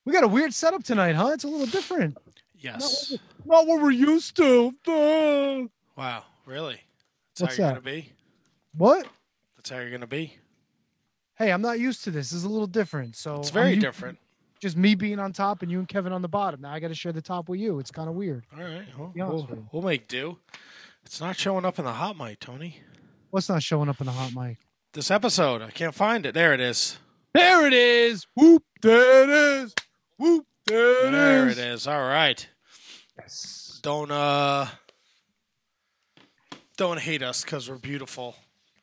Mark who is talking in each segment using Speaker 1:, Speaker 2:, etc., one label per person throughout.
Speaker 1: We got a weird setup tonight, huh? It's a little different.
Speaker 2: Yes.
Speaker 1: Not what we're used to. Duh.
Speaker 2: Wow. Really? That's how
Speaker 1: What's
Speaker 2: you're gonna
Speaker 1: that?
Speaker 2: be?
Speaker 1: What?
Speaker 2: That's how you're gonna be?
Speaker 1: Hey, I'm not used to this. This is a little different.
Speaker 2: It's
Speaker 1: So I'm
Speaker 2: very
Speaker 1: used
Speaker 2: different.
Speaker 1: just me being on top and you and Kevin on the bottom. Now I got to share the top with you. It's kind of weird.
Speaker 2: All right.
Speaker 1: To
Speaker 2: Well,
Speaker 1: be honest with you.
Speaker 2: we'll make do. It's not showing up in the hot mic, Tony.
Speaker 1: What's not showing up in the hot mic?
Speaker 2: This episode, I can't find it. There it is.
Speaker 1: There it is. Whoop. There it is. Whoop. There it
Speaker 2: There
Speaker 1: is.
Speaker 2: it is. All right.
Speaker 1: Yes.
Speaker 2: Don't hate us because we're beautiful.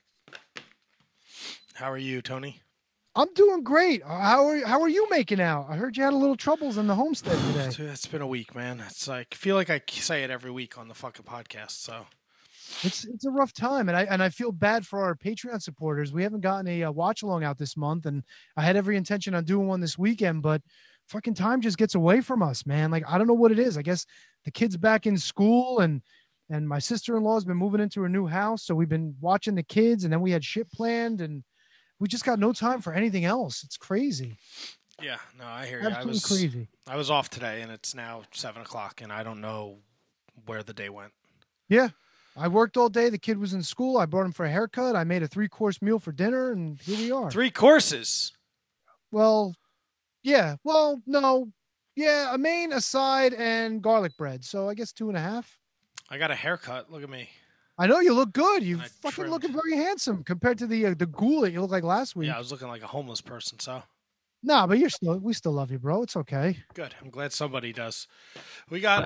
Speaker 2: How are you, Tony?
Speaker 1: I'm doing great. How are you making out? I heard you had a little troubles in the homestead today.
Speaker 2: It's been a week, man. It's like I feel like I say it every week on the fucking podcast. So
Speaker 1: It's a rough time, and I feel bad for our Patreon supporters. We haven't gotten a watch along out this month, and I had every intention on doing one this weekend, but fucking time just gets away from us, man. Like I don't know what it is. I guess the kids back in school, and my sister-in-law has been moving into her new house, so we've been watching the kids, and then we had shit planned, and we just got no time for anything else. It's crazy.
Speaker 2: yeah, no, I hear you.
Speaker 1: Absolutely crazy.
Speaker 2: I was off today, and it's now 7:00, and I don't know where the day went.
Speaker 1: Yeah. I worked all day. The kid was in school. I brought him for a haircut. I made a 3-course meal for dinner, and here we are.
Speaker 2: 3 courses.
Speaker 1: Well, yeah. Well, no. Yeah, a main, a side, and garlic bread. So I guess 2.5.
Speaker 2: I got a haircut. Look at me.
Speaker 1: I know you look good. You
Speaker 2: I
Speaker 1: fucking
Speaker 2: trimmed.
Speaker 1: looking very handsome compared to the ghoul that you look like last week.
Speaker 2: Yeah, I was looking like a homeless person. So
Speaker 1: Nah, but we still love you, bro. It's okay.
Speaker 2: good. I'm glad somebody does. We got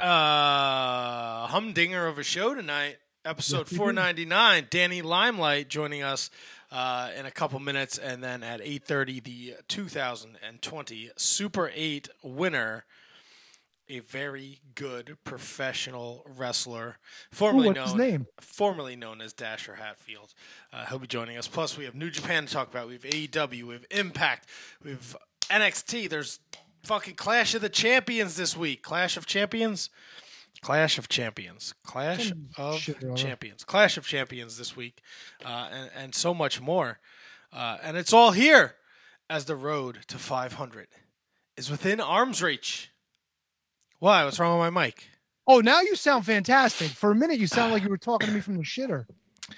Speaker 2: a humdinger of a show tonight. Episode 499. Danny Limelight joining us in a couple minutes, and then at 8:30, the 2020 Super 8 winner, a very good professional wrestler,
Speaker 1: What's his name?
Speaker 2: formerly known as Dasher Hatfield. He'll be joining us. Plus, we have New Japan to talk about. We have AEW. We have Impact. We have NXT. There's fucking Clash of the Champions this week. Clash of Champions. Clash of Champions. Clash of Champions. Clash of Champions this week. And so much more. And it's all here as the road to 500 is within arm's reach. Why? What's wrong with my mic?
Speaker 1: Oh, now you sound fantastic. For a minute, you sound like you were talking to me from the shitter.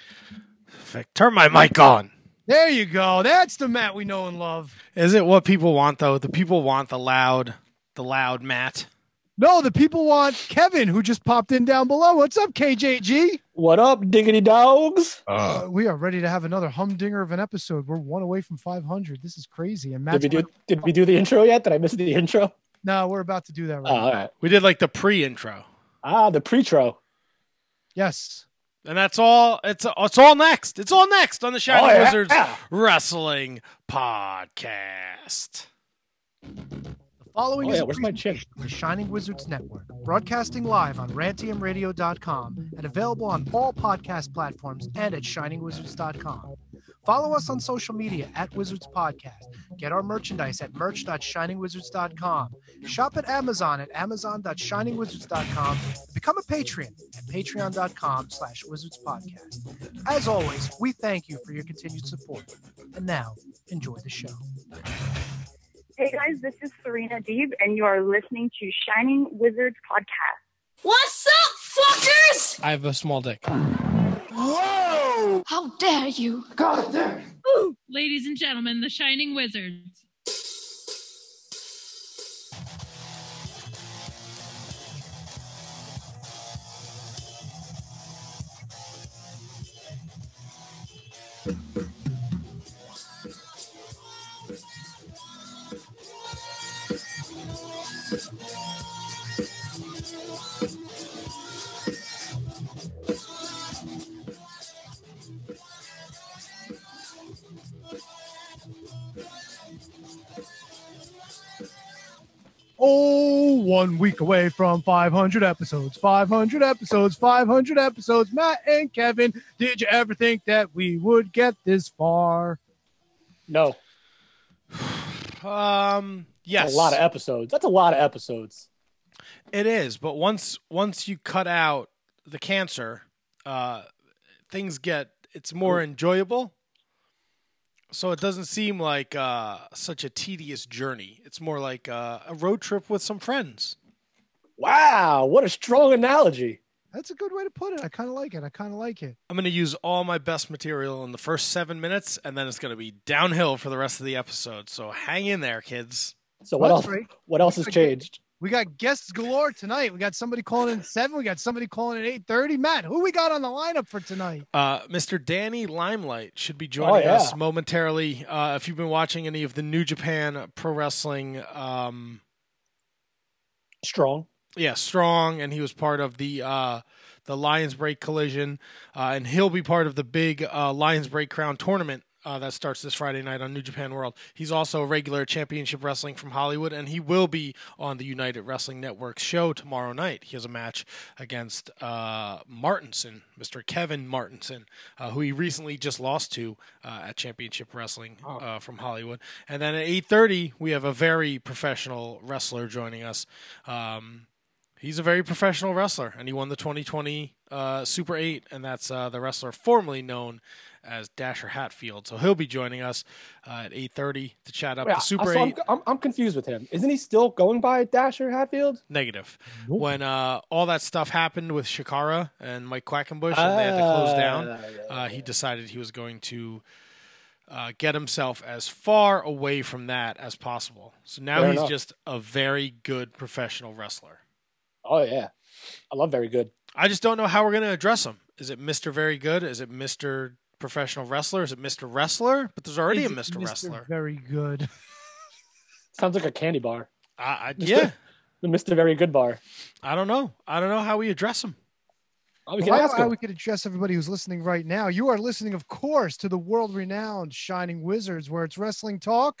Speaker 2: Turn my mic on.
Speaker 1: There you go. That's the Matt we know and love.
Speaker 2: Is it what people want, though? The people want the loud Matt.
Speaker 1: No, the people want Kevin, who just popped in down below. What's up, KJG?
Speaker 3: What up, diggity dogs?
Speaker 1: We are ready to have another humdinger of an episode. We're one away from 500. This is crazy. And Matt's
Speaker 3: Did we do the intro yet? Did I miss the intro?
Speaker 1: No, we're about to do that right
Speaker 3: Oh,
Speaker 1: now.
Speaker 3: all right.
Speaker 2: We did like the pre-intro.
Speaker 3: The pre-tro.
Speaker 1: Yes.
Speaker 2: And that's all. It's all next. It's all next on the Shining Wizards Wrestling Podcast.
Speaker 1: The following is a presentation of the Shining Wizards Network, broadcasting live on rantiumradio.com and available on all podcast platforms and at shiningwizards.com. Follow us on social media at Wizards Podcast. Get our merchandise at merch.shiningwizards.com. Shop at Amazon at amazon.shiningwizards.com. Become a Patreon at patreon.com/wizardspodcast. As always, we thank you for your continued support. And now, enjoy the show.
Speaker 4: Hey guys, this is Serena Deeb, and you are listening to Shining Wizards Podcast.
Speaker 5: What's up, fuckers?
Speaker 2: I have a small dick.
Speaker 5: Whoa! How dare you?
Speaker 1: God damn!
Speaker 6: Ooh, ladies and gentlemen, the Shining Wizards.
Speaker 1: Oh, 1 week away from 500 episodes. 500 episodes. 500 episodes. Matt and Kevin, did you ever think that we would get this far?
Speaker 3: No.
Speaker 2: Yes.
Speaker 3: A lot of episodes. That's a lot of episodes.
Speaker 2: It is, but once you cut out the cancer, things get, it's more enjoyable. So it doesn't seem like such a tedious journey. It's more like a road trip with some friends.
Speaker 3: Wow, what a strong analogy.
Speaker 1: That's a good way to put it. I kind of like it.
Speaker 2: I'm going to use all my best material in the first 7 minutes, and then it's going to be downhill for the rest of the episode. So hang in there, kids.
Speaker 3: So what
Speaker 1: Well,
Speaker 3: else?
Speaker 1: that's great.
Speaker 3: What else has changed?
Speaker 1: We got guests galore tonight. We got somebody calling in at 7. We got somebody calling at 8:30. Matt, who we got on the lineup for tonight?
Speaker 2: Mr. Danny Limelight should be joining
Speaker 3: yeah.
Speaker 2: us momentarily. If you've been watching any of the New Japan Pro Wrestling,
Speaker 3: Strong.
Speaker 2: Strong, and he was part of the Lions Break Collision, and he'll be part of the big Lions Break Crown tournament that starts this Friday night on New Japan World. He's also a regular Championship Wrestling from Hollywood, and he will be on the United Wrestling Network show tomorrow night. He has a match against Martinson, Mr. Kevin Martinson, who he recently just lost to at Championship Wrestling from Hollywood. And then at 8:30, we have a very professional wrestler joining us. He's a very professional wrestler, and he won the 2020 Super 8, and that's the wrestler formerly known as Dasher Hatfield. So he'll be joining us at 8:30 to chat up the Super 8.
Speaker 3: I'm confused with him. Isn't he still going by Dasher Hatfield?
Speaker 2: Negative. When all that stuff happened with Shikara and Mike Quackenbush, and they had to close down, he decided he was going to get himself as far away from that as possible. So now
Speaker 3: Fair
Speaker 2: he's
Speaker 3: enough.
Speaker 2: just a very good professional wrestler.
Speaker 3: Oh yeah, I love Very Good.
Speaker 2: I just don't know how we're going to address him. Is it Mr. Very Good? Is it Mr. Professional Wrestler? Is it Mr. Wrestler? But there's already a Mr. Wrestler.
Speaker 1: Very good.
Speaker 3: Sounds like a candy bar.
Speaker 2: Yeah.
Speaker 3: The Mr. Very Good bar.
Speaker 2: I don't know. I don't know how we address him.
Speaker 3: We can
Speaker 1: Well,
Speaker 3: ask
Speaker 1: how
Speaker 3: him.
Speaker 1: we could address everybody who's listening right now. You are listening, of course, to the world-renowned Shining Wizards, where it's wrestling talk.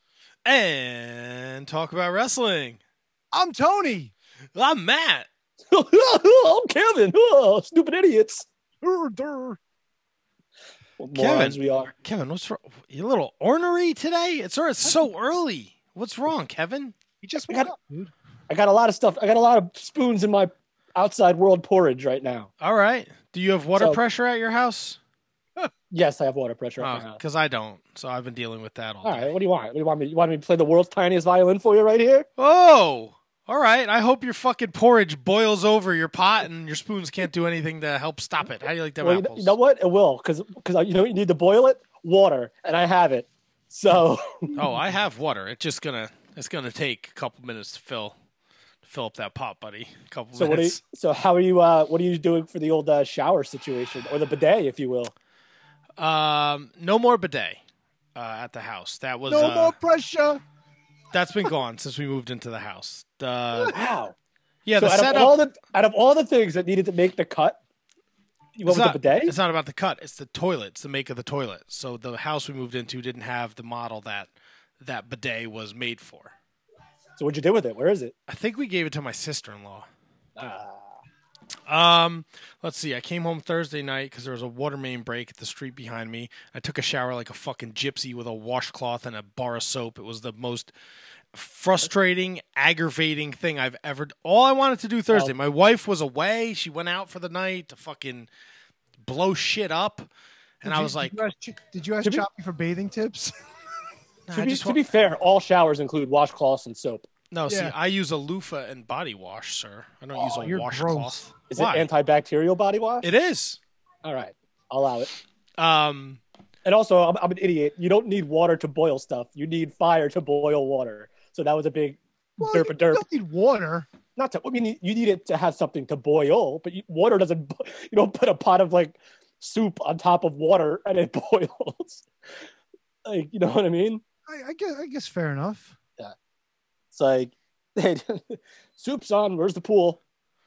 Speaker 2: And talk about wrestling.
Speaker 1: I'm Tony.
Speaker 2: I'm Matt.
Speaker 3: I'm Kevin. Oh, stupid idiots.
Speaker 1: Durr.
Speaker 3: What morons we are.
Speaker 2: Kevin, what's wrong? You a little ornery today? It's so early. What's wrong, Kevin?
Speaker 1: He just
Speaker 3: I
Speaker 1: woke
Speaker 3: got-
Speaker 1: up, dude.
Speaker 3: I got a lot of stuff. I got a lot of spoons in my outside world porridge right now.
Speaker 2: All right. Do you have water
Speaker 3: So-
Speaker 2: pressure at your house?
Speaker 3: Yes, I have water pressure at my house.
Speaker 2: Because I don't. So I've been dealing with that all
Speaker 3: All
Speaker 2: day.
Speaker 3: right, what do you want? You want me to play the world's tiniest violin for you right here?
Speaker 2: Oh, all right. I hope your fucking porridge boils over your pot and your spoons can't do anything to help stop it. How do you like them
Speaker 3: Well,
Speaker 2: apples?
Speaker 3: you know what? It will, because you know what you need to boil it? Water, and I have it. So
Speaker 2: Oh, I have water. It's gonna take a couple minutes to fill up that pot, buddy. A couple minutes.
Speaker 3: how are you? What are you doing for the old shower situation or the bidet, if you will?
Speaker 2: No more bidet at the house. That was
Speaker 1: No more pressure.
Speaker 2: that's been gone since we moved into the house.
Speaker 3: Wow.
Speaker 2: Yeah,
Speaker 3: So
Speaker 2: the
Speaker 3: out
Speaker 2: setup.
Speaker 3: of all the things that needed to make the cut, you went with the bidet.
Speaker 2: It's not about the cut. It's the toilet. It's the make of the toilet. So the house we moved into didn't have the model that bidet was made for.
Speaker 3: So what'd you do with it? Where is it?
Speaker 2: I think we gave it to my sister-in-law.
Speaker 3: Ah.
Speaker 2: Let's see. I came home Thursday night because there was a water main break at the street behind me. I took a shower like a fucking gypsy with a washcloth and a bar of soap. It was the most frustrating, aggravating thing I've ever. All I wanted to do Thursday. My wife was away. She went out for the night to fucking blow shit up, and I was like,
Speaker 1: did you ask Choppy for bathing tips?
Speaker 2: nah,
Speaker 3: To be fair, all showers include washcloths and soap.
Speaker 2: No, see,
Speaker 1: Yeah.
Speaker 2: I use a loofah and body wash, sir. I don't use a
Speaker 1: you're
Speaker 2: washcloth.
Speaker 1: gross.
Speaker 3: Is
Speaker 2: Why?
Speaker 3: it antibacterial body wash?
Speaker 2: It is.
Speaker 3: All right, I'll allow it.
Speaker 2: Um,
Speaker 3: And also, I'm an idiot. You don't need water to boil stuff. You need fire to boil water. So that was a big
Speaker 1: Well,
Speaker 3: derp
Speaker 1: you
Speaker 3: a derp.
Speaker 1: don't need water.
Speaker 3: Not to. I mean, you need it to have something to boil, but water doesn't. You don't put a pot of like soup on top of water and it boils. Like, you know what I mean?
Speaker 1: I guess fair enough.
Speaker 3: It's like, hey, soup's on. Where's the pool?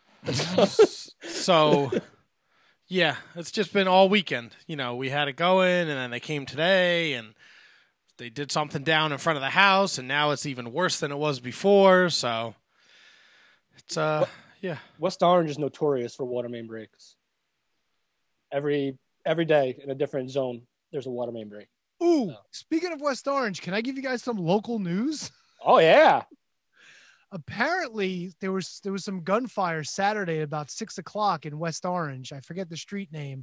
Speaker 2: so, yeah, it's just been all weekend. You know, we had it going, and then they came today, and they did something down in front of the house, and now it's even worse than it was before. So, it's yeah.
Speaker 3: West Orange is notorious for water main breaks. Every day in a different zone, there's a water main break.
Speaker 1: Ooh, speaking of West Orange, can I give you guys some local news?
Speaker 3: Oh yeah.
Speaker 1: Apparently, there was some gunfire Saturday at about 6:00 in West Orange. I forget the street name,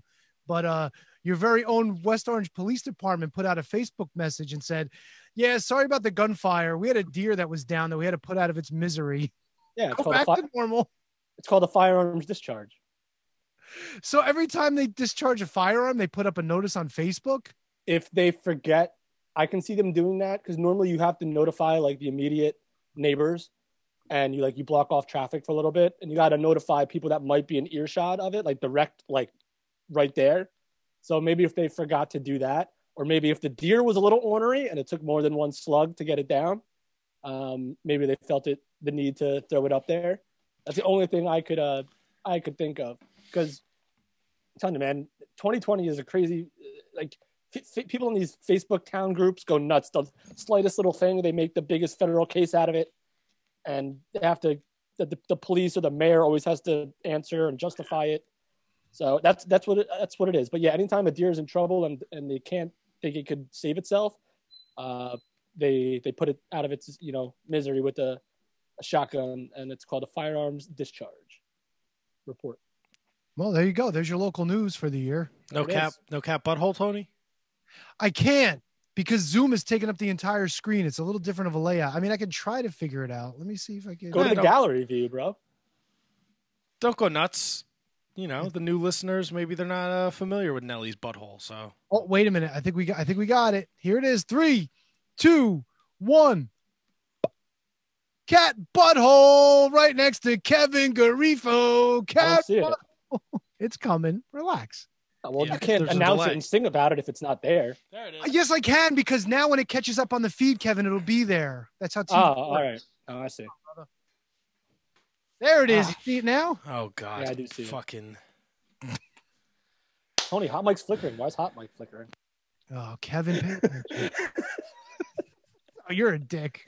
Speaker 1: but your very own West Orange Police Department put out a Facebook message and said, "Yeah, sorry about the gunfire. We had a deer that was down that we had to put out of its misery.
Speaker 3: Yeah,
Speaker 1: Go back to normal."
Speaker 3: it's called a firearms discharge.
Speaker 1: So every time they discharge a firearm, they put up a notice on Facebook.
Speaker 3: If they forget, I can see them doing that because normally you have to notify like the immediate neighbors, and you block off traffic for a little bit, and you got to notify people that might be in earshot of it, like direct, like right there. So maybe if they forgot to do that, or maybe if the deer was a little ornery and it took more than one slug to get it down, maybe they felt the need to throw it up there. That's the only thing I could think of, because I'm telling you, man, 2020 is a crazy, like people in these Facebook town groups go nuts. The slightest little thing, they make the biggest federal case out of it, and they have to. The police or the mayor always has to answer and justify it. So that's what it is. But yeah, anytime a deer is in trouble and they can't think it could save itself, they put it out of its misery with a shotgun, and it's called a firearms discharge report.
Speaker 1: Well, there you go. There's your local news for the year.
Speaker 2: No cap butthole, Tony?
Speaker 1: I can't, because Zoom is taking up the entire screen. It's a little different of a layout. I mean, I can try to figure it out. Let me see if I can.
Speaker 3: Go to the gallery view, bro.
Speaker 2: Don't go nuts. The new listeners, maybe they're not familiar with Nellie's butthole. So.
Speaker 1: Oh, wait a minute. I think we got it. Here it is. 3, 2, 1. Cat butthole right next to Kevin Garifo. Cat butthole. It's coming. Relax.
Speaker 3: Well, you can't announce it and sing about it if it's not there.
Speaker 2: There it is.
Speaker 1: Yes, I can, because now when it catches up on the feed, Kevin, it'll be there. That's how.
Speaker 3: All right. Oh, I see.
Speaker 1: There it is. You see it now?
Speaker 2: Oh God.
Speaker 3: Yeah, I do see it.
Speaker 2: Fucking.
Speaker 3: Tony, hot mic's flickering. Why is hot mic flickering?
Speaker 1: Oh, Kevin. Pay attention. Oh, you're a dick.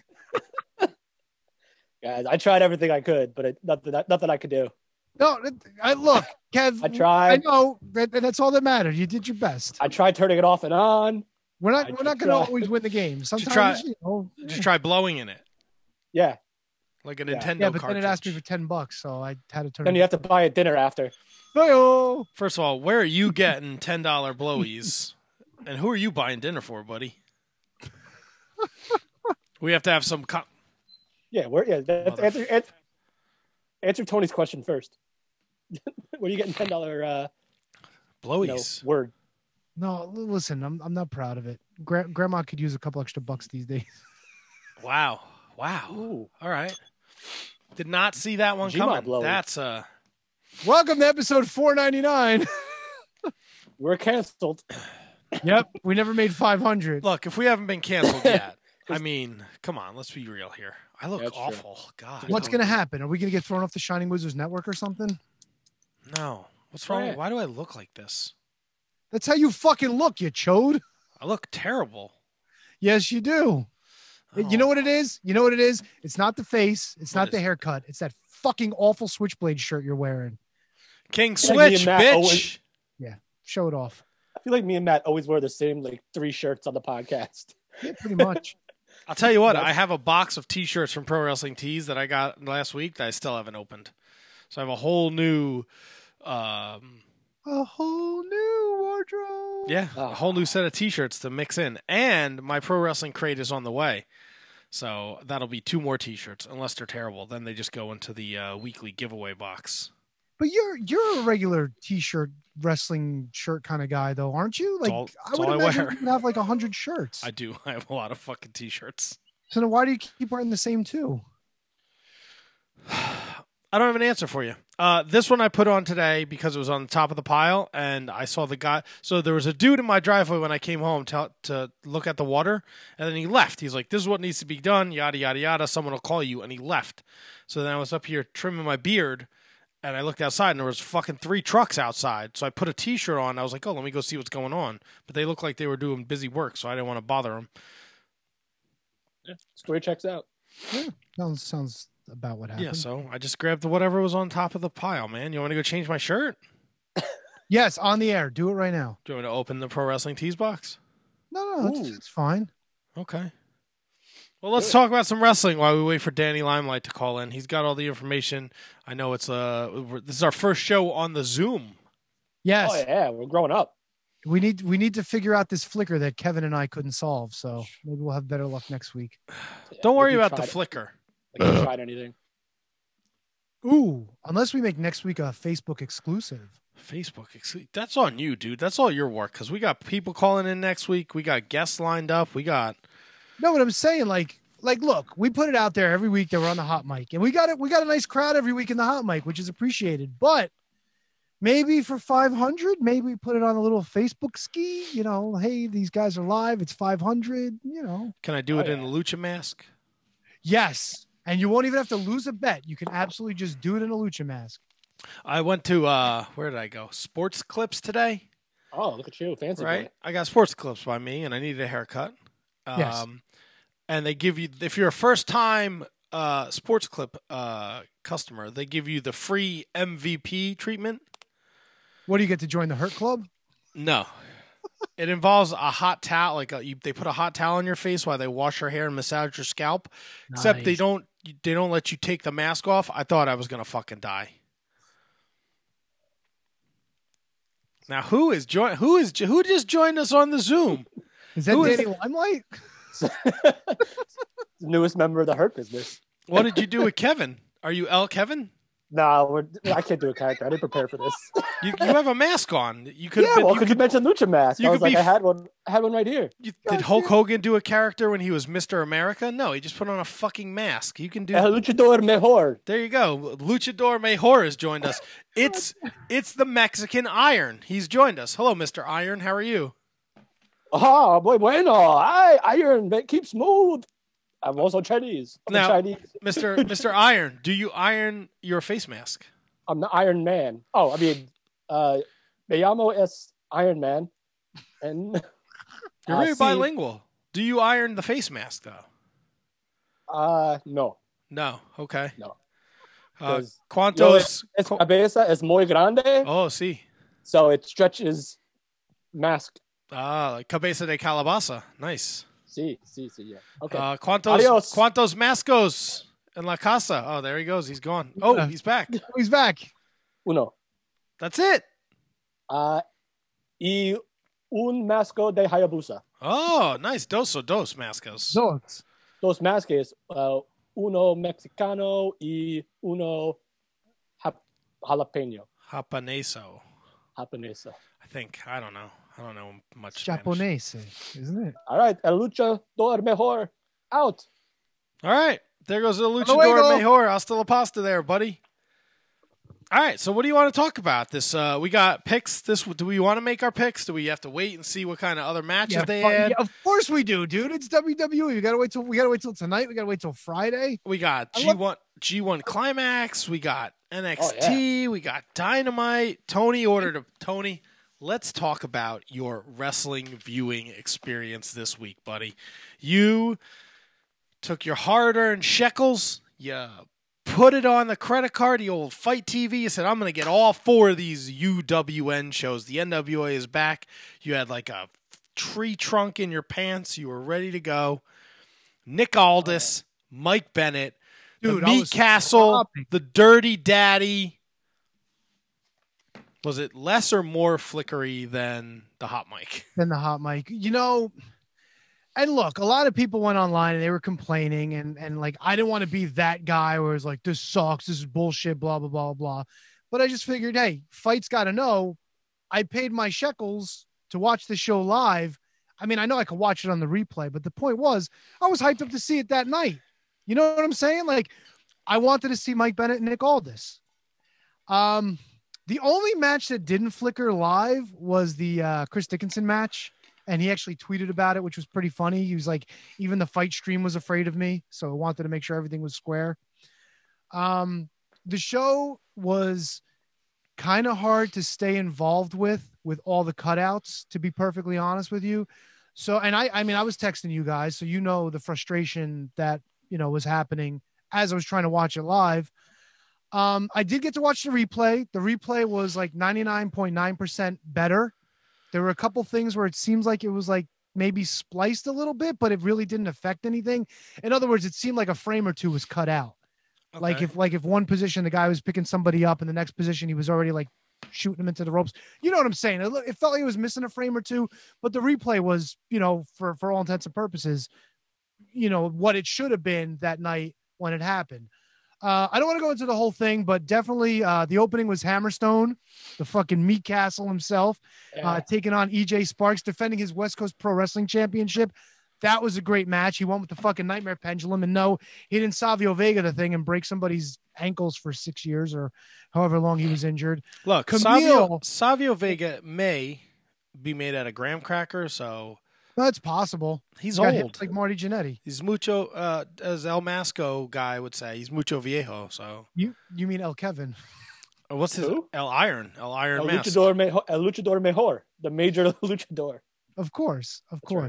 Speaker 3: Guys, I tried everything I could, but nothing I could do.
Speaker 1: No, look, Kev.
Speaker 3: I tried.
Speaker 1: I know that's all that mattered. You did your best.
Speaker 3: I tried turning it off and on.
Speaker 1: We're not going to always win the game. Sometimes
Speaker 2: just try blowing in it.
Speaker 3: Yeah.
Speaker 2: Like a Nintendo
Speaker 1: Yeah, but
Speaker 2: cartridge.
Speaker 1: then it asked me for $10, so I had to turn.
Speaker 3: Then you have to buy a dinner after.
Speaker 1: Hey-o.
Speaker 2: First of all, where are you getting $10 blowies? And who are you buying dinner for, buddy? We have to have some.
Speaker 3: Answer Tony's question first. Where are you getting $10?
Speaker 2: Blowies.
Speaker 3: Word.
Speaker 1: No, listen, I'm not proud of it. Grandma could use a couple extra bucks these days.
Speaker 2: Wow.
Speaker 3: Ooh.
Speaker 2: All right. Did not see that one
Speaker 3: Gmod
Speaker 2: coming.
Speaker 3: blowy.
Speaker 2: That's
Speaker 1: Welcome to episode 499.
Speaker 3: We're canceled.
Speaker 1: Yep, we never made 500.
Speaker 2: Look, if we haven't been canceled yet, I mean, come on, let's be real here. I look
Speaker 3: That's
Speaker 2: awful. True. God.
Speaker 1: What's going to happen? Are we going to get thrown off the Shining Wizards Network or something?
Speaker 2: No. What's wrong? Why do I look like this?
Speaker 1: That's how you fucking look, you chode.
Speaker 2: I look terrible.
Speaker 1: Yes, you do.
Speaker 2: Oh.
Speaker 1: You know what it is? It's not the face. It's not the haircut. It's that fucking awful Switchblade shirt you're wearing.
Speaker 2: King Switch, bitch.
Speaker 3: Always,
Speaker 1: yeah, show it off.
Speaker 3: I feel like me and Matt always wear the same 3 shirts on the podcast.
Speaker 1: Yeah, pretty much.
Speaker 2: I'll tell you what, I have a box of T-shirts from Pro Wrestling Tees that I got last week that I still haven't opened. So I have a whole new...
Speaker 1: a whole new wardrobe.
Speaker 2: Yeah, a whole new set of T-shirts to mix in. And my Pro Wrestling crate is on the way. So that'll be 2 more T-shirts, unless they're terrible. Then they just go into the weekly giveaway box.
Speaker 1: But you're a regular T-shirt wrestling shirt kind of guy, though, aren't you? Like, I would imagine you would have 100 shirts.
Speaker 2: I do. I have a lot of fucking T-shirts.
Speaker 1: So then why do you keep wearing the same 2?
Speaker 2: I don't have an answer for you. This one I put on today because it was on the top of the pile, and I saw the guy. So there was a dude in my driveway when I came home to look at the water, and then he left. He's like, "This is what needs to be done, yada, yada, yada. Someone will call you," and he left. So then I was up here trimming my beard, and I looked outside, and there was fucking 3 trucks outside. So I put a T-shirt on. I was like, "Oh, let me go see what's going on." But they looked like they were doing busy work, so I didn't want to bother them.
Speaker 3: Yeah, story checks out.
Speaker 1: Yeah, sounds about what happened.
Speaker 2: Yeah, so I just grabbed whatever was on top of the pile, man. You want me to go change my shirt?
Speaker 1: Yes, on the air. Do it right now.
Speaker 2: Do you want me to open the Pro Wrestling Tees box?
Speaker 1: No, it's fine.
Speaker 2: Okay. Well, let's talk about some wrestling while we wait for Danny Limelight to call in. He's got all the information. I know it's this is our first show on the Zoom.
Speaker 1: Yes.
Speaker 3: Oh yeah, we're growing up.
Speaker 1: We need to figure out this flicker that Kevin and I couldn't solve. So maybe we'll have better luck next week.
Speaker 3: Yeah,
Speaker 2: Don't worry
Speaker 3: like you
Speaker 2: about the
Speaker 3: tried-
Speaker 2: flicker.
Speaker 3: Like you tried anything.
Speaker 1: Ooh, unless we make next week a Facebook exclusive.
Speaker 2: That's on you, dude. That's all your work because we got people calling in next week. We got guests lined up. We got.
Speaker 1: No, what I'm saying, like, look, we put it out there every week that we're on the hot mic, and we got it. We got a nice crowd every week in the hot mic, which is appreciated. But maybe for 500, maybe we put it on a little Facebook ski. You know, hey, these guys are live. It's 500. You know,
Speaker 2: Can I do it in a lucha mask?
Speaker 1: yes, and you won't even have to lose a bet. You can absolutely just do it in a lucha mask.
Speaker 2: I went to where did I go? Sports Clips today.
Speaker 3: Oh, look at you, fancy
Speaker 2: Right,
Speaker 3: boy.
Speaker 2: I got Sports Clips by me, and I needed a haircut.
Speaker 1: Yes.
Speaker 2: And they give you, if you're a first-time Sports Clip customer, they give you the free MVP treatment.
Speaker 1: What do you get to join the Hurt Club?
Speaker 2: No, it involves a hot towel. Like they put a hot towel on your face while they wash your hair and massage your scalp. Except they
Speaker 1: Nice.
Speaker 2: don't let you take the mask off. I thought I was gonna fucking die. Now who just joined us on the Zoom?
Speaker 1: Is that
Speaker 2: Who is-
Speaker 1: Danny Limelight?
Speaker 3: The newest member of the Hurt Business.
Speaker 2: What did you do with Kevin? Are you L Kevin?
Speaker 3: No, I can't do a character. I didn't prepare for this.
Speaker 2: You have a mask on. You could
Speaker 3: Yeah,
Speaker 2: have been.
Speaker 3: well,
Speaker 2: you
Speaker 3: because you mentioned Lucha Mask.
Speaker 2: you
Speaker 3: I was
Speaker 2: could
Speaker 3: like,
Speaker 2: be
Speaker 3: I had one right here.
Speaker 2: did Hulk Hogan do a character when he was Mr. America? No, he just put on a fucking mask. You can do.
Speaker 3: El Luchador Mejor.
Speaker 2: There you go. Luchador Mejor has joined us. It's the Mexican Iron. He's joined us. Hello, Mr. Iron. How are you?
Speaker 3: Oh, boy, bueno. I iron, but keep smooth. I'm also Chinese. I'm
Speaker 2: Now-
Speaker 3: Chinese.
Speaker 2: Mr. Iron, do you iron your face mask?
Speaker 3: I'm the Iron Man. Oh, I mean, me llamo es Iron Man. And
Speaker 2: You're very
Speaker 3: sí,
Speaker 2: bilingual. Do you iron the face mask though?
Speaker 3: no.
Speaker 2: No. Okay.
Speaker 3: No.
Speaker 2: Uh,
Speaker 3: 'Cause
Speaker 2: ¿Cuántos?
Speaker 3: Es cabeza es muy grande,
Speaker 2: Oh, sí.
Speaker 3: so it stretches mask.
Speaker 2: Ah, like cabeza de calabaza. Nice.
Speaker 3: Sí, yeah. Okay.
Speaker 2: ¿Cuántos
Speaker 3: Adios.
Speaker 2: mascos en la casa? Oh, there he goes. He's gone. Oh, he's back.
Speaker 1: Oh, he's back.
Speaker 3: Uno.
Speaker 2: That's it.
Speaker 3: Y un masco de Hayabusa.
Speaker 2: Oh, nice. Dos mascos.
Speaker 1: Dogs.
Speaker 3: Dos masques, uno mexicano y uno jalapeño.
Speaker 2: Japoneso.
Speaker 3: Japonesa.
Speaker 2: I think. I don't know. I don't know much
Speaker 1: It's
Speaker 2: Spanish.
Speaker 1: Japonese, isn't it?
Speaker 3: All right, el luchador mejor out.
Speaker 2: All right. There goes the
Speaker 1: luego.
Speaker 2: luchador mejor. Hasta la pasta there, buddy. All right. So what do you want to talk about? This we got picks. Do we want to make our picks? Do we have to wait and see what kind of other matches they add?
Speaker 1: Yeah, of course we do, dude. It's WWE. We gotta wait till tonight. We gotta wait till Friday.
Speaker 2: We got
Speaker 1: I love-
Speaker 2: G1 Climax. We got NXT. We got Dynamite. Tony, let's talk about your wrestling viewing experience this week, buddy. You took your hard-earned shekels. You put it on the credit card, the old Fight TV. You said, I'm going to get all 4 of these UWN shows. The NWA is back. You had like a tree trunk in your pants. You were ready to go. Nick Aldis, Mike Bennett,
Speaker 1: Dude,
Speaker 2: the
Speaker 1: I
Speaker 2: Meat
Speaker 1: was
Speaker 2: Castle,
Speaker 1: sobbing.
Speaker 2: the Dirty Daddy. Was it less or more flickery than the hot mic?
Speaker 1: Then the hot mic. You know, and look, a lot of people went online and they were complaining and like I didn't want to be that guy where it's like this sucks, this is bullshit, blah blah blah blah. But I just figured, hey, Fight's got to know. I paid my shekels to watch the show live. I mean, I know I could watch it on the replay, but the point was I was hyped up to see it that night. You know what I'm saying? Like I wanted to see Mike Bennett and Nick Aldis. The only match that didn't flicker live was the Chris Dickinson match. And he actually tweeted about it, which was pretty funny. He was like, even the fight stream was afraid of me. So I wanted to make sure everything was square. The show was kind of hard to stay involved with all the cutouts, to be perfectly honest with you. So, and I mean, I was texting you guys, so you know the frustration that, was happening as I was trying to watch it live. I did get to watch the replay. The replay was like 99.9% better. There were a couple things where it seems like it was like maybe spliced a little bit, but it really didn't affect anything. In other words, it seemed like a frame or two was cut out.
Speaker 2: Okay.
Speaker 1: Like if one position, the guy was picking somebody up and the next position, he was already like shooting him into the ropes. You know what I'm saying? It felt like it was missing a frame or two, but the replay was, for all intents and purposes, what it should have been that night when it happened. I don't want to go into the whole thing, but definitely the opening was Hammerstone, the fucking meat castle himself, taking on EJ Sparks, defending his West Coast Pro Wrestling Championship. That was a great match. He won with the fucking Nightmare Pendulum. And no, he didn't Savio Vega the thing and break somebody's ankles for 6 years or however long he was injured.
Speaker 2: Look, Savio Vega may be made out of graham cracker, so
Speaker 1: that's possible.
Speaker 2: He's
Speaker 1: old.
Speaker 2: Hit
Speaker 1: like Marty Jannetty.
Speaker 2: He's mucho, as El Masco guy would say, he's mucho viejo. So
Speaker 1: you mean El Kevin?
Speaker 2: What's his El Iron
Speaker 3: El
Speaker 2: Mask.
Speaker 3: Luchador Mejor, the major luchador.
Speaker 1: Of course.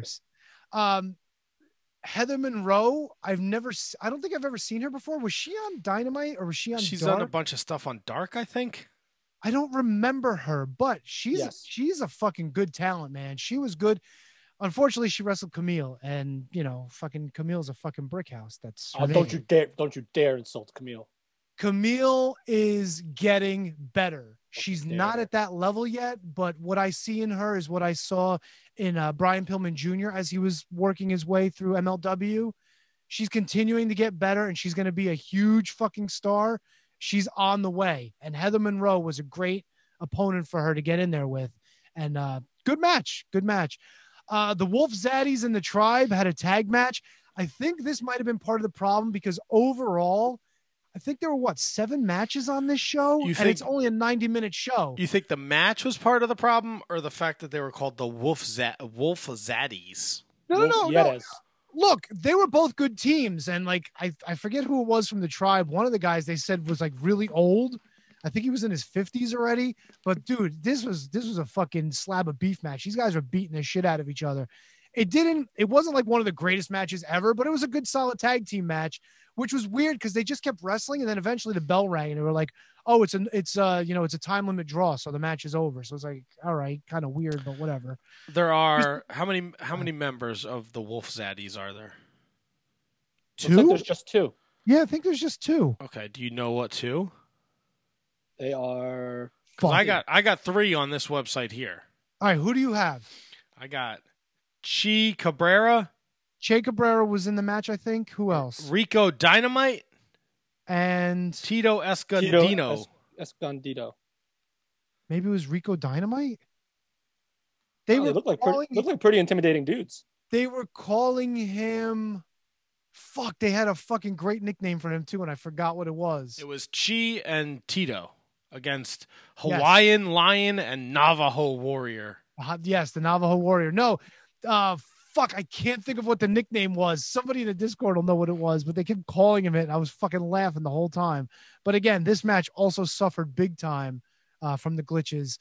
Speaker 1: Heather Monroe, I don't think I've ever seen her before. Was she on Dynamite or was she on
Speaker 2: She's
Speaker 1: Dark?
Speaker 2: done a bunch of stuff on Dark, I think.
Speaker 1: I don't remember her, but she's a fucking good talent, man. She was good. Unfortunately, she wrestled Camille, and fucking Camille's a fucking brick house. That's
Speaker 3: don't you dare insult Camille.
Speaker 1: Camille is getting better. She's not at that level yet, but what I see in her is what I saw in Brian Pillman Jr. as he was working his way through MLW. She's continuing to get better, and she's going to be a huge fucking star. She's on the way, and Heather Monroe was a great opponent for her to get in there with. And good match. The Wolf Zaddies and the Tribe had a tag match. I think this might have been part of the problem because overall, I think there were 7 matches on this show, and it's only a 90-minute show.
Speaker 2: You think the match was part of the problem, or the fact that they were called the Wolf Zaddies?
Speaker 1: No. Look, they were both good teams, and I forget who it was from the Tribe. One of the guys they said was really old. I think he was in his 50s already. But dude, this was a fucking slab of beef match. These guys were beating the shit out of each other. It wasn't like one of the greatest matches ever, but it was a good solid tag team match, which was weird because they just kept wrestling, and then eventually the bell rang, and they were like, "Oh, it's a time limit draw, so the match is over." So it's like, all right, kind of weird, but whatever.
Speaker 2: There are how many members of the Wolf Zaddies are there?
Speaker 3: 2. Looks like there's just 2.
Speaker 1: Yeah, I think there's just 2.
Speaker 2: Okay, do you know what 2?
Speaker 3: They are.
Speaker 2: Because I got 3 on this website here.
Speaker 1: All right, who do you have?
Speaker 2: I got Che Cabrera.
Speaker 1: Che Cabrera was in the match, I think. Who else?
Speaker 2: Rico Dynamite.
Speaker 1: And
Speaker 2: Tito Escondido.
Speaker 3: Escondido.
Speaker 1: Maybe it was Rico Dynamite?
Speaker 3: They look like pretty intimidating dudes.
Speaker 1: They were calling him... Fuck, they had a fucking great nickname for him, too, and I forgot what it was.
Speaker 2: It was Chi and Tito against Hawaiian Lion and Navajo Warrior.
Speaker 1: Yes, the Navajo Warrior. No, fuck, I can't think of what the nickname was. Somebody in the Discord will know what it was, but they kept calling him it, and I was fucking laughing the whole time. But again, this match also suffered big time from the glitches.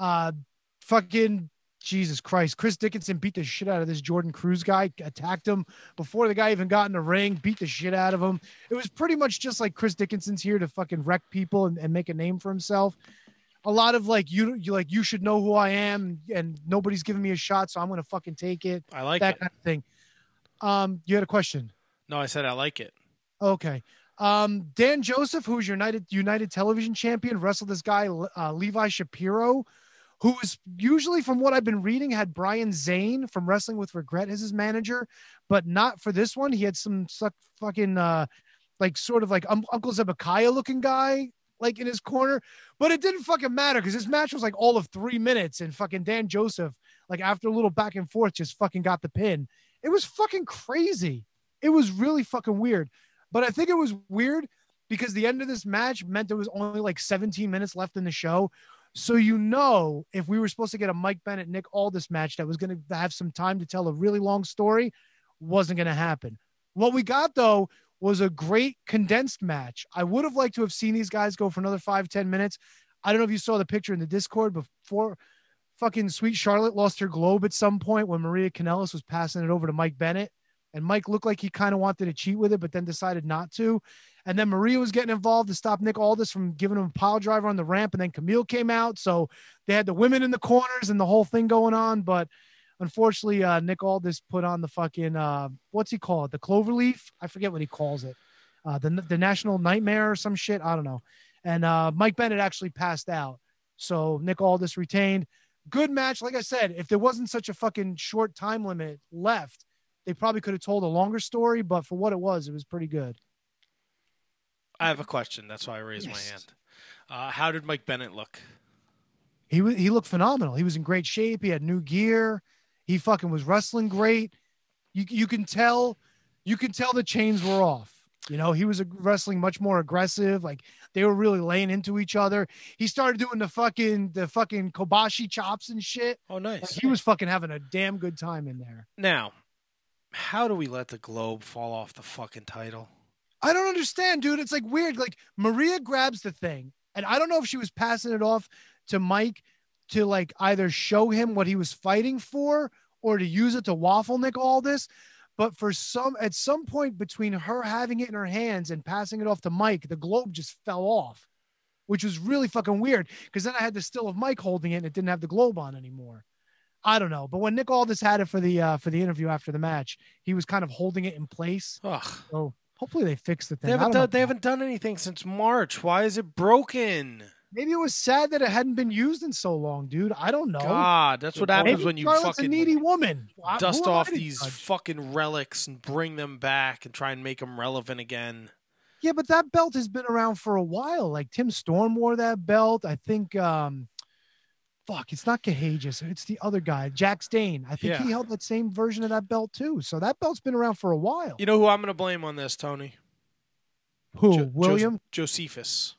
Speaker 1: Fucking Jesus Christ. Chris Dickinson beat the shit out of this Jordan Cruz guy, attacked him before the guy even got in the ring, beat the shit out of him. It was pretty much just like Chris Dickinson's here to fucking wreck people and make a name for himself. A lot of you should know who I am and nobody's giving me a shot, so I'm going to fucking take it.
Speaker 2: I like
Speaker 1: that
Speaker 2: it.
Speaker 1: kind of thing. You had a question?
Speaker 2: No, I said I like it.
Speaker 1: Okay. Dan Joseph, who's United Television champion, wrestled this guy, Levi Shapiro, who is usually, from what I've been reading, had Brian Zane from Wrestling with Regret as his manager, but not for this one. He had some fucking sort of like Uncle Zebekiah looking guy in his corner, but it didn't fucking matter because this match was all of 3 minutes, and fucking Dan Joseph, after a little back and forth, just fucking got the pin. It was fucking crazy. It was really fucking weird, but I think it was weird because the end of this match meant there was only 17 minutes left in the show. So, if we were supposed to get a Mike Bennett, Nick Aldis match that was going to have some time to tell a really long story, wasn't going to happen. What we got, though, was a great condensed match. I would have liked to have seen these guys go for another 5-10 minutes. I don't know if you saw the picture in the Discord before fucking Sweet Charlotte lost her globe at some point when Maria Kanellis was passing it over to Mike Bennett. And Mike looked like he kind of wanted to cheat with it, but then decided not to. And then Maria was getting involved to stop Nick Aldis from giving him a pile driver on the ramp. And then Camille came out. So they had the women in the corners and the whole thing going on. But unfortunately, Nick Aldis put on the fucking, what's he call it? The cloverleaf? I forget what he calls it. The National Nightmare or some shit. I don't know. And Mike Bennett actually passed out. So Nick Aldis retained. Good match. Like I said, if there wasn't such a fucking short time limit left, they probably could have told a longer story, but for what it was pretty good.
Speaker 2: I have a question. That's why I raised my hand. How did Mike Bennett look?
Speaker 1: He looked phenomenal. He was in great shape. He had new gear. He fucking was wrestling great. You can tell the chains were off. You know, he was wrestling much more aggressive. Like they were really laying into each other. He started doing the fucking Kobashi chops and shit.
Speaker 2: Oh, nice.
Speaker 1: Like, he was fucking having a damn good time in there.
Speaker 2: Now, how do we let the Globe fall off the fucking title?
Speaker 1: I don't understand, dude. It's like weird. Like Maria grabs the thing, and I don't know if she was passing it off to Mike to like either show him what he was fighting for or to use it to waffle Nick Aldis. But at some point between her having it in her hands and passing it off to Mike, the Globe just fell off, which was really fucking weird. Because then I had the still of Mike holding it, and it didn't have the Globe on anymore. I don't know. But when Nick Aldis had it for the interview after the match, he was kind of holding it in place.
Speaker 2: Ugh.
Speaker 1: So hopefully they fixed the thing.
Speaker 2: They haven't done anything since March. Why is it broken?
Speaker 1: Maybe it was sad that it hadn't been used in so long, dude. I don't know.
Speaker 2: God, that's what happens when you
Speaker 1: Charlotte's
Speaker 2: fucking
Speaker 1: a needy woman.
Speaker 2: dust off these fucking relics and bring them back and try and make them relevant again.
Speaker 1: Yeah, but that belt has been around for a while. Like Tim Storm wore that belt. I think, it's not Cahages. It's the other guy, Jack Stain. I think he held that same version of that belt too. So that belt's been around for a while.
Speaker 2: You know who I'm going to blame on this, Tony?
Speaker 1: Who? William?
Speaker 2: Josephus.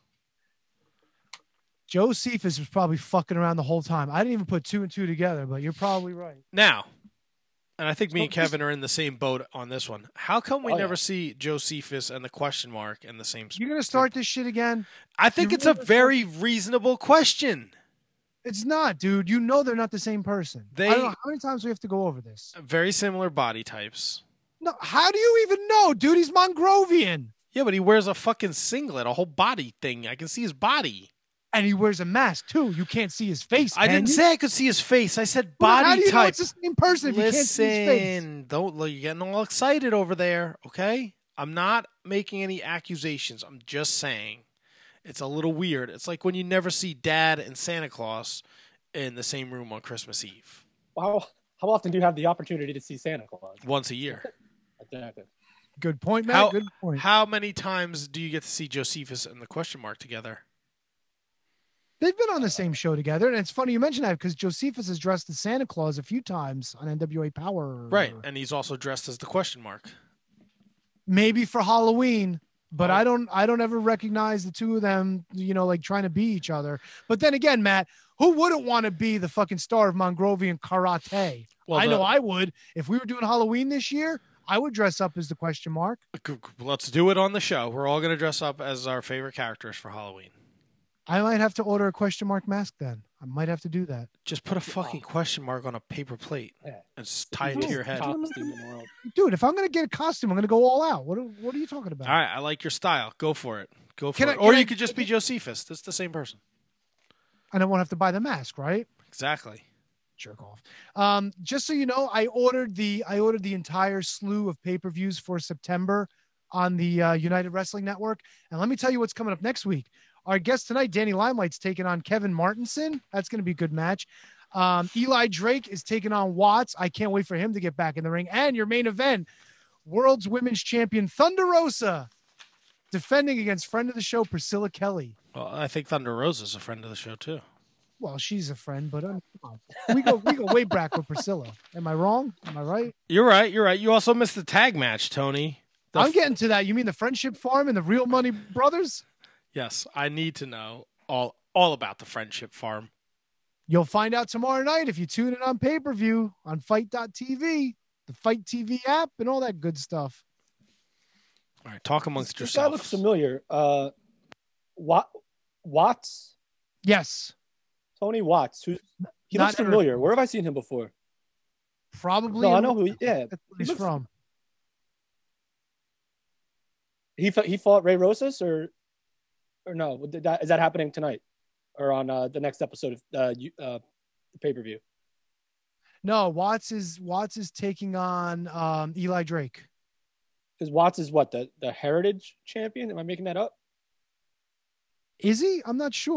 Speaker 1: Josephus was probably fucking around the whole time. I didn't even put 2 and 2 together, but you're probably right.
Speaker 2: Now, and I think me and Kevin are in the same boat on this one. How come we never see Josephus and the question mark in the same spot?
Speaker 1: You're going to start this shit again?
Speaker 2: I think it's a very reasonable question.
Speaker 1: It's not, dude. You know they're not the same person. I don't know how many times we have to go over this.
Speaker 2: Very similar body types.
Speaker 1: No, how do you even know, dude? He's Mongrovian.
Speaker 2: Yeah, but he wears a fucking singlet, a whole body thing. I can see his body.
Speaker 1: And he wears a mask, too. You can't see his face.
Speaker 2: I didn't say I could see his face. I said body type.
Speaker 1: How do you know it's the same person if you can't see his face?
Speaker 2: You're getting all excited over there, okay? I'm not making any accusations. I'm just saying it's a little weird. It's like when you never see Dad and Santa Claus in the same room on Christmas Eve.
Speaker 3: Wow. How often do you have the opportunity to see Santa Claus?
Speaker 2: Once a year.
Speaker 3: Exactly.
Speaker 1: Good point, Matt. Good point.
Speaker 2: How many times do you get to see Josephus and the question mark together?
Speaker 1: They've been on the same show together, and it's funny you mention that because Josephus has dressed as Santa Claus a few times on NWA Power.
Speaker 2: Right, and he's also dressed as the question mark.
Speaker 1: Maybe for Halloween, but I don't ever recognize the two of them, like trying to be each other. But then again, Matt, who wouldn't want to be the fucking star of Mongrovian Karate? Well, I know I would. If we were doing Halloween this year, I would dress up as the question mark.
Speaker 2: Let's do it on the show. We're all going to dress up as our favorite characters for Halloween.
Speaker 1: I might have to order a question mark mask then. I might have to do that.
Speaker 2: Just put a fucking question mark on a paper plate and tie it to your head.
Speaker 1: Dude, if I'm going to get a costume, I'm going to go all out. What are you talking about?
Speaker 2: All right, I like your style. Go for it. Or you could just be Josephus. That's the same person.
Speaker 1: And I won't have to buy the mask, right?
Speaker 2: Exactly.
Speaker 1: Jerk off. Just so you know, I ordered the entire slew of pay-per-views for September on the United Wrestling Network. And let me tell you what's coming up next week. Our guest tonight, Danny Limelight's taking on Kevin Martinson. That's going to be a good match. Eli Drake is taking on Watts. I can't wait for him to get back in the ring. And your main event, World's Women's Champion Thunder Rosa defending against friend of the show, Priscilla Kelly.
Speaker 2: Well, I think Thunder Rosa's a friend of the show, too.
Speaker 1: Well, she's a friend, but we go way back with Priscilla. Am I wrong? Am I right?
Speaker 2: You're right. You also missed the tag match, Tony.
Speaker 1: I'm getting to that. You mean the Friendship Farm and the Real Money Brothers?
Speaker 2: Yes, I need to know all about the Friendship Farm.
Speaker 1: You'll find out tomorrow night if you tune in on pay-per-view on Fight.tv, the Fight TV app, and all that good stuff.
Speaker 2: All right, talk amongst yourselves.
Speaker 3: This guy looks familiar. Watts?
Speaker 1: Yes.
Speaker 3: Tony Watts. He looks familiar. Where have I seen him before?
Speaker 1: Probably.
Speaker 3: No, I know who
Speaker 1: he's from.
Speaker 3: He fought Ray Rosas or no? Is that happening tonight or on the next episode of the pay-per-view?
Speaker 1: No, Watts is taking on Eli Drake.
Speaker 3: Because Watts is what, the Heritage champion? Am I making that up?
Speaker 1: Is he? I'm not sure.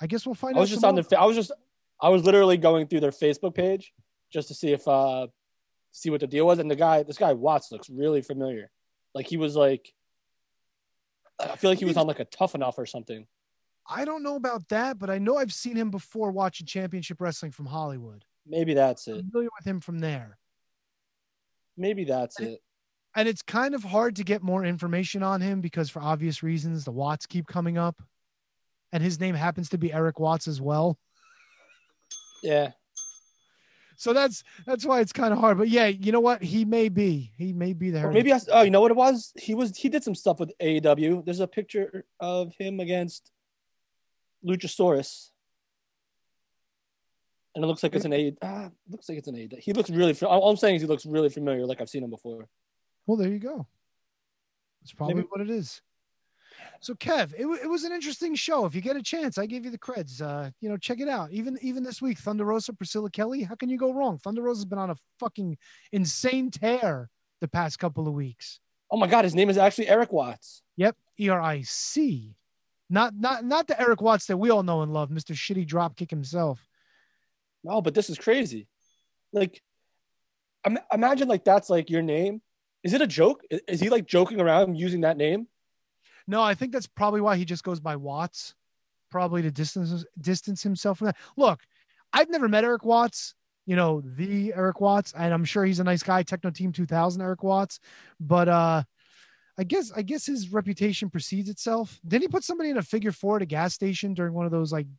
Speaker 1: I guess we'll find
Speaker 3: I
Speaker 1: out.
Speaker 3: was just on I was literally going through their Facebook page just to see if see what the deal was, and this guy Watts looks really familiar. Like he was like, I feel like he was on like a Tough Enough or something.
Speaker 1: I don't know about that, but I know I've seen him before watching Championship Wrestling from Hollywood.
Speaker 3: Maybe that's it.
Speaker 1: I'm familiar with him from there.
Speaker 3: Maybe that's it.
Speaker 1: And it's kind of hard to get more information on him because for obvious reasons, the Watts keep coming up. And his name happens to be Eric Watts as well.
Speaker 3: Yeah.
Speaker 1: So that's why it's kind of hard. But yeah, you know what? He may be there.
Speaker 3: Or maybe you know what it was? He did some stuff with AEW. There's a picture of him against Luchasaurus. And it looks like it's an AEW. He looks really all I'm saying is he looks really familiar, like I've seen him before.
Speaker 1: Well, there you go. That's probably what it is. So, Kev, it was an interesting show. If you get a chance, I gave you the creds. Check it out. Even this week, Thunder Rosa, Priscilla Kelly. How can you go wrong? Thunder Rosa's been on a fucking insane tear the past couple of weeks.
Speaker 3: Oh my God, his name is actually Eric Watts.
Speaker 1: Yep, ERIC. Not the Eric Watts that we all know and love, Mr. Shitty Dropkick himself.
Speaker 3: No, but this is crazy. Like, imagine like that's like your name. Is it a joke? Is he like joking around using that name?
Speaker 1: No, I think that's probably why he just goes by Watts, probably to distance himself from that. Look, I've never met Eric Watts, the Eric Watts, and I'm sure he's a nice guy, Techno Team 2000 Eric Watts, but I guess his reputation precedes itself. Didn't he put somebody in a figure four at a gas station during one of those like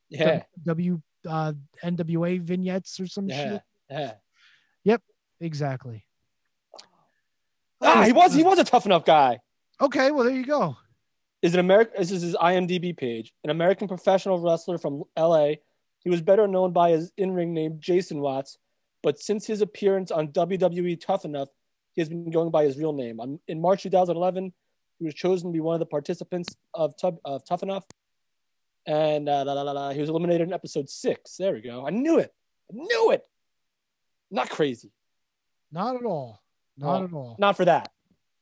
Speaker 1: NWA vignettes or some shit?
Speaker 3: Yeah.
Speaker 1: Yep, exactly.
Speaker 3: He was a Tough Enough guy.
Speaker 1: Okay, well there you go.
Speaker 3: This is his IMDb page. An American professional wrestler from LA. He was better known by his in-ring name Jason Watts, but since his appearance on WWE Tough Enough, he has been going by his real name. In March 2011, he was chosen to be one of the participants of Tough Enough, and he was eliminated in episode 6. There we go. I knew it. Not crazy.
Speaker 1: Not at all. Not at all.
Speaker 3: Not for that.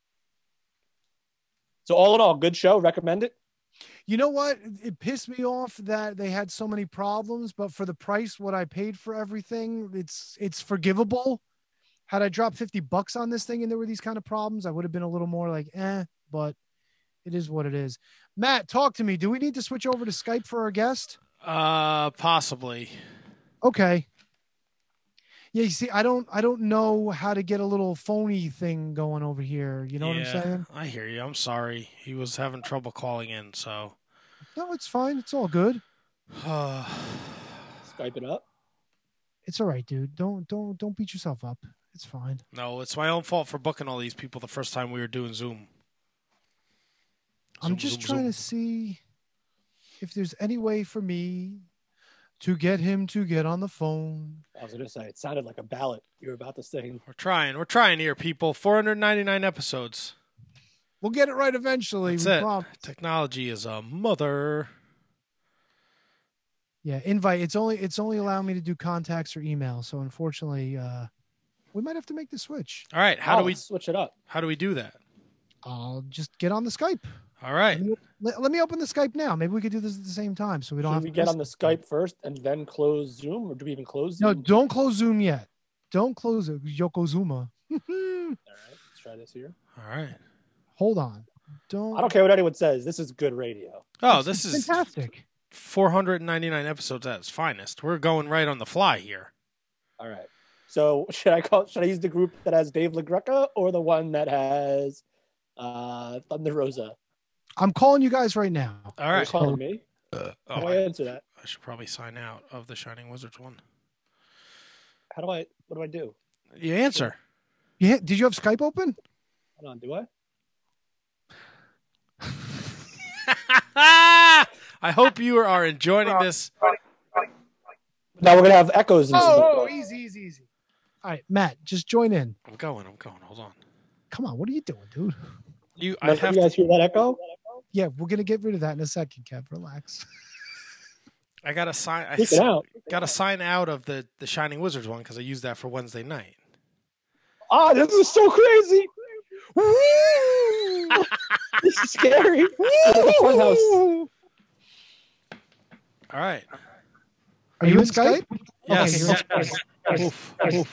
Speaker 3: So all in all, good show. Recommend it.
Speaker 1: You know what? It pissed me off that they had so many problems, but for the price, what I paid for everything, it's forgivable. Had I dropped $50 on this thing and there were these kind of problems, I would have been a little more like, but it is what it is. Matt, talk to me. Do we need to switch over to Skype for our guest?
Speaker 2: Possibly.
Speaker 1: Okay. Yeah, you see, I don't know how to get a little phony thing going over here. You know what I'm saying?
Speaker 2: I hear you. I'm sorry. He was having trouble calling in, so.
Speaker 1: No, it's fine. It's all good.
Speaker 3: Skype it up.
Speaker 1: It's all right, dude. Don't beat yourself up. It's fine.
Speaker 2: No, it's my own fault for booking all these people the first time we were doing Zoom.
Speaker 1: I'm just trying to see if there's any way for me to get him to get on the phone.
Speaker 3: I was going to say, it sounded like a ballad you were about to sing.
Speaker 2: We're trying here, people. 499 episodes.
Speaker 1: We'll get it right eventually.
Speaker 2: That's it. Technology is a mother.
Speaker 1: Yeah, invite. It's only allowing me to do contacts or email. So unfortunately, we might have to make the switch.
Speaker 2: All right. How do we
Speaker 3: switch it up?
Speaker 2: How do we do that?
Speaker 1: I'll just get on the Skype.
Speaker 2: All right.
Speaker 1: Let me open the Skype now. Maybe we could do this at the same time, so we don't have to
Speaker 3: get on the Skype first and then close Zoom, or do we even close Zoom?
Speaker 1: No, don't close Zoom yet. Don't close it. Yokozuna.
Speaker 3: All right, let's try this here.
Speaker 2: All right.
Speaker 1: Hold on.
Speaker 3: I don't care what anyone says. This is good radio.
Speaker 2: Oh, this is
Speaker 1: fantastic.
Speaker 2: 499 episodes at its finest. We're going right on the fly here.
Speaker 3: All right. So should I use the group that has Dave LaGreca or the one that has Thunder Rosa?
Speaker 1: I'm calling you guys right now.
Speaker 2: All right.
Speaker 3: You're calling me? How do I answer that?
Speaker 2: I should probably sign out of the Shining Wizards one.
Speaker 3: What do I do?
Speaker 2: You answer.
Speaker 1: Yeah. Did you have Skype open?
Speaker 3: Hold on. Do I?
Speaker 2: I hope you are enjoying this.
Speaker 3: Now we're going to have echoes.
Speaker 1: Easy. All right, Matt, just join in.
Speaker 2: I'm going. Hold on.
Speaker 1: Come on. What are you doing, dude?
Speaker 3: You guys hear that echo?
Speaker 1: Yeah, we're going to get rid of that in a second, Kev. Relax.
Speaker 2: I got to sign. Got to sign out of the Shining Wizards one because I used that for Wednesday night.
Speaker 3: This is so crazy. This is scary.
Speaker 1: All
Speaker 2: All right.
Speaker 1: Are you in Skype?
Speaker 2: Yes.
Speaker 1: Okay, you're on Skype.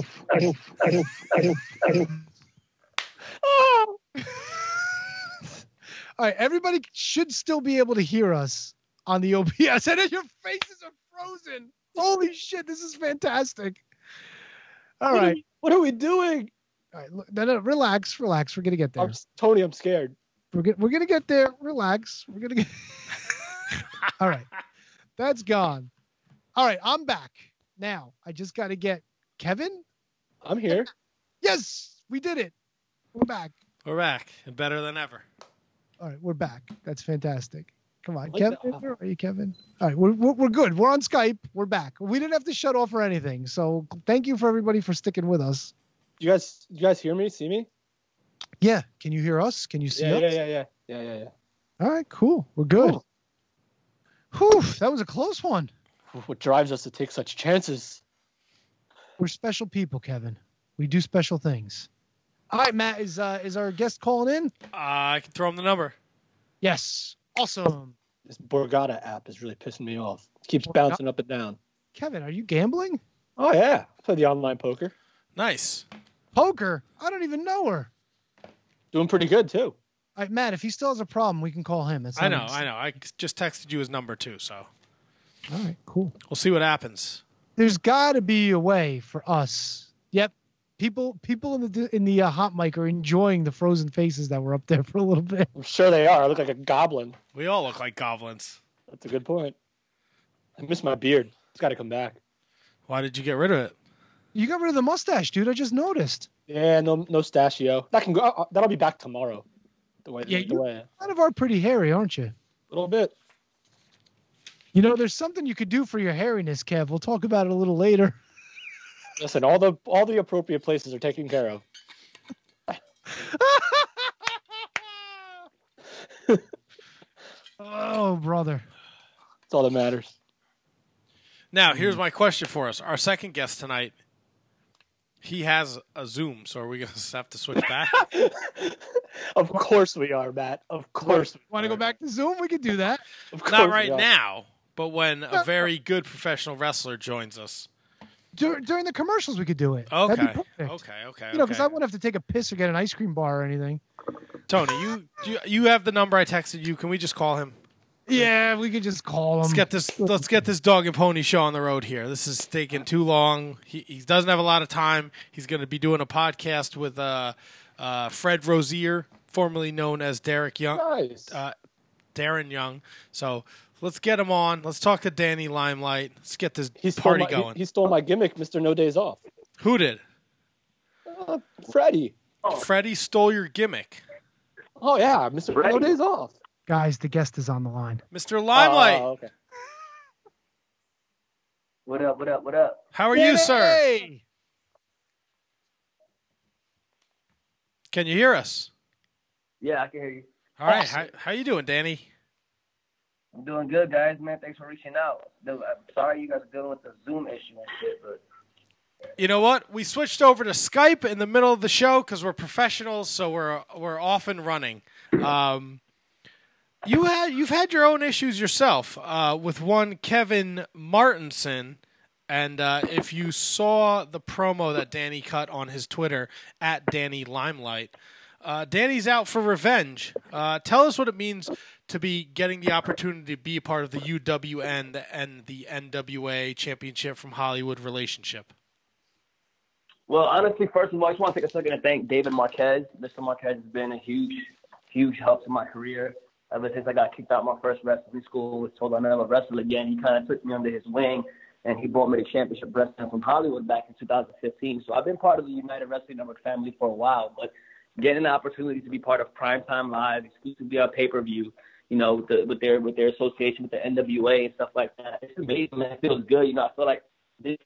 Speaker 1: All right, everybody should still be able to hear us on the OBS. And your faces are frozen. Holy shit, this is fantastic. All right.
Speaker 3: What are we doing?
Speaker 1: All right, no, relax. We're gonna get there.
Speaker 3: Tony, I'm scared.
Speaker 1: We're gonna get there. Relax. We're gonna get. All right, that's gone. All right, I'm back now. I just got to get Kevin.
Speaker 3: I'm here.
Speaker 1: Yes, we did it. We're back.
Speaker 2: We're back and better than ever.
Speaker 1: All right, we're back. That's fantastic. Come on,
Speaker 3: Like
Speaker 1: Kevin.
Speaker 3: that.
Speaker 1: Where are you, Kevin? All right, we're good. We're on Skype. We're back. We didn't have to shut off or anything. So thank you for everybody for sticking with us.
Speaker 3: You guys hear me? See me?
Speaker 1: Yeah. Can you hear us? Can you see us?
Speaker 3: Yeah.
Speaker 1: All right, cool. We're good. Whew, that was a close one.
Speaker 3: What drives us to take such chances?
Speaker 1: We're special people, Kevin. We do special things. All right, Matt, is our guest calling in?
Speaker 2: I can throw him the number.
Speaker 1: Yes. Awesome.
Speaker 3: This Borgata app is really pissing me off. It keeps bouncing up and down.
Speaker 1: Kevin, are you gambling?
Speaker 3: Oh, yeah. I play the online poker.
Speaker 2: Nice.
Speaker 1: Poker? I don't even know her.
Speaker 3: Doing pretty good, too.
Speaker 1: All right, Matt, if he still has a problem, we can call him. That's
Speaker 2: I know. I just texted you his number too, so
Speaker 1: All right, cool.
Speaker 2: we'll see what happens.
Speaker 1: There's got to be a way for us. Yep. People in the hot mic are enjoying the frozen faces that were up there for a little bit.
Speaker 3: I'm sure they are. I look like a goblin.
Speaker 2: We all look like goblins.
Speaker 3: That's a good point. I miss my beard. It's got to come back.
Speaker 2: Why did you get rid of it?
Speaker 1: You got rid of the mustache, dude. I just noticed.
Speaker 3: Yeah, no stachio. That can go. That'll be back tomorrow.
Speaker 1: You're kind of are pretty hairy, aren't you?
Speaker 3: A little bit.
Speaker 1: You know, there's something you could do for your hairiness, Kev. We'll talk about it a little later.
Speaker 3: Listen, all the appropriate places are taken care of.
Speaker 1: Oh, brother.
Speaker 3: That's all that matters.
Speaker 2: Now, here's my question for us. Our second guest tonight, he has a Zoom, so are we going to have to switch back?
Speaker 3: Of course we are, Matt. Of course.
Speaker 1: Want to go back to Zoom? We could do that.
Speaker 3: Of course
Speaker 2: Not right
Speaker 3: we are.
Speaker 2: now, but when a very good professional wrestler joins us.
Speaker 1: During the commercials, we could do it.
Speaker 2: Okay.
Speaker 1: That'd be perfect.
Speaker 2: Okay.
Speaker 1: You know, because I wouldn't have to take a piss or get an ice cream bar or anything.
Speaker 2: Tony, you have the number I texted you. Can we just call him?
Speaker 1: Yeah, we could just call him.
Speaker 2: Let's get this dog and pony show on the road here. This is taking too long. He doesn't have a lot of time. He's going to be doing a podcast with Fred Rozier, formerly known as Derek Young.
Speaker 3: Nice.
Speaker 2: Darren Young. So let's get him on. Let's talk to Danny Limelight. Let's get this party going.
Speaker 3: He stole my gimmick, Mr. No Days Off.
Speaker 2: Who did?
Speaker 3: Freddie.
Speaker 2: Freddie stole your gimmick.
Speaker 3: Oh yeah, Mr. No Days Off.
Speaker 1: Guys, the guest is on the line.
Speaker 2: Mr. Limelight.
Speaker 3: Oh, okay.
Speaker 7: What up?
Speaker 2: How are you, sir?
Speaker 1: Hey!
Speaker 2: Can you hear us?
Speaker 7: Yeah, I can hear you.
Speaker 2: All right. How you doing, Danny?
Speaker 7: I'm doing good, guys. Man, thanks for reaching out. I'm sorry you guys are dealing with the Zoom issue and shit, but
Speaker 2: You know what? We switched over to Skype in the middle of the show because we're professionals, so we're off and running. You've had your own issues yourself with one Kevin Martinson, and if you saw the promo that Danny cut on his Twitter at Danny Limelight, Danny's out for revenge. Tell us what it means to be getting the opportunity to be a part of the UWN and the NWA Championship from Hollywood relationship.
Speaker 7: well, honestly, first of all, I just want to take a second to thank David Marquez. Mr. Marquez has been a huge help to my career. Ever since I got kicked out of my first wrestling school, was told I'll never wrestle again, he kind of took me under his wing, and he brought me to Championship Wrestling from Hollywood back in 2015. So I've been part of the United Wrestling Network family for a while, but getting the opportunity to be part of Primetime Live, exclusively on pay-per-view, you know, with their association with the NWA and stuff like that, it's amazing, man. It feels good. You know, I feel like this.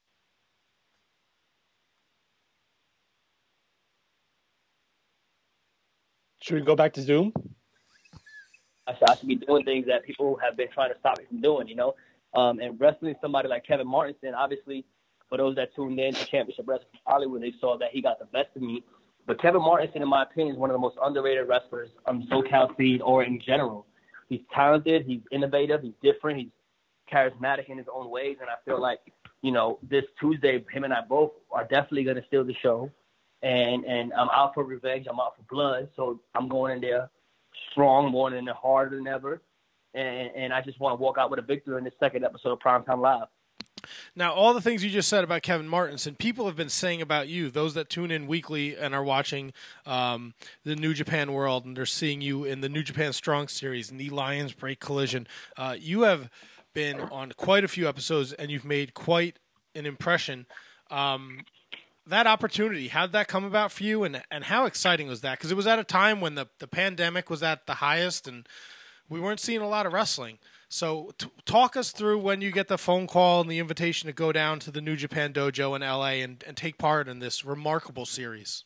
Speaker 3: Should we go back to Zoom?
Speaker 7: I should be doing things that people have been trying to stop me from doing, you know. And wrestling somebody like Kevin Martinson, obviously, for those that tuned in to Championship Wrestling Hollywood, they saw that he got the best of me. But Kevin Martinson, in my opinion, is one of the most underrated wrestlers on the SoCal scene or in general. He's talented, he's innovative, he's different, he's charismatic in his own ways, and I feel like, this Tuesday, him and I both are definitely going to steal the show. And I'm out for revenge. I'm out for blood. So I'm going in there strong, more than harder than ever. And I just want to walk out with a victory in this second episode of Primetime Live.
Speaker 2: Now, all the things you just said about Kevin Martinson, people have been saying about you, those that tune in weekly and are watching the New Japan World, and they're seeing you in the New Japan Strong Series and the Lions Break Collision. You have been on quite a few episodes, and you've made quite an impression. That opportunity, how did that come about for you, and how exciting was that? Because it was at a time when the pandemic was at the highest, and we weren't seeing a lot of wrestling. So talk us through when you get the phone call and the invitation to go down to the New Japan Dojo in LA and take part in this remarkable series.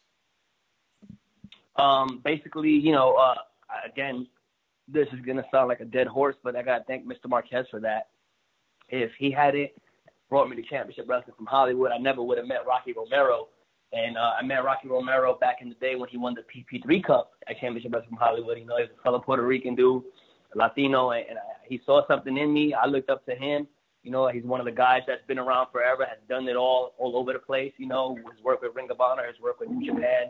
Speaker 7: Basically, again, this is going to sound like a dead horse, but I got to thank Mr. Marquez for that. If he hadn't brought me to Championship Wrestling from Hollywood, I never would have met Rocky Romero. And I met Rocky Romero back in the day when he won the PP3 Cup at Championship Wrestling from Hollywood. He was a fellow Puerto Rican dude, Latino, and he saw something in me. I looked up to him. He's one of the guys that's been around forever, has done it all over the place. His work with Ring of Honor, his work with New Japan,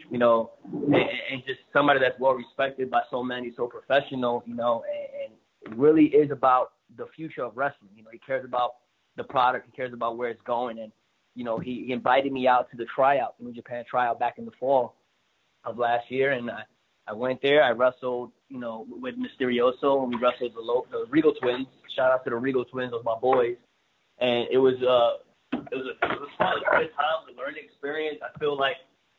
Speaker 7: and just somebody that's well respected by so many, so professional, and it really is about the future of wrestling. He cares about the product, he cares about where it's going, and he invited me out to the tryout, the New Japan tryout back in the fall of last year, and I went there. I wrestled, with Mysterioso, and we wrestled the Regal Twins. Shout out to the Regal Twins, those my boys. And it was fun. It was a good time, a learning experience. I feel like,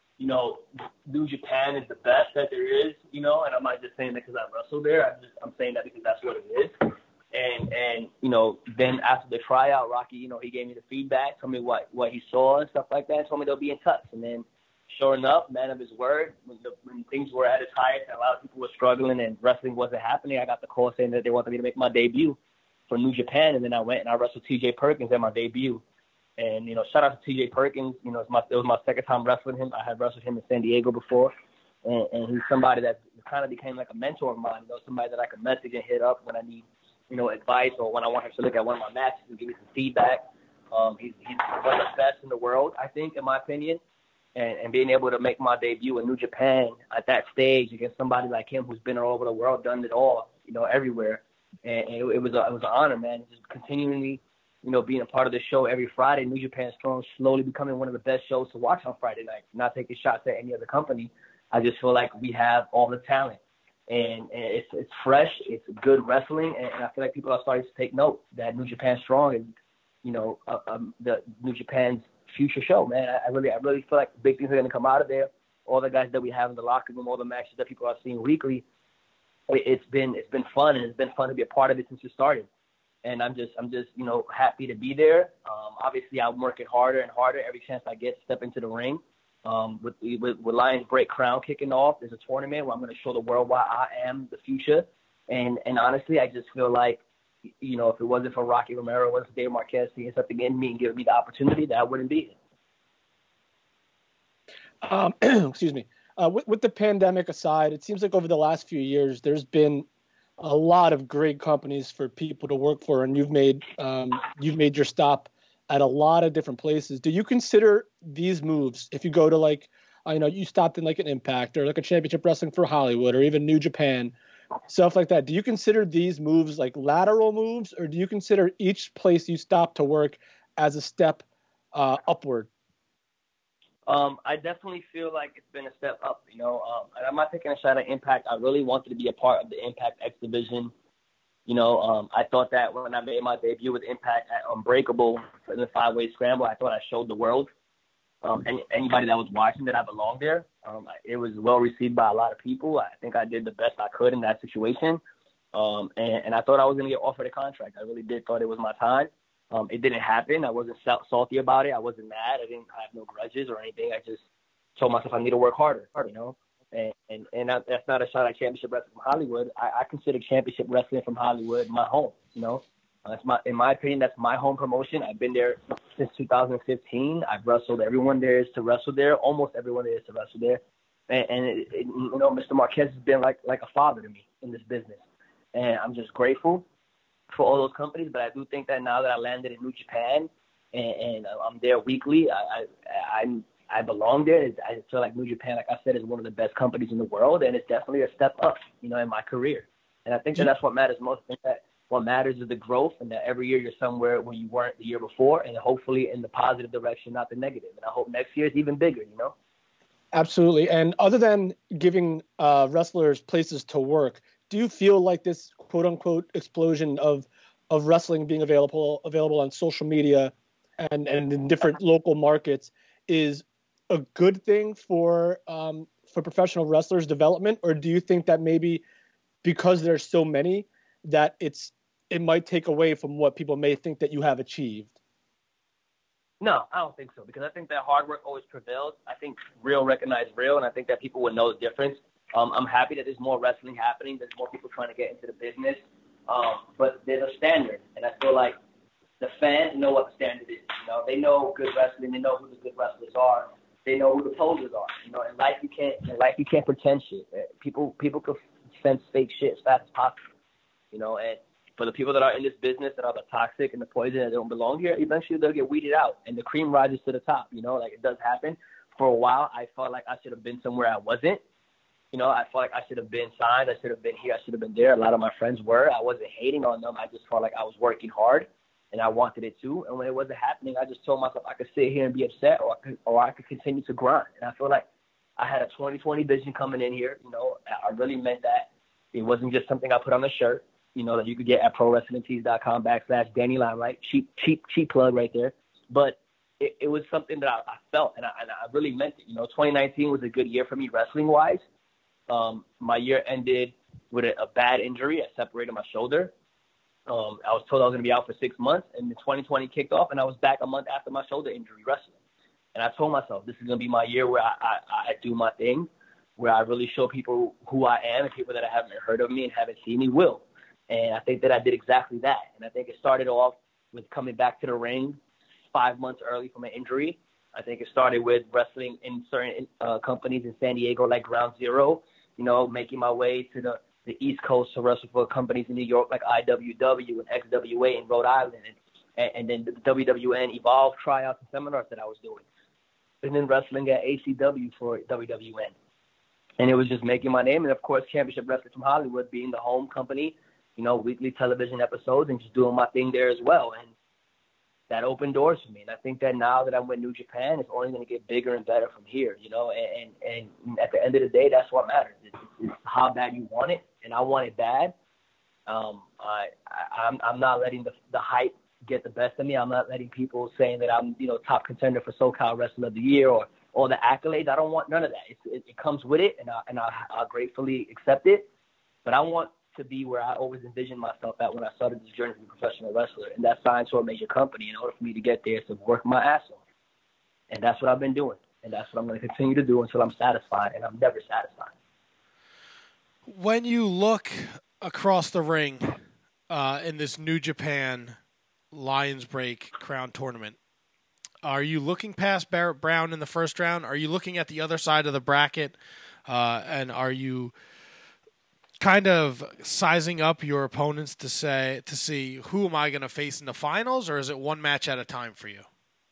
Speaker 7: New Japan is the best that there is, and I'm not just saying that because I wrestled there. I'm saying that because that's what it is. And then after the tryout, Rocky, he gave me the feedback, told me what he saw and stuff like that, told me they'll be in touch. And then, sure enough, man of his word, when things were at its highest and a lot of people were struggling and wrestling wasn't happening, I got the call saying that they wanted me to make my debut for New Japan. And then I went and I wrestled T.J. Perkins at my debut. And, shout out to T.J. Perkins. It was my second time wrestling him. I had wrestled him in San Diego before. And he's somebody that kind of became like a mentor of mine, somebody that I could message and hit up when I need, advice, or when I want him to look at one of my matches and give me some feedback. He's one of the best in the world, I think, in my opinion. And being able to make my debut in New Japan at that stage against somebody like him who's been all over the world, done it all, everywhere. And it was an honor, man. Just continually, being a part of the show every Friday. New Japan Strong slowly becoming one of the best shows to watch on Friday night. Not taking shots at any other company. I just feel like we have all the talent. And it's fresh, it's good wrestling, and I feel like people are starting to take note that New Japan Strong is, the New Japan's future show, man. I really feel like big things are going to come out of there. All the guys that we have in the locker room, all the matches that people are seeing weekly, it's been fun, and it's been fun to be a part of it since it started. And I'm just happy to be there. Obviously, I'm working harder and harder every chance I get to step into the ring. With Lions Break Crown kicking off, there's a tournament where I'm going to show the world why I am the future. And honestly, I just feel like, if it wasn't for Rocky Romero, it wasn't for Dave Marquez seeing something in me and giving me the opportunity, that I wouldn't be here.
Speaker 3: Excuse me. With the pandemic aside, it seems like over the last few years, there's been a lot of great companies for people to work for, and you've made your stop at a lot of different places. Do you consider these moves, if you go to you stopped in like an Impact or like a Championship Wrestling for Hollywood or even New Japan, stuff like that, do you consider these moves like lateral moves, or do you consider each place you stop to work as a step upward?
Speaker 7: I definitely feel like it's been a step up, and I'm not taking a shot at Impact. I really wanted to be a part of the Impact X Division. I thought that when I made my debut with Impact at Unbreakable in the 5-way scramble, I thought I showed the world, and anybody that was watching, that I belonged there. It was well received by a lot of people. I think I did the best I could in that situation. And I thought I was going to get offered a contract. I really did thought it was my time. It didn't happen. I wasn't salty about it. I wasn't mad. I didn't have no grudges or anything. I just told myself I need to work harder, And that's not a shot at Championship Wrestling from Hollywood. I consider Championship Wrestling from Hollywood my home, in my opinion, that's my home promotion. I've been there since 2015. I've wrestled everyone there is to wrestle there. Almost everyone there is to wrestle there. And Mr. Marquez has been like a father to me in this business. And I'm just grateful. for all those companies, but I do think that now that I landed in New Japan and I'm there weekly, I belong there. I feel like New Japan, like I said, is one of the best companies in the world, and it's definitely a step up, in my career. And I think that that's what matters most. I think that what matters is the growth, and that every year you're somewhere where you weren't the year before, and hopefully in the positive direction, not the negative. And I hope next year is even bigger,
Speaker 3: Absolutely. And other than giving wrestlers places to work, do you feel like this quote unquote explosion of wrestling being available on social media and in different local markets is a good thing for professional wrestlers' development? Or do you think that maybe because there's so many that it might take away from what people may think that you have achieved?
Speaker 7: No, I don't think so, because I think that hard work always prevails. I think real recognize real, and I think that people would know the difference. I'm happy that there's more wrestling happening. There's more people trying to get into the business. But there's a standard, and I feel like the fans know what the standard is. They know good wrestling. They know who the good wrestlers are. They know who the posers are. In life you can't pretend shit. People can sense fake shit as fast as possible. And for the people that are in this business that are the toxic and the poison that don't belong here, eventually they'll get weeded out, and the cream rises to the top. Like it does happen. For a while, I felt like I should have been somewhere I wasn't. I felt like I should have been signed. I should have been here. I should have been there. A lot of my friends were. I wasn't hating on them. I just felt like I was working hard, and I wanted it too. And when it wasn't happening, I just told myself I could sit here and be upset, or I could continue to grind. And I feel like I had a 20/20 vision coming in here. I really meant that. It wasn't just something I put on a shirt, that you could get at ProWrestlingTees.com/Danny Limelight. Cheap plug right there. But it was something that I felt, and I really meant it. 2019 was a good year for me wrestling-wise. My year ended with a bad injury. I separated my shoulder. I was told I was going to be out for 6 months, and the 2020 kicked off, and I was back a month after my shoulder injury wrestling. And I told myself, this is going to be my year where I do my thing, where I really show people who I am, and people that haven't heard of me and haven't seen me will. And I think that I did exactly that. And I think it started off with coming back to the ring 5 months early from an injury. I think it started with wrestling in certain companies in San Diego, like Ground Zero, making my way to the East Coast to wrestle for companies in New York like IWW and XWA in Rhode Island, and then the WWN Evolve tryouts and seminars that I was doing. And then wrestling at ACW for WWN. And it was just making my name. And, of course, Championship Wrestling from Hollywood being the home company, weekly television episodes and just doing my thing there as well. And that opened doors for me. And I think that now that I'm with New Japan, it's only going to get bigger and better from here, and at the end of the day, that's what matters. It's how bad you want it, and I want it bad. I'm not letting the hype get the best of me. I'm not letting people saying that I'm, top contender for SoCal Wrestler of the Year or all the accolades. I don't want none of that. It comes with it, and I gratefully accept it. But I want to be where I always envisioned myself at when I started this journey to be a professional wrestler, and that's signed to a major company. In order for me to get there, to work my ass off. And that's what I've been doing, and that's what I'm going to continue to do until I'm satisfied, and I'm never satisfied.
Speaker 2: When you look across the ring in this New Japan Lions Break Crown Tournament, are you looking past Barrett Brown in the first round? Are you looking at the other side of the bracket, and are you kind of sizing up your opponents to see who am I going to face in the finals, or is it one match at a time for you?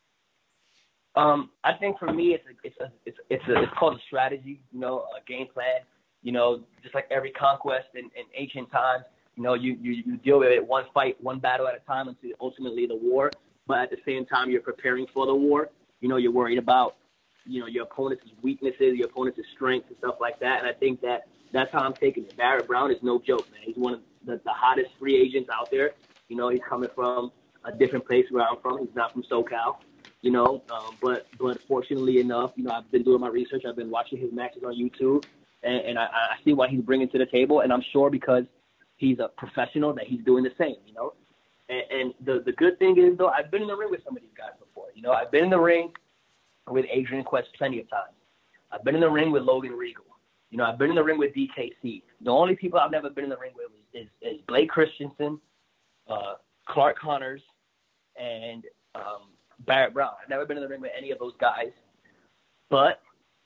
Speaker 7: I think for me, it's called a strategy, a game plan. Just like every conquest in ancient times, you deal with it one fight, one battle at a time until ultimately the war. But at the same time, you're preparing for the war. You're worried about, your opponent's weaknesses, your opponent's strengths and stuff like that. And I think that's how I'm taking it. Barrett Brown is no joke, man. He's one of the hottest free agents out there. He's coming from a different place where I'm from. He's not from SoCal, but fortunately enough, I've been doing my research. I've been watching his matches on YouTube, and I see what he's bringing to the table. And I'm sure because he's a professional that he's doing the same, And the good thing is, though, I've been in the ring with some of these guys before. I've been in the ring with Adrian Quest plenty of times. I've been in the ring with Logan Regal. I've been in the ring with DKC. The only people I've never been in the ring with is Blake Christensen, Clark Connors, and Barrett Brown. I've never been in the ring with any of those guys. But,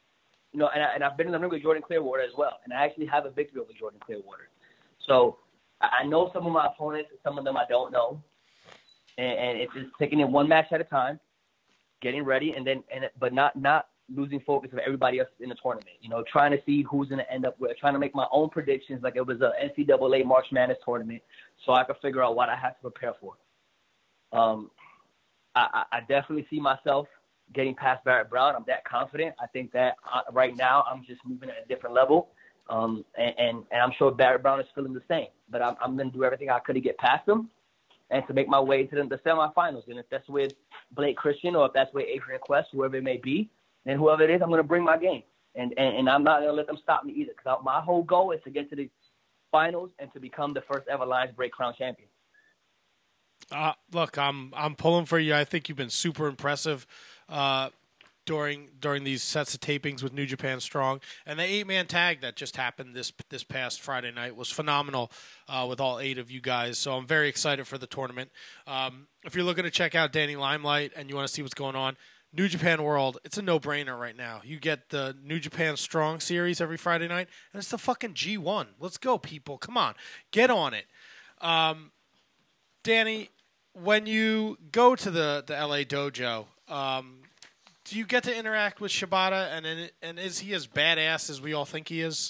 Speaker 7: and I've been in the ring with Jordan Clearwater as well. And I actually have a victory over Jordan Clearwater. So I know some of my opponents, and some of them I don't know, and it's just taking it one match at a time, getting ready, but not losing focus of everybody else in the tournament. You know, trying to see who's going to end up with, trying to make my own predictions like it was a NCAA March Madness tournament, so I could figure out what I have to prepare for. I definitely see myself getting past Barrett Brown. I'm that confident. I think that right now I'm just moving at a different level, and I'm sure Barrett Brown is feeling the same. But I'm going to do everything I could to get past him and to make my way to the semifinals. And if that's with Blake Christian or if that's with Adrian Quest, whoever it may be, then whoever it is, I'm going to bring my game. And I'm not going to let them stop me either, because my whole goal is to get to the finals and to become the first ever Lions Break Crown champion.
Speaker 2: Look, I'm pulling for you. I think you've been super impressive during these sets of tapings with New Japan Strong, and the 8-man tag that just happened this past Friday night was phenomenal with all 8 of you guys. So I'm very excited for the tournament. If you're looking to check out Danny Limelight and you want to see what's going on, New Japan World, it's a no-brainer right now. You get the New Japan Strong series every Friday night, and it's the fucking G1. Let's go, people. Come on. Get on it. Danny, when you go to the LA dojo, do you get to interact with Shibata, and is he as badass as we all think he is?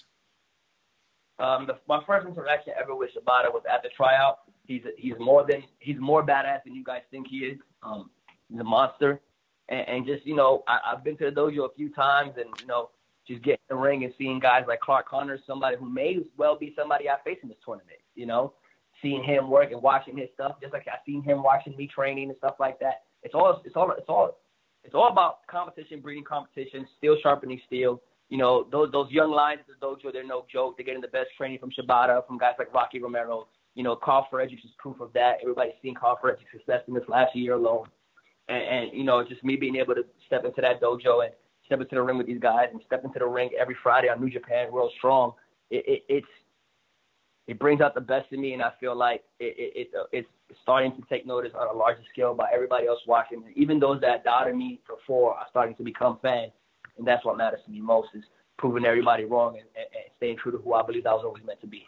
Speaker 7: My first interaction ever with Shibata was at the tryout. He's more badass than you guys think he is. He's a monster. And just, you know, I've been to the dojo a few times, and, you know, just getting in the ring and seeing guys like Clark Connors, somebody who may well be somebody I face in this tournament, you know, seeing him work and watching his stuff, just like I've seen him watching me training and stuff like that. It's all about competition, breeding competition, steel sharpening steel. You know, those young lions at the dojo, they're no joke. They're getting the best training from Shibata, from guys like Rocky Romero. You know, Carl Frederick is proof of that. Everybody's seen Carl Frederick's success in this last year alone. And, you know, just me being able to step into that dojo and step into the ring with these guys and step into the ring every Friday on New Japan World Strong, it brings out the best in me, and I feel like it's starting to take notice on a larger scale by everybody else watching. Even those that doubted me before are starting to become fans, and that's what matters to me most, is proving everybody wrong and staying true to who I believe I was always meant to be.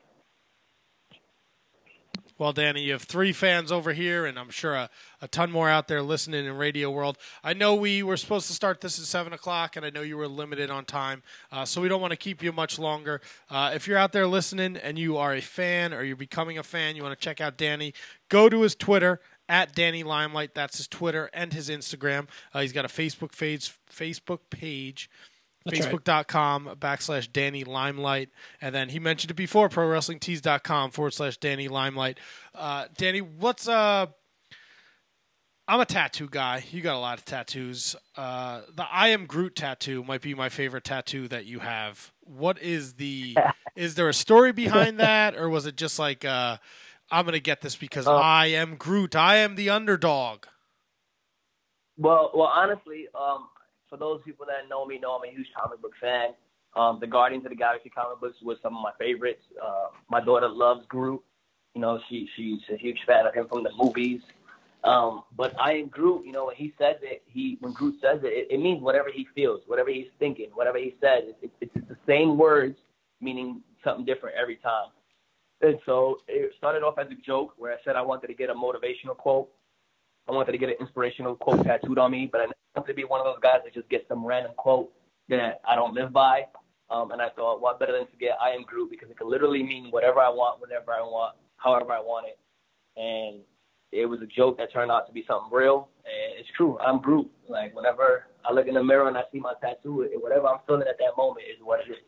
Speaker 2: Well, Danny, you have 3 fans over here, and I'm sure a ton more out there listening in Radio World. I know we were supposed to start this at 7 o'clock, and I know you were limited on time, so we don't want to keep you much longer. If you're out there listening and you are a fan or you're becoming a fan, you want to check out Danny, go to his Twitter, at Danny Limelight. That's his Twitter and his Instagram. He's got a Facebook page. That's Facebook.com/Danny Limelight. And then he mentioned it before, ProWrestlingTees.com/Danny Limelight. Danny, I'm a tattoo guy. You got a lot of tattoos. The I Am Groot tattoo might be my favorite tattoo that you have. What is is there a story behind that? Or was it just like, I'm going to get this because I am Groot. I am the underdog.
Speaker 7: Well, honestly, for those people that know I'm a huge comic book fan. The Guardians of the Galaxy comic books was some of my favorites. My daughter loves Groot. You know, she's a huge fan of him from the movies. But I Am Groot, you know, when he says it, when Groot says it, it means whatever he feels, whatever he's thinking, whatever he says. It's the same words, meaning something different every time. And so it started off as a joke where I said I wanted to get a motivational quote. I wanted to get an inspirational quote tattooed on me, but I wanted to be one of those guys that just get some random quote that I don't live by. And I thought, what better than to get I Am Groot, because it can literally mean whatever I want, whenever I want, however I want it. And it was a joke that turned out to be something real. And it's true. I'm Groot. Like, whenever I look in the mirror and I see my tattoo, whatever I'm feeling at that moment is what it is.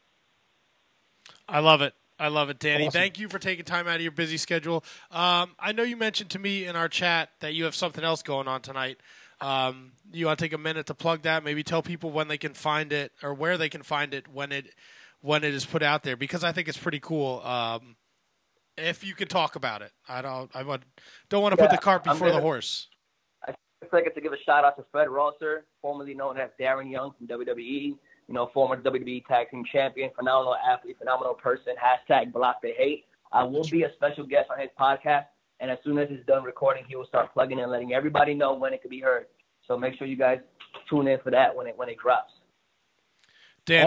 Speaker 2: I love it. Danny.
Speaker 3: Awesome.
Speaker 2: Thank you for taking time out of your busy schedule. I know you mentioned to me in our chat that you have something else going on tonight. You want to take a minute to plug that? Maybe tell people when they can find it or where they can find it when it is put out there, because I think it's pretty cool. If you could talk about it, don't want to put the cart before the horse.
Speaker 7: I think to give a shout out to Fred Rosser, formerly known as Darren Young from WWE. You know, former WWE Tag Team Champion, phenomenal athlete, phenomenal person, #Block the Hate. I will be a special guest on his podcast, and as soon as it's done recording, he will start plugging in and letting everybody know when it can be heard. So make sure you guys tune in for that when it drops.
Speaker 2: Danny,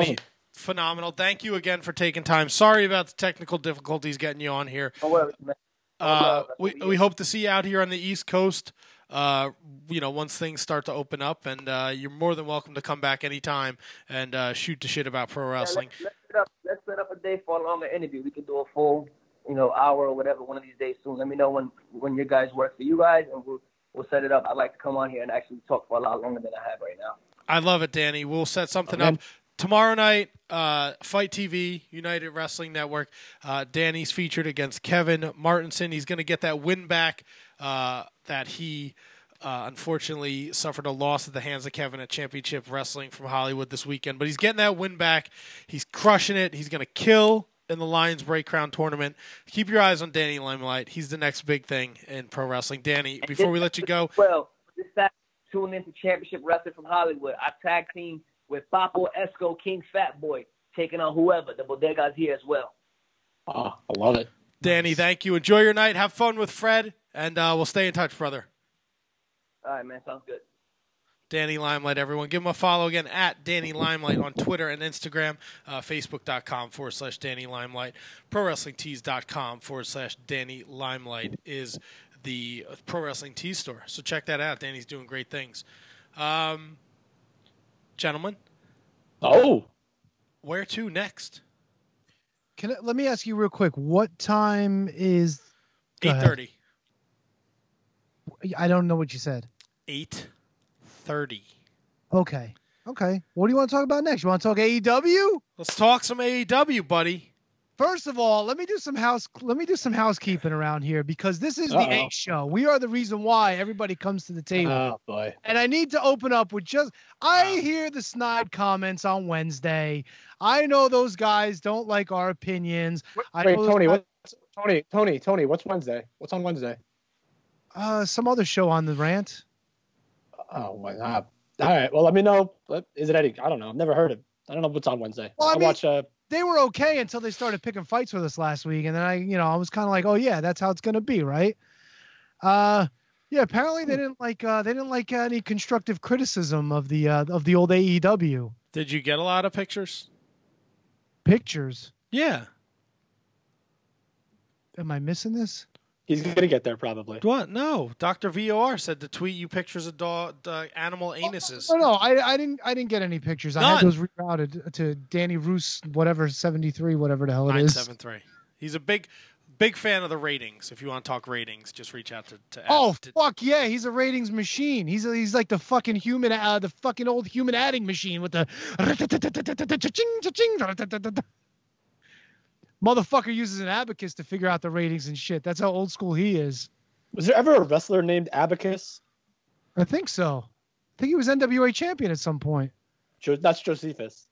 Speaker 2: phenomenal. Thank you again for taking time. Sorry about the technical difficulties getting you on here.
Speaker 7: No worries, man.
Speaker 2: We hope to see you out here on the East Coast. Once things start to open up, and you're more than welcome to come back anytime and shoot the shit about pro wrestling.
Speaker 7: Let's set up a day for a longer interview. We can do a full, hour or whatever one of these days soon. Let me know when your guys work for you guys, and we'll set it up. I'd like to come on here and actually talk for a lot longer than I have right now.
Speaker 2: I love it, Danny. We'll set something up tomorrow night. Fight TV, United Wrestling Network. Danny's featured against Kevin Martinson. He's going to get that win back that he unfortunately suffered a loss at the hands of Kevin at Championship Wrestling from Hollywood this weekend. But he's getting that win back. He's crushing it. He's going to kill in the Lions Break Crown tournament. Keep your eyes on Danny Limelight. He's the next big thing in pro wrestling. Danny, before we let you go.
Speaker 7: Well, this Saturday, tune into Championship Wrestling from Hollywood. I tag team with Papo Esco, King Fat Boy, taking on whoever. The Bodega's here as well.
Speaker 3: Oh, I love it.
Speaker 2: Danny, thank you. Enjoy your night. Have fun with Fred, and we'll stay in touch, brother.
Speaker 7: All right, man. Sounds good.
Speaker 2: Danny Limelight, everyone. Give him a follow again at Danny Limelight on Twitter and Instagram, Facebook.com/Danny Limelight, ProWrestlingTees.com/Danny Limelight is the Pro Wrestling Tees store. So check that out. Danny's doing great things. Gentlemen.
Speaker 3: Oh.
Speaker 2: Where to next?
Speaker 1: Let me ask you real quick. What time is
Speaker 2: 8:30.
Speaker 1: I don't know what you said.
Speaker 2: 8:30.
Speaker 1: Okay. What do you want to talk about next? You want to talk AEW?
Speaker 2: Let's talk some AEW, buddy.
Speaker 1: First of all, let me do some housekeeping around here, because this is the A show. We are the reason why everybody comes to the table.
Speaker 3: Oh boy.
Speaker 1: And I need to open up with I hear the snide comments on Wednesday. I know those guys don't like our opinions.
Speaker 3: Wait, Tony, what's Wednesday? What's on Wednesday?
Speaker 1: Some other show on the rant.
Speaker 3: Oh my God. All right. Well, let me know. Is it Eddie? I don't know. I've never heard it. I don't know what's on Wednesday.
Speaker 1: Well,
Speaker 3: I watch.
Speaker 1: They were okay until they started picking fights with us last week, and then I was kind of like, oh yeah, that's how it's gonna be, right? Yeah. Apparently they didn't like any constructive criticism of the old AEW.
Speaker 2: Did you get a lot of pictures?
Speaker 1: Pictures?
Speaker 2: Yeah.
Speaker 1: Am I missing this?
Speaker 3: He's gonna get there probably.
Speaker 2: What? No. Dr. VOR said to tweet you pictures of animal anuses.
Speaker 1: No, I didn't get any pictures.
Speaker 2: None.
Speaker 1: I had those rerouted to Danny Roos, whatever 73, whatever the hell it is.
Speaker 2: 973. He's a big fan of the ratings. If you want to talk ratings, just reach out to
Speaker 1: fuck yeah, he's a ratings machine. He's like the fucking the fucking old human adding machine with the motherfucker uses an abacus to figure out the ratings and shit. That's how old school he is.
Speaker 3: Was there ever a wrestler named Abacus?
Speaker 1: I think so. I think he was NWA champion at some point.
Speaker 3: That's Josephus.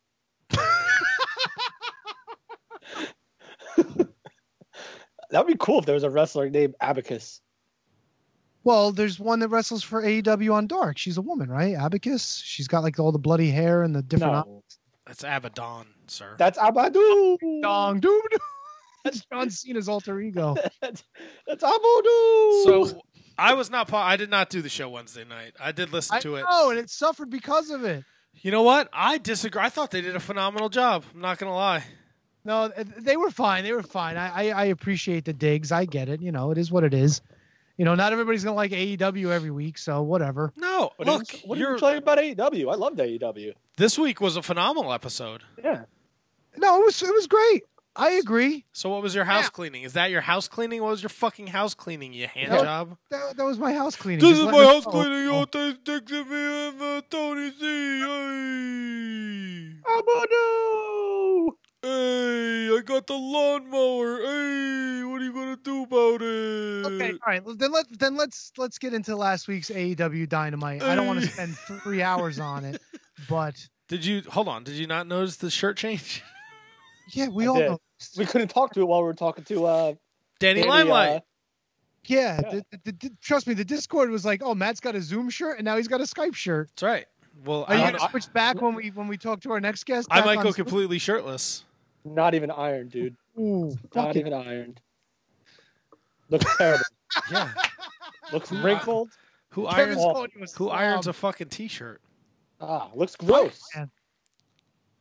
Speaker 3: That would be cool if there was a wrestler named Abacus.
Speaker 1: Well, there's one that wrestles for AEW on Dark. She's a woman, right? Abacus. She's got like all the bloody hair and the different.
Speaker 3: No.
Speaker 2: That's Abaddon, sir.
Speaker 3: That's Abaddon.
Speaker 1: Dong, doo, doo. That's John Cena's alter ego.
Speaker 3: That's Abaddon.
Speaker 2: So I did not do the show Wednesday night. I did listen to it.
Speaker 1: Oh, and it suffered because of it.
Speaker 2: You know what? I disagree. I thought they did a phenomenal job. I'm not gonna lie.
Speaker 1: No, they were fine. I appreciate the digs. I get it. It is what it is. Not everybody's gonna like AEW every week, so whatever.
Speaker 2: No, look,
Speaker 3: what are you talking about AEW? I loved AEW.
Speaker 2: This week was a phenomenal episode.
Speaker 3: Yeah.
Speaker 1: No, it was great. I agree.
Speaker 2: So what was your house cleaning? Is that your house cleaning? What was your fucking house cleaning, you hand job?
Speaker 1: That was my house cleaning.
Speaker 2: This is my house cleaning. You'll take sticks at me and Tony C. Hey.
Speaker 3: Abaddon.
Speaker 2: Hey, I got the lawnmower. Hey, what are you gonna do about it?
Speaker 1: Okay, all right. Then let's get into last week's AEW Dynamite. I don't want to spend 3 hours on it, but
Speaker 2: Did you not notice the shirt change?
Speaker 1: Yeah, we all know.
Speaker 3: We couldn't talk to it while we were talking to
Speaker 2: Danny Limelight.
Speaker 1: Yeah. Trust me, the Discord was like, "Oh, Matt's got a Zoom shirt, and now he's got a Skype shirt."
Speaker 2: That's right. Well,
Speaker 1: are you gonna switch back when we talk to our next guest?
Speaker 2: I might go completely shirtless.
Speaker 3: Not even ironed, dude.
Speaker 1: Ooh,
Speaker 3: not even ironed. Looks terrible.
Speaker 2: Yeah.
Speaker 3: Looks wrinkled.
Speaker 2: Who irons a fucking t-shirt?
Speaker 3: Looks gross.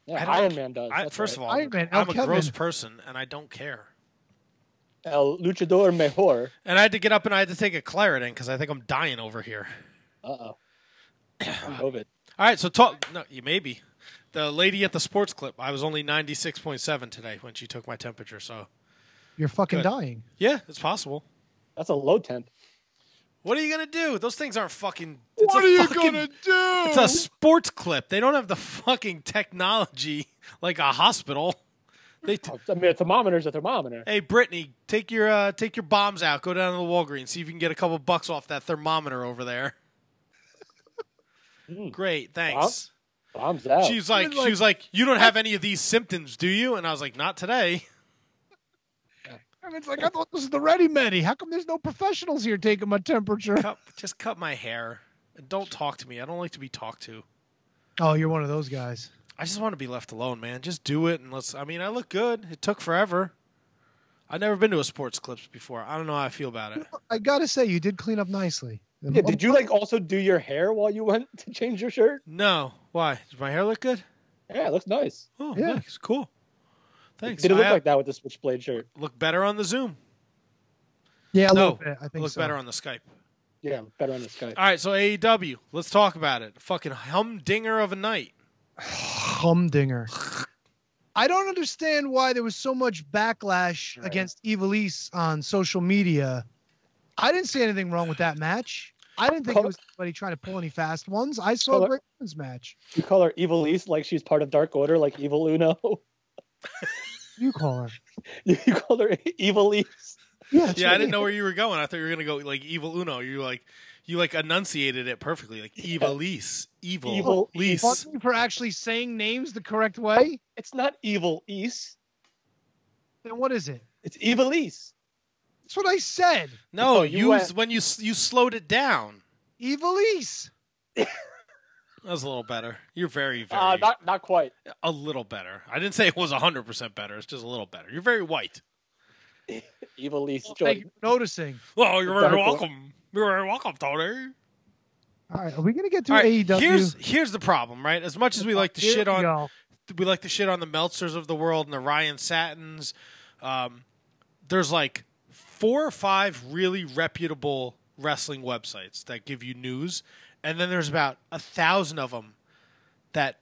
Speaker 3: Yeah,
Speaker 2: I don't-
Speaker 3: Iron Man does.
Speaker 2: First of all,
Speaker 1: Iron Man,
Speaker 2: I'm a
Speaker 1: El
Speaker 2: gross
Speaker 1: Kevin.
Speaker 2: person, and I don't care.
Speaker 3: El Luchador Mejor.
Speaker 2: And I had to get up and I had to take a Claritin because I think I'm dying over here.
Speaker 3: Uh-oh. COVID.
Speaker 2: All right, so talk. No, you maybe. The lady at the sports clip, I was only 96.7 today when she took my temperature. So
Speaker 1: You're fucking
Speaker 2: Good.
Speaker 1: dying.
Speaker 2: yeah, it's possible.
Speaker 3: That's a low temp.
Speaker 2: What are you gonna do? Those things aren't fucking.
Speaker 1: What are you
Speaker 2: fucking,
Speaker 1: gonna do?
Speaker 2: It's a sports clip. They don't have the fucking technology like a hospital. They
Speaker 3: I mean, a thermometer's a thermometer.
Speaker 2: Hey, Brittany, take your bombs out. Go down to the Walgreens. See if you can get a couple bucks off that thermometer over there. Great, thanks.
Speaker 3: Bombs out.
Speaker 2: She was like, you don't have any of these symptoms, do you? And I was like, not today.
Speaker 1: And it's like, I thought this was the Ready Medi. How come there's no professionals here taking my temperature?
Speaker 2: Just cut my hair and don't talk to me. I don't like to be talked to.
Speaker 1: Oh, you're one of those guys.
Speaker 2: I just want to be left alone, man. Just do it and I mean, I look good. It took forever. I've never been to a sports clips before. I don't know how I feel about it.
Speaker 1: I gotta say, you did clean up nicely.
Speaker 3: Yeah, did you also do your hair while you went to change your shirt?
Speaker 2: No. Why? Does my hair look good?
Speaker 3: Yeah, it looks nice.
Speaker 2: Oh,
Speaker 1: Yeah.
Speaker 2: nice. Cool. Thanks.
Speaker 3: Did it look like that with the switchblade shirt?
Speaker 2: Look better on the Zoom.
Speaker 1: Yeah, a
Speaker 2: No,
Speaker 1: little bit. I think
Speaker 2: look
Speaker 1: so.
Speaker 2: better on the Skype.
Speaker 3: Yeah, better on the Skype.
Speaker 2: All right, so AEW. Let's talk about it. Fucking humdinger of a night.
Speaker 1: Humdinger. I don't understand why there was so much backlash against Evilise on social media. I didn't see anything wrong with that match. I didn't think it was anybody trying to pull any fast ones. I saw a great women's match.
Speaker 3: You call her Evilise like she's part of Dark Order, like Evil Uno.
Speaker 1: You call her.
Speaker 3: You call her Evilise.
Speaker 1: Yeah,
Speaker 2: Yeah, I didn't know where you were going. I thought you were gonna go like Evil Uno. You enunciated it perfectly, like Evilise, Evil Lise.
Speaker 1: Fuck me for actually saying names the correct way.
Speaker 3: It's not Evil East.
Speaker 1: Then what is it?
Speaker 3: It's Evilise.
Speaker 1: That's what I said.
Speaker 2: No,
Speaker 3: Oh, you went-
Speaker 2: when you slowed it down.
Speaker 1: Evilise.
Speaker 2: That was a little better. You're very, very
Speaker 3: Not quite.
Speaker 2: a little better. I didn't say it was 100% better. It's just a little better. You're very white.
Speaker 3: Evilise.
Speaker 1: Thank you for noticing.
Speaker 2: Well, you're very
Speaker 3: Dark
Speaker 2: welcome. You're very welcome, Tony.
Speaker 1: All right, are we gonna get to
Speaker 2: All right,
Speaker 1: AEW?
Speaker 2: here's the problem, right? As much as we like to
Speaker 1: Here
Speaker 2: shit
Speaker 1: we
Speaker 2: on,
Speaker 1: go.
Speaker 2: we like to shit on the Meltzers of the world and the Ryan Satins. There's like 4 or 5 really reputable wrestling websites that give you news, and then there's about 1,000 of them that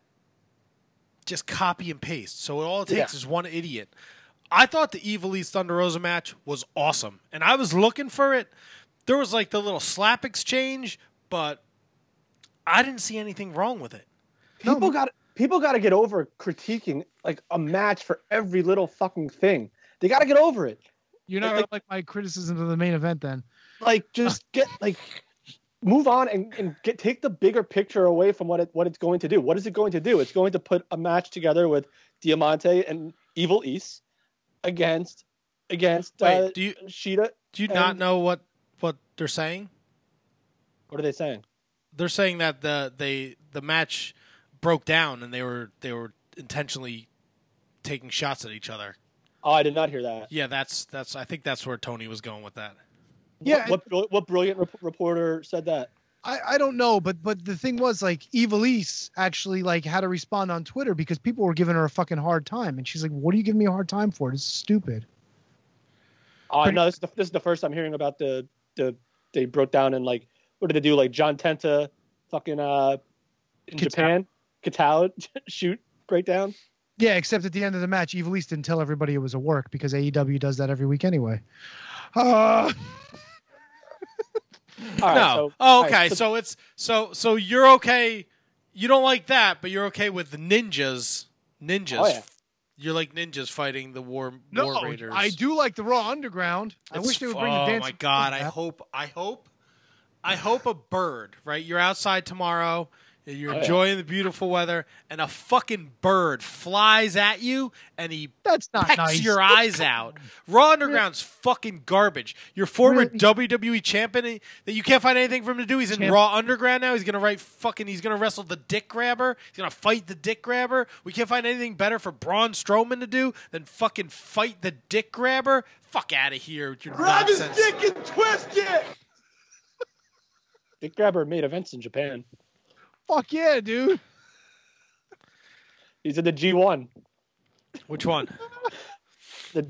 Speaker 2: just copy and paste. So all it takes is one idiot. I thought the Evil East Thunder Rosa match was awesome, and I was looking for it. There was like the little slap exchange, but I didn't see anything wrong with it.
Speaker 3: People got to get over critiquing like a match for every little fucking thing. They got to get over it.
Speaker 1: You're not gonna like my criticisms of the main event, then.
Speaker 3: Like, just move on and take the bigger picture away from what it's going to do. What is it going to do? It's going to put a match together with Diamante and Evil East against
Speaker 2: Wait, do you
Speaker 3: Shida.
Speaker 2: Do you not know what they're saying?
Speaker 3: What are they saying?
Speaker 2: They're saying that the match broke down and they were intentionally taking shots at each other.
Speaker 3: Oh, I did not hear that.
Speaker 2: Yeah, that's I think that's where Tony was going with that.
Speaker 1: Yeah,
Speaker 3: What brilliant reporter said that?
Speaker 1: I don't know, but the thing was, like, Evilise actually like had to respond on Twitter because people were giving her a fucking hard time, and she's like, "What are you giving me a hard time for? This is stupid."
Speaker 3: Oh no, this is the first I'm hearing about the they broke down and like what did they do? Like John Tenta, fucking in Japan, Katao shoot breakdown.
Speaker 1: Yeah, except at the end of the match, Evilise didn't tell everybody it was a work because AEW does that every week anyway.
Speaker 3: All right,
Speaker 2: no. Okay. So it's so you're okay. You don't like that, but you're okay with the ninjas.
Speaker 3: Oh, yeah.
Speaker 2: You're like ninjas fighting the war raiders.
Speaker 1: I do like the Raw Underground. I wish they would bring the dance.
Speaker 2: Oh my god! I hope a bird. Right, you're outside tomorrow. You're enjoying the beautiful weather, and a fucking bird flies at you, and he
Speaker 1: That's not
Speaker 2: pecks
Speaker 1: nice.
Speaker 2: your eyes out. Raw Underground's fucking garbage. Your former WWE champion that you can't find anything for him to do. He's in Raw Underground now. He's gonna He's gonna wrestle the Dick Grabber. He's gonna fight the Dick Grabber. We can't find anything better for Braun Strowman to do than fucking fight the Dick Grabber. Fuck out of here with your
Speaker 3: Grab his
Speaker 2: nonsense.
Speaker 3: dick and twist it. Dick Grabber made events in Japan.
Speaker 1: Fuck yeah, dude.
Speaker 3: He's in the G1.
Speaker 2: Which one?
Speaker 3: The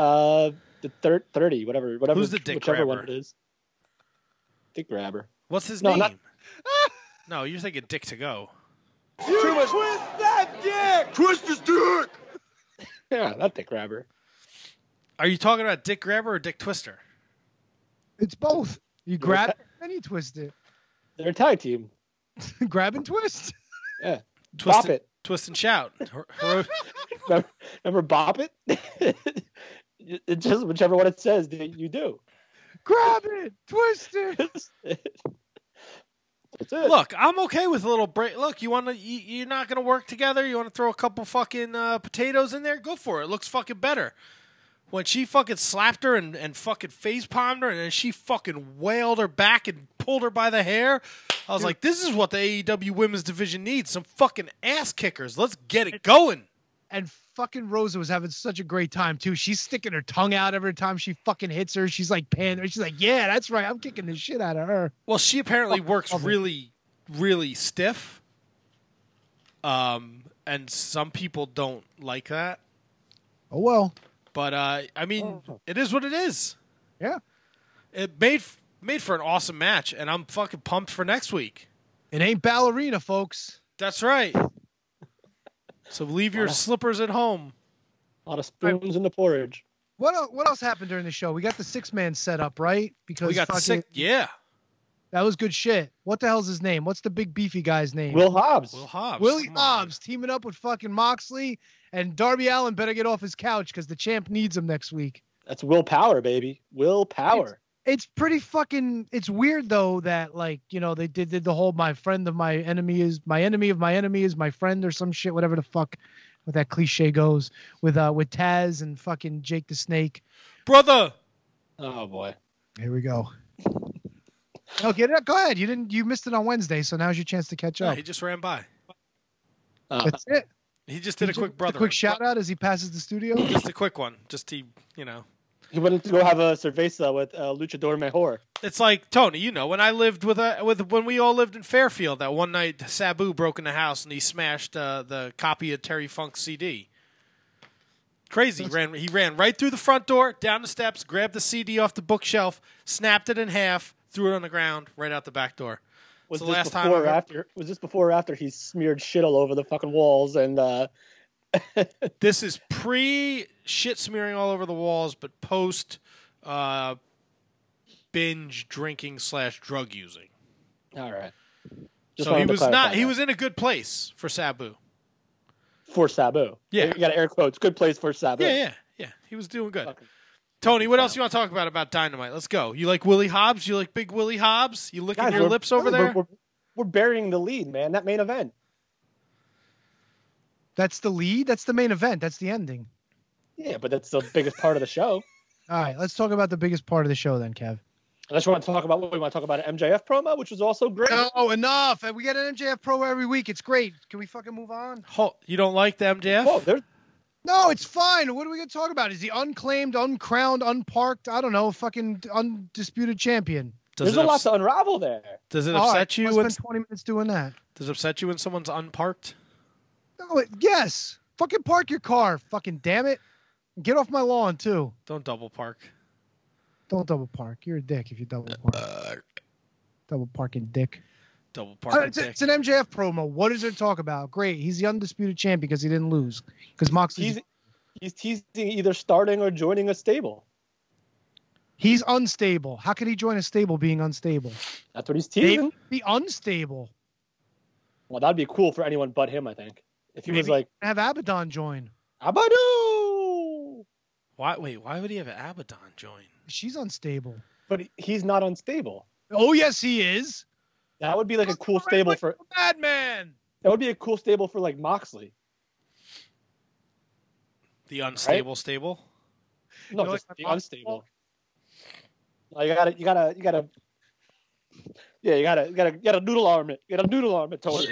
Speaker 3: 30, whatever.
Speaker 2: Who's the dick
Speaker 3: whichever
Speaker 2: grabber?
Speaker 3: one it is. Dick grabber.
Speaker 2: What's his
Speaker 3: No,
Speaker 2: name?
Speaker 3: not-
Speaker 2: No, you're thinking Dick to Go.
Speaker 8: Twist that dick! Twist his dick!
Speaker 3: Yeah, that dick grabber.
Speaker 2: Are you talking about Dick Grabber or Dick Twister?
Speaker 1: It's both. You grab it and you twist it.
Speaker 3: They're a tag team.
Speaker 1: Grab and twist.
Speaker 3: Yeah.
Speaker 2: Twist
Speaker 3: Bop it.
Speaker 2: Twist and shout.
Speaker 3: Remember Bop It? It just whichever one it says you do.
Speaker 1: Grab it. Twist it.
Speaker 3: That's it.
Speaker 2: Look, I'm okay with a little break. Look, you're not gonna work together. You want to throw a couple fucking potatoes in there? Go for it. It looks fucking better. When she fucking slapped her and fucking face palmed her, and then she fucking wailed her back and pulled her by the hair, I was like, this is what the AEW Women's Division needs. Some fucking ass kickers. Let's get it going.
Speaker 1: And fucking Rosa was having such a great time too. She's sticking her tongue out every time she fucking hits her. She's like panning. She's like, yeah, that's right. I'm kicking the shit out of her.
Speaker 2: Well, she apparently works really, really stiff. And some people don't like that.
Speaker 1: Oh, well.
Speaker 2: But, I mean, it is what it is.
Speaker 1: Yeah.
Speaker 2: It made for an awesome match, and I'm fucking pumped for next week.
Speaker 1: It ain't ballerina, folks.
Speaker 2: That's right. So leave your slippers at home.
Speaker 3: A lot of spoons in the porridge.
Speaker 1: What else happened during the show? We got the 6-man set up, right? Because
Speaker 2: We got the sick. Yeah.
Speaker 1: That was good shit. What the hell's his name? What's the big beefy guy's name?
Speaker 3: Will Hobbs.
Speaker 2: Will Hobbs.
Speaker 1: Willie
Speaker 2: come on.
Speaker 1: Hobbs teaming up with fucking Moxley, and Darby Allin better get off his couch because the champ needs him next week.
Speaker 3: That's willpower, baby. Willpower.
Speaker 1: It's pretty fucking. It's weird though that like they did the whole my friend of my enemy is my enemy of my enemy is my friend or some shit, whatever the fuck with that cliche goes with Taz and fucking Jake the Snake.
Speaker 2: Brother.
Speaker 3: Oh boy.
Speaker 1: Here we go. No, get it. Go ahead. You missed it on Wednesday, so now's your chance to catch
Speaker 2: No,
Speaker 1: up.
Speaker 2: he just ran by.
Speaker 1: That's it.
Speaker 2: He just did a quick brother.
Speaker 1: A quick shout out as he passes the studio.
Speaker 2: Just a quick one. Just he.
Speaker 3: He went to go have a cerveza with Luchador Mejor.
Speaker 2: It's like Tony, when I lived when we all lived in Fairfield. That one night, Sabu broke in the house and he smashed the copy of Terry Funk's CD. Crazy. He ran right through the front door, down the steps, grabbed the CD off the bookshelf, snapped it in half, threw it on the ground, right out the back door.
Speaker 3: Was
Speaker 2: the
Speaker 3: this
Speaker 2: last
Speaker 3: before
Speaker 2: time
Speaker 3: or after? Was this before or after he smeared shit all over the fucking walls and?
Speaker 2: This is pre shit smearing all over the walls, but post binge drinking / drug using.
Speaker 3: All right.
Speaker 2: So he was not. He was in a good place for Sabu.
Speaker 3: For Sabu.
Speaker 2: Yeah.
Speaker 3: You got air quotes. Good place for Sabu.
Speaker 2: Yeah. He was doing good. Tony, what else you want to talk about Dynamite? Let's go. You like Willie Hobbs? You like Big Willie Hobbs? You licking your lips over there?
Speaker 3: We're burying the lead, man. That main event.
Speaker 1: That's the lead. That's the main event. That's the ending.
Speaker 3: Yeah, but that's the biggest part of the show.
Speaker 1: All right, let's talk about the biggest part of the show then, Kev.
Speaker 3: Unless you want to talk about what we want to talk about, an MJF promo, which was also great.
Speaker 1: No, enough. We get an MJF promo every week. It's great. Can we fucking move on?
Speaker 2: You don't like the MJF?
Speaker 3: Whoa,
Speaker 1: no, it's fine. What are we going to talk about? Is he unclaimed, uncrowned, unparked? I don't know. Fucking undisputed champion.
Speaker 3: There's a lot to unravel there.
Speaker 2: Does it upset you?
Speaker 1: Spend 20 minutes doing that.
Speaker 2: Does it upset you when someone's unparked?
Speaker 1: No, yes. Fucking park your car. Fucking damn it. Get off my lawn, too.
Speaker 2: Don't double park.
Speaker 1: Don't double park. You're a dick if you double park. Double parking dick.
Speaker 2: Double parking dick.
Speaker 1: It's an MJF promo. What does it talk about? Great. He's the undisputed champ because he didn't lose. Because Moxley.
Speaker 3: He's teasing either starting or joining a stable.
Speaker 1: He's unstable. How can he join a stable being unstable?
Speaker 3: That's what he's teasing.
Speaker 1: Be unstable.
Speaker 3: Well, that'd be cool for anyone but him, I think. If he was like,
Speaker 1: have Abaddon join.
Speaker 3: Abaddon!
Speaker 2: Why would he have Abaddon join?
Speaker 1: She's unstable.
Speaker 3: But he's not unstable.
Speaker 1: Oh, yes, he is.
Speaker 3: That would be like a cool stable for
Speaker 1: Madman.
Speaker 3: That would be a cool stable for like Moxley.
Speaker 2: The unstable stable?
Speaker 3: No, just the unstable. No, you gotta noodle arm it. You gotta noodle arm it towards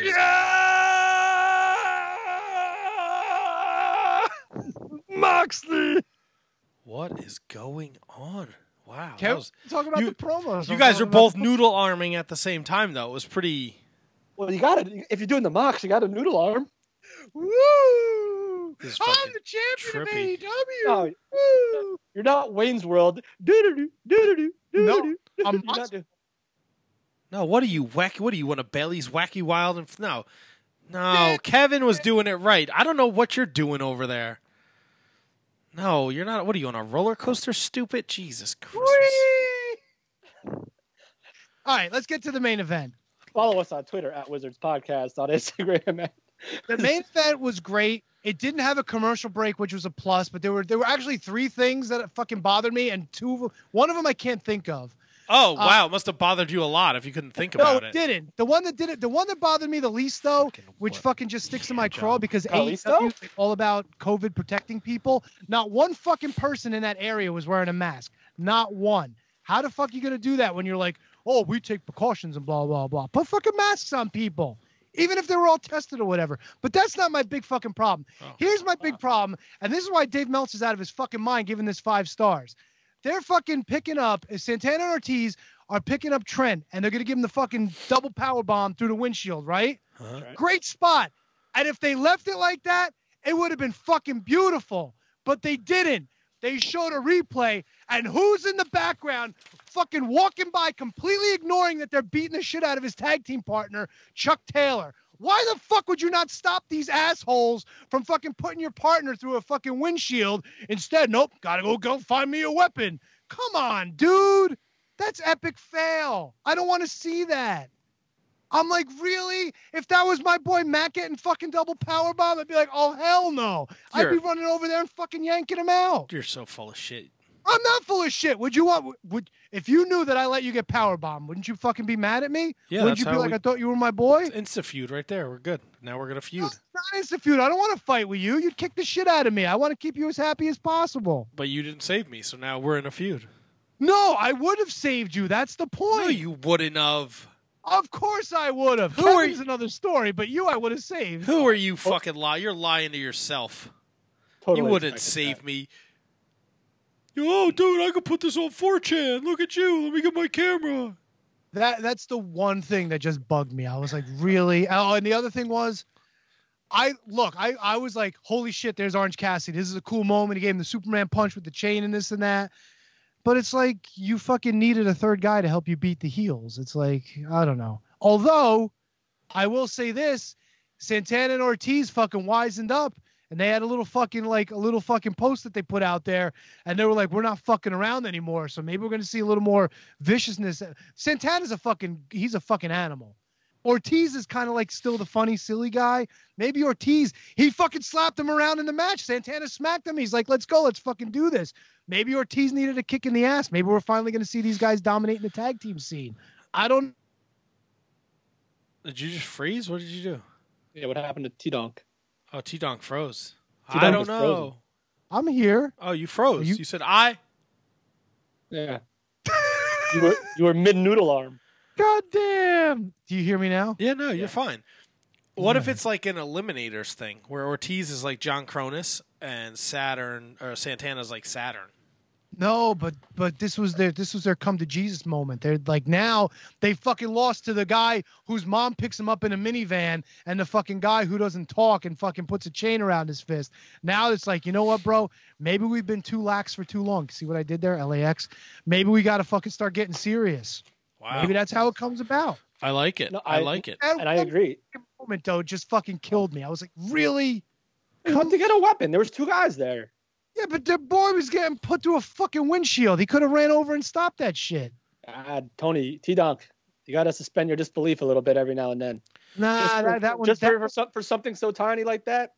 Speaker 3: Moxley.
Speaker 2: What is going on? Wow.
Speaker 1: Talk about the promos.
Speaker 2: You guys are both noodle arming at the same time, though. It was pretty.
Speaker 3: Well, you gotta. If you're doing the Mox, you gotta noodle arm.
Speaker 1: Woo!
Speaker 2: This is
Speaker 1: I'm
Speaker 2: fucking
Speaker 1: the champion
Speaker 2: trippy.
Speaker 1: of AEW.
Speaker 3: No,
Speaker 1: Woo!
Speaker 3: you're not Wayne's World. Do-do-do, do-do-do,
Speaker 1: No,
Speaker 3: do-do-do.
Speaker 1: I'm
Speaker 3: You're
Speaker 1: not.
Speaker 3: not doing-
Speaker 2: No, what are you wacky? What are you, one of Bailey's wacky wild? And no,
Speaker 1: Yeah.
Speaker 2: Kevin was doing it right. I don't know what you're doing over there. No, you're not. What are you on a roller coaster? Stupid, Jesus Christmas.
Speaker 1: Whee! All right, let's get to the main event.
Speaker 3: Follow us on Twitter at Wizards Podcast, on Instagram.
Speaker 1: The main event was great. It didn't have a commercial break, which was a plus, but there were actually three things that fucking bothered me, and one of them I can't think of.
Speaker 2: Oh wow, it must have bothered you a lot if you couldn't think about
Speaker 1: No,
Speaker 2: it.
Speaker 1: it didn't. The one that bothered me the least, though,
Speaker 2: Fucking
Speaker 1: which
Speaker 2: what?
Speaker 1: fucking just sticks to my craw because
Speaker 3: Kalisto?
Speaker 1: AEW is all about COVID protecting people. Not one fucking person in that area was wearing a mask. Not one. How the fuck are you gonna do that when you're like, oh, we take precautions and blah blah blah? Put fucking masks on people, even if they were all tested or whatever. But that's not my big fucking problem.
Speaker 2: Oh.
Speaker 1: Here's my big problem, and this is why Dave Meltzer's out of his fucking mind giving this 5 stars. They're fucking picking up Santana and Ortiz are picking up Trent, and they're going to give him the fucking double power bomb through the windshield, right?
Speaker 2: Huh?
Speaker 1: Great spot. And if they left it like that, it would have been fucking beautiful. But they didn't. They showed a replay, and who's in the background fucking walking by, completely ignoring that they're beating the shit out of his tag team partner, Chuck Taylor. Why the fuck would you not stop these assholes from fucking putting your partner through a fucking windshield? Instead, nope, gotta go find me a weapon. Come on, dude. That's epic fail. I don't want to see that. I'm like, really? If that was my boy Matt getting fucking double powerbomb, I'd be like, oh, hell no. I'd be running over there and fucking yanking him out.
Speaker 2: You're so full of shit.
Speaker 1: I'm not full of shit. Would you want? If you knew that I let you get powerbomb, wouldn't you fucking be mad at me?
Speaker 2: Yeah,
Speaker 1: Wouldn't
Speaker 2: that's
Speaker 1: you be
Speaker 2: how
Speaker 1: like,
Speaker 2: we-
Speaker 1: I thought you were my boy?
Speaker 2: Insta feud right there. We're good. Now we're gonna feud.
Speaker 1: It's not insta feud. I don't want to fight with you. You'd kick the shit out of me. I want to keep you as happy as possible.
Speaker 2: But you didn't save me, so now we're in a feud.
Speaker 1: No, I would have saved you. That's the point.
Speaker 2: No, you wouldn't have.
Speaker 1: Of course I would have.
Speaker 2: Who are
Speaker 1: Kevin's another story, but you I would have saved.
Speaker 2: Who are you fucking lie? You're lying to yourself.
Speaker 3: Totally
Speaker 2: You wouldn't
Speaker 3: expected
Speaker 2: save
Speaker 3: that.
Speaker 2: me. Oh, dude, I could put this on 4chan. Look at you. Let me get my camera.
Speaker 1: That's the one thing that just bugged me. I was like, really? Oh, and the other thing was, I was like, holy shit, there's Orange Cassidy. This is a cool moment. He gave him the Superman punch with the chain and this and that. But it's like you fucking needed a third guy to help you beat the heels. It's like, I don't know. Although, I will say this, Santana and Ortiz fucking wisened up. And they had a little fucking post that they put out there, and they were like, "We're not fucking around anymore." So maybe we're going to see a little more viciousness. Santana's he's a fucking animal. Ortiz is kind of like still the funny, silly guy. Maybe Ortiz, he fucking slapped him around in the match. Santana smacked him. He's like, "Let's go, let's fucking do this." Maybe Ortiz needed a kick in the ass. Maybe we're finally going to see these guys dominating the tag team scene. I don't.
Speaker 2: Did you just freeze? What did you do?
Speaker 3: Yeah, what happened to T-Donk?
Speaker 2: Oh, T-Donk froze.
Speaker 3: T-Donk
Speaker 2: I don't
Speaker 3: was
Speaker 2: know.
Speaker 3: frozen.
Speaker 1: I'm here.
Speaker 2: Oh, you froze.
Speaker 1: You-
Speaker 2: You said I.
Speaker 3: Yeah. you were mid noodle arm.
Speaker 1: God damn. Do you hear me now?
Speaker 2: Yeah, no, you're fine. What if it's like an Eliminators thing where Ortiz is like John Cronus and Santana's like Saturn?
Speaker 1: No, but this was their come to Jesus moment. They're like, now they fucking lost to the guy whose mom picks him up in a minivan and the fucking guy who doesn't talk and fucking puts a chain around his fist. Now it's like, you know what, bro? Maybe we've been too lax for too long. See what I did there, LAX? Maybe we got to fucking start getting serious.
Speaker 2: Wow.
Speaker 1: Maybe that's how it comes about.
Speaker 2: I like it.
Speaker 3: No,
Speaker 2: I like it.
Speaker 3: And I agree.
Speaker 1: Moment though just fucking killed me. I was like, really?
Speaker 3: Come to get a weapon. There was 2 guys there.
Speaker 1: Yeah, but their boy was getting put through a fucking windshield. He could have ran over and stopped that shit.
Speaker 3: Tony, T-Donk, you got to suspend your disbelief a little bit every now and then.
Speaker 1: Nah, that one.
Speaker 3: Just
Speaker 1: that,
Speaker 3: for something so tiny like that.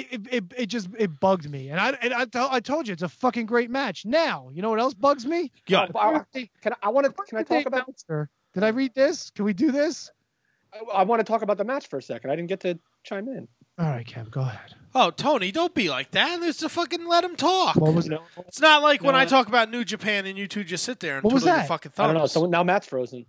Speaker 1: It bugged me, and I told you it's a fucking great match. Now, you know what else bugs me?
Speaker 2: Yeah.
Speaker 3: Can I talk about?
Speaker 1: Did I read this? Can we do this?
Speaker 3: I want to talk about the match for a second. I didn't get to chime in.
Speaker 1: All right, Kev, go ahead.
Speaker 2: Oh, Tony, don't be like that. There's to fucking let him talk.
Speaker 1: What was it?
Speaker 2: It's not like when I talk about New Japan and you two just sit there and
Speaker 1: What was
Speaker 2: twiddle your
Speaker 1: that?
Speaker 2: fucking
Speaker 3: I
Speaker 2: thumbs.
Speaker 3: don't know. So now Matt's frozen.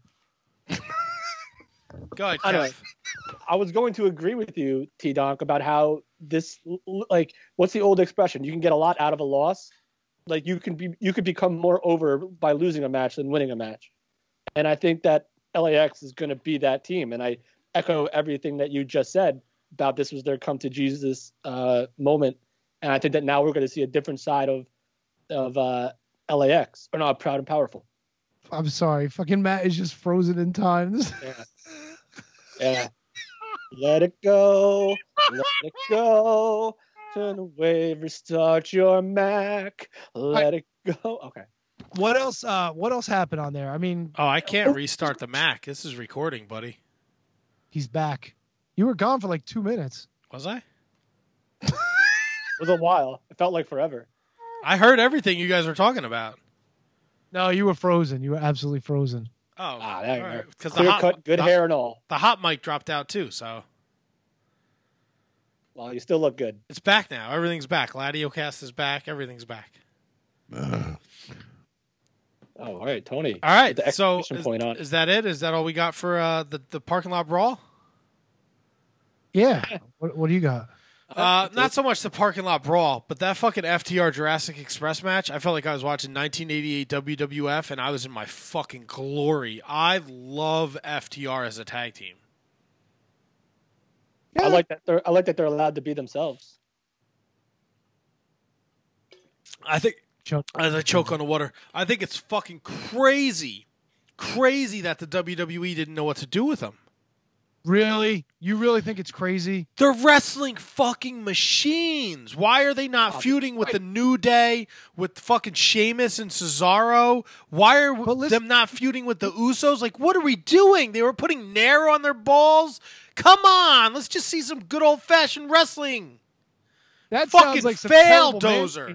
Speaker 2: Go ahead,
Speaker 3: Anyway,
Speaker 2: Kev.
Speaker 3: I was going to agree with you, T-Donk, about how this, like, what's the old expression? You can get a lot out of a loss. Like, you could become more over by losing a match than winning a match. And I think that LAX is going to be that team. And I echo everything that you just said. about this was their come to Jesus moment, and I think that now we're going to see a different side of LAX, or not Proud and Powerful.
Speaker 1: I'm sorry, fucking Matt is just frozen in time.
Speaker 3: Yeah. Let it go, let it go. Turn away, restart your Mac. Let it go. Okay.
Speaker 1: What else? What else happened on there? I mean,
Speaker 2: I can't restart the Mac. This is recording, buddy.
Speaker 1: he's back. You were gone for like 2 minutes.
Speaker 2: Was I?
Speaker 3: It was a while. It felt like forever.
Speaker 2: I heard everything you guys were talking about.
Speaker 1: No, you were frozen. You were absolutely frozen.
Speaker 2: Oh,
Speaker 3: there you go.
Speaker 2: Because
Speaker 3: Clear cut, good hair and all.
Speaker 2: The hot mic dropped out too, so.
Speaker 3: Well, you still look good.
Speaker 2: It's back now. Everything's back. Ladiocast is back. Everything's back.
Speaker 3: Oh, all right, Tony.
Speaker 2: All right.
Speaker 3: The
Speaker 2: So
Speaker 3: exclamation point on.
Speaker 2: is that it? Is that all we got for the parking lot brawl?
Speaker 1: Yeah. What do you got?
Speaker 2: Not so much the parking lot brawl, but that fucking FTR Jurassic Express match. I felt like I was watching 1988 WWF, and I was in my fucking glory. I love FTR as a tag team.
Speaker 3: I like that they're allowed to be themselves.
Speaker 2: I think as I choke on the water, I think it's fucking crazy that the WWE didn't know what to do with them.
Speaker 1: Really? You really think it's crazy?
Speaker 2: They're wrestling fucking machines. Why are they not feuding with the New Day, with fucking Sheamus and Cesaro? Why are them not feuding with the Usos? Like, what are we doing? They were putting Nair on their balls? Come on, let's just see some good old-fashioned wrestling.
Speaker 1: That
Speaker 2: fucking
Speaker 1: sounds like some
Speaker 2: fail
Speaker 1: terrible
Speaker 2: dozer.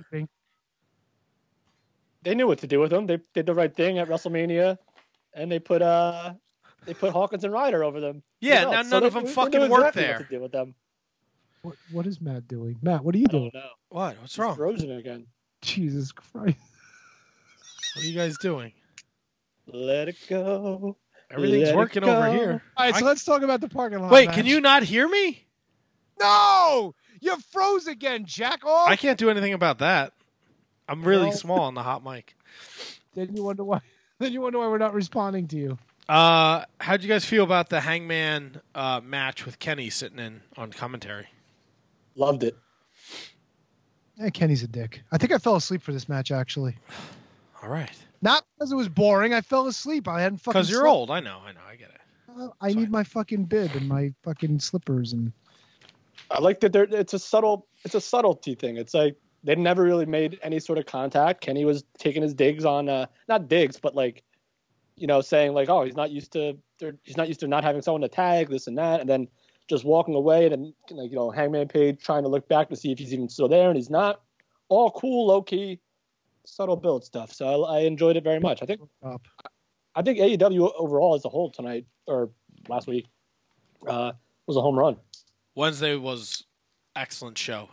Speaker 3: They knew what to do with them. They did the right thing at WrestleMania, and they put Hawkins and Ryder over them.
Speaker 2: Yeah, now none of them fucking work there.
Speaker 3: What to do with them.
Speaker 1: What is Matt doing? Matt, what are you doing?
Speaker 3: No.
Speaker 2: What? What's wrong?
Speaker 3: Frozen again.
Speaker 1: Jesus Christ.
Speaker 2: What are you guys doing?
Speaker 3: Let it go.
Speaker 2: Everything's working over here.
Speaker 1: All right, so let's talk about the parking lot.
Speaker 2: Wait,
Speaker 1: match.
Speaker 2: can you not hear me?
Speaker 1: No! You froze again, jack off.
Speaker 2: I can't do anything about that. I'm really small on the hot mic.
Speaker 1: Then you wonder why. Then you wonder why we're not responding to you.
Speaker 2: How'd you guys feel about the Hangman match with Kenny sitting in on commentary?
Speaker 3: Loved it.
Speaker 1: Kenny's a dick. I think I fell asleep for this match, actually.
Speaker 2: All right.
Speaker 1: Not because it was boring. I fell asleep. I hadn't fucking.
Speaker 2: Because you're old. I know. I get it.
Speaker 1: I need my fucking bib and my fucking slippers and.
Speaker 3: I like that. It's a subtlety thing. It's like they never really made any sort of contact. Kenny was taking his digs on, not digs, but like, saying like, oh, he's not used to not having someone to tag this and that, and then just walking away, and then like Hangman Page trying to look back to see if he's even still there, and he's not. All cool, low key, subtle build stuff. So I enjoyed it very much. I think AEW overall as a whole tonight or last week was a home run.
Speaker 2: Wednesday was excellent show.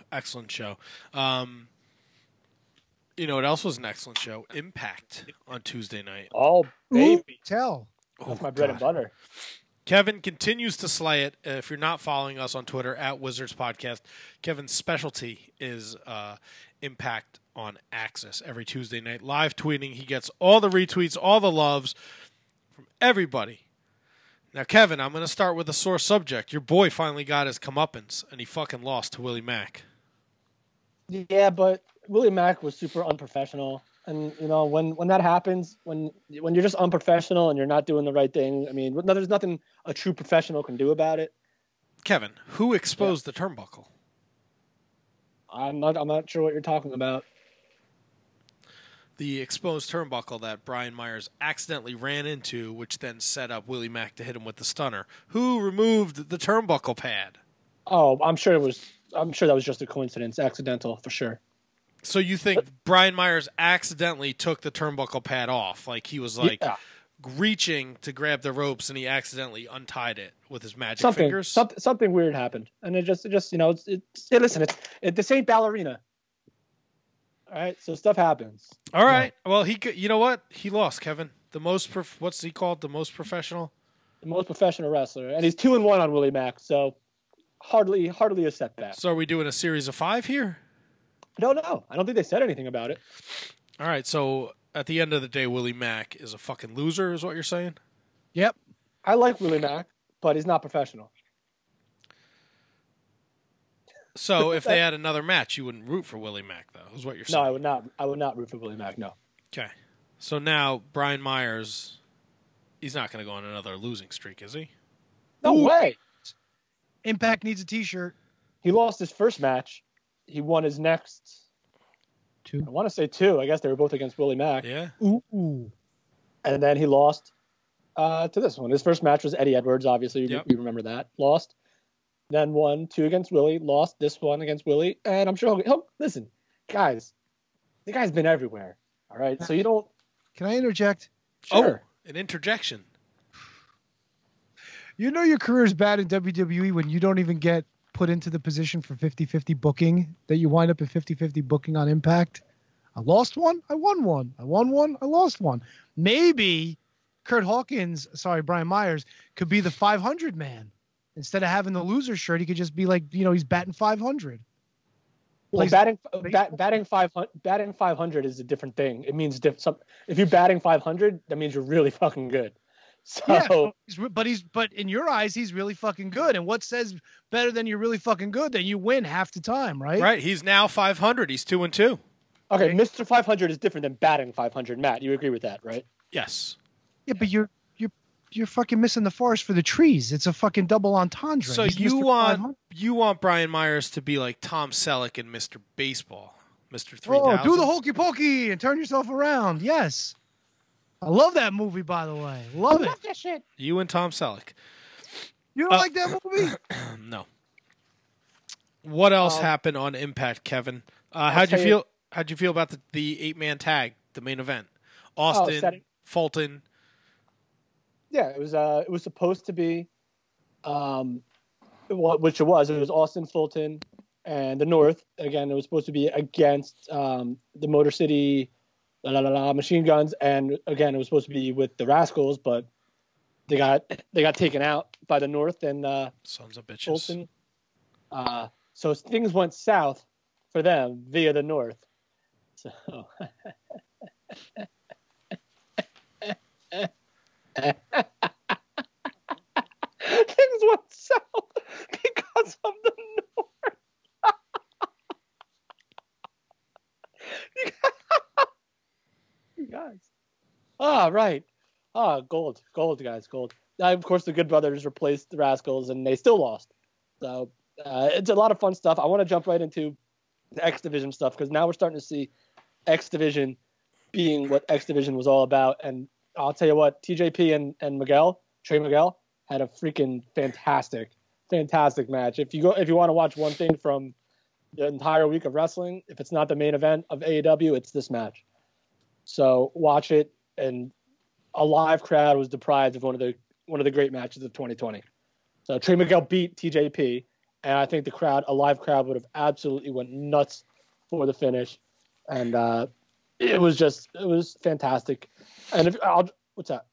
Speaker 2: You know what else was an excellent show? Impact on Tuesday night.
Speaker 3: Oh, baby.
Speaker 1: Tell.
Speaker 3: That's my bread and butter.
Speaker 2: Kevin continues to slay it. If you're not following us on Twitter, @Wizards Podcast, Kevin's specialty is Impact on Axis every Tuesday night. Live tweeting. He gets all the retweets, all the loves from everybody. Now, Kevin, I'm going to start with a sore subject. Your boy finally got his comeuppance, and he fucking lost to Willie Mack.
Speaker 3: Yeah, but Willie Mack was super unprofessional. And, when that happens, when you're just unprofessional and you're not doing the right thing, I mean, there's nothing a true professional can do about it.
Speaker 2: Kevin, who exposed the turnbuckle?
Speaker 3: I'm not sure what you're talking about.
Speaker 2: The exposed turnbuckle that Brian Myers accidentally ran into, which then set up Willie Mack to hit him with the stunner. Who removed the turnbuckle pad?
Speaker 3: Oh, I'm sure that was just a coincidence, accidental for sure.
Speaker 2: So you think Brian Myers accidentally took the turnbuckle pad off? Like he was reaching to grab the ropes and he accidentally untied it with his magic fingers?
Speaker 3: Something weird happened. And it just listen, this ain't ballerina. All right, so stuff happens.
Speaker 2: All right. Yeah. Well, you know what? He lost, Kevin. What's he called? The most professional?
Speaker 3: The most professional wrestler. And he's 2-1 on Willie Mack, so hardly a setback.
Speaker 2: So are we doing a series of 5 here?
Speaker 3: I don't know. I don't think they said anything about it.
Speaker 2: All right, so at the end of the day, Willie Mack is a fucking loser, is what you're saying?
Speaker 1: Yep.
Speaker 3: I like Willie Mack, but he's not professional.
Speaker 2: So if they had another match, you wouldn't root for Willie Mack, though, is what you're saying.
Speaker 3: No, I would not. I would not root for Willie Mack. No.
Speaker 2: Okay. So now Brian Myers, he's not going to go on another losing streak, is he?
Speaker 3: No way.
Speaker 1: Impact needs a T-shirt.
Speaker 3: He lost his first match. He won his next
Speaker 1: 2.
Speaker 3: I want to say 2. I guess they were both against Willie Mack.
Speaker 2: Yeah.
Speaker 1: Ooh.
Speaker 3: And then he lost to this one. His first match was Eddie Edwards, obviously.
Speaker 2: Yep.
Speaker 3: We remember that. Lost. Then won 2 against Willie. Lost this one against Willie. And I'm sure he'll listen, guys, the guy's been everywhere. All right. So you don't.
Speaker 1: Can I interject?
Speaker 3: Sure.
Speaker 2: Oh, an interjection.
Speaker 1: You know your career is bad in WWE when you don't even get put into the position for 50-50 booking, that you wind up at 50-50 booking on Impact. I lost one, I won one. I won one, I lost one. Maybe Brian Myers could be the 500 man. Instead of having the loser shirt, he could just be like, he's batting 500.
Speaker 3: Well, batting 500 is a different thing. It means if you're batting 500, that means you're really fucking good. So,
Speaker 1: yeah, but in your eyes, he's really fucking good. And what says better than you're really fucking good? Then you win half the time, right?
Speaker 2: Right. He's now 500. He's 2-2.
Speaker 3: Okay, Mr. 500 is different than batting 500. Matt, you agree with that, right?
Speaker 2: Yes.
Speaker 1: Yeah, but you're fucking missing the forest for the trees. It's a fucking double entendre.
Speaker 2: So
Speaker 1: He's
Speaker 2: you
Speaker 1: Mr.
Speaker 2: want Brian Myers to be like Tom Selleck and Mr. Baseball, Mr. 3000.
Speaker 1: Oh, do the hokey pokey and turn yourself around. Yes. I love that movie, by the way. Love it.
Speaker 3: That shit.
Speaker 2: You and Tom Selleck.
Speaker 1: You don't like that movie?
Speaker 2: No. What else happened on Impact, Kevin? How'd you feel about the 8-man tag, the main event? Austin, Fulton.
Speaker 3: Yeah, it was supposed to be, which it was. It was Austin, Fulton, and the North. Again, it was supposed to be against the Motor City Machine Guns, and again, it was supposed to be with the Rascals, but they got taken out by the North and
Speaker 2: sons of bitches.
Speaker 3: Fulton. So things went south for them via the North. So things went south because of the North. You guys. Right. Gold, guys, gold. Of course, the Good Brothers replaced the Rascals, and they still lost. So it's a lot of fun stuff. I want to jump right into the X Division stuff because now we're starting to see X Division being what X Division was all about. And I'll tell you what, TJP and Trey Miguel, had a freaking fantastic match. If you want to watch one thing from the entire week of wrestling, if it's not the main event of AEW, it's this match. So watch it, and a live crowd was deprived of one of the great matches of 2020. So Trey Miguel beat TJP, and I think a live crowd would have absolutely went nuts for the finish, and it was fantastic. And what's that?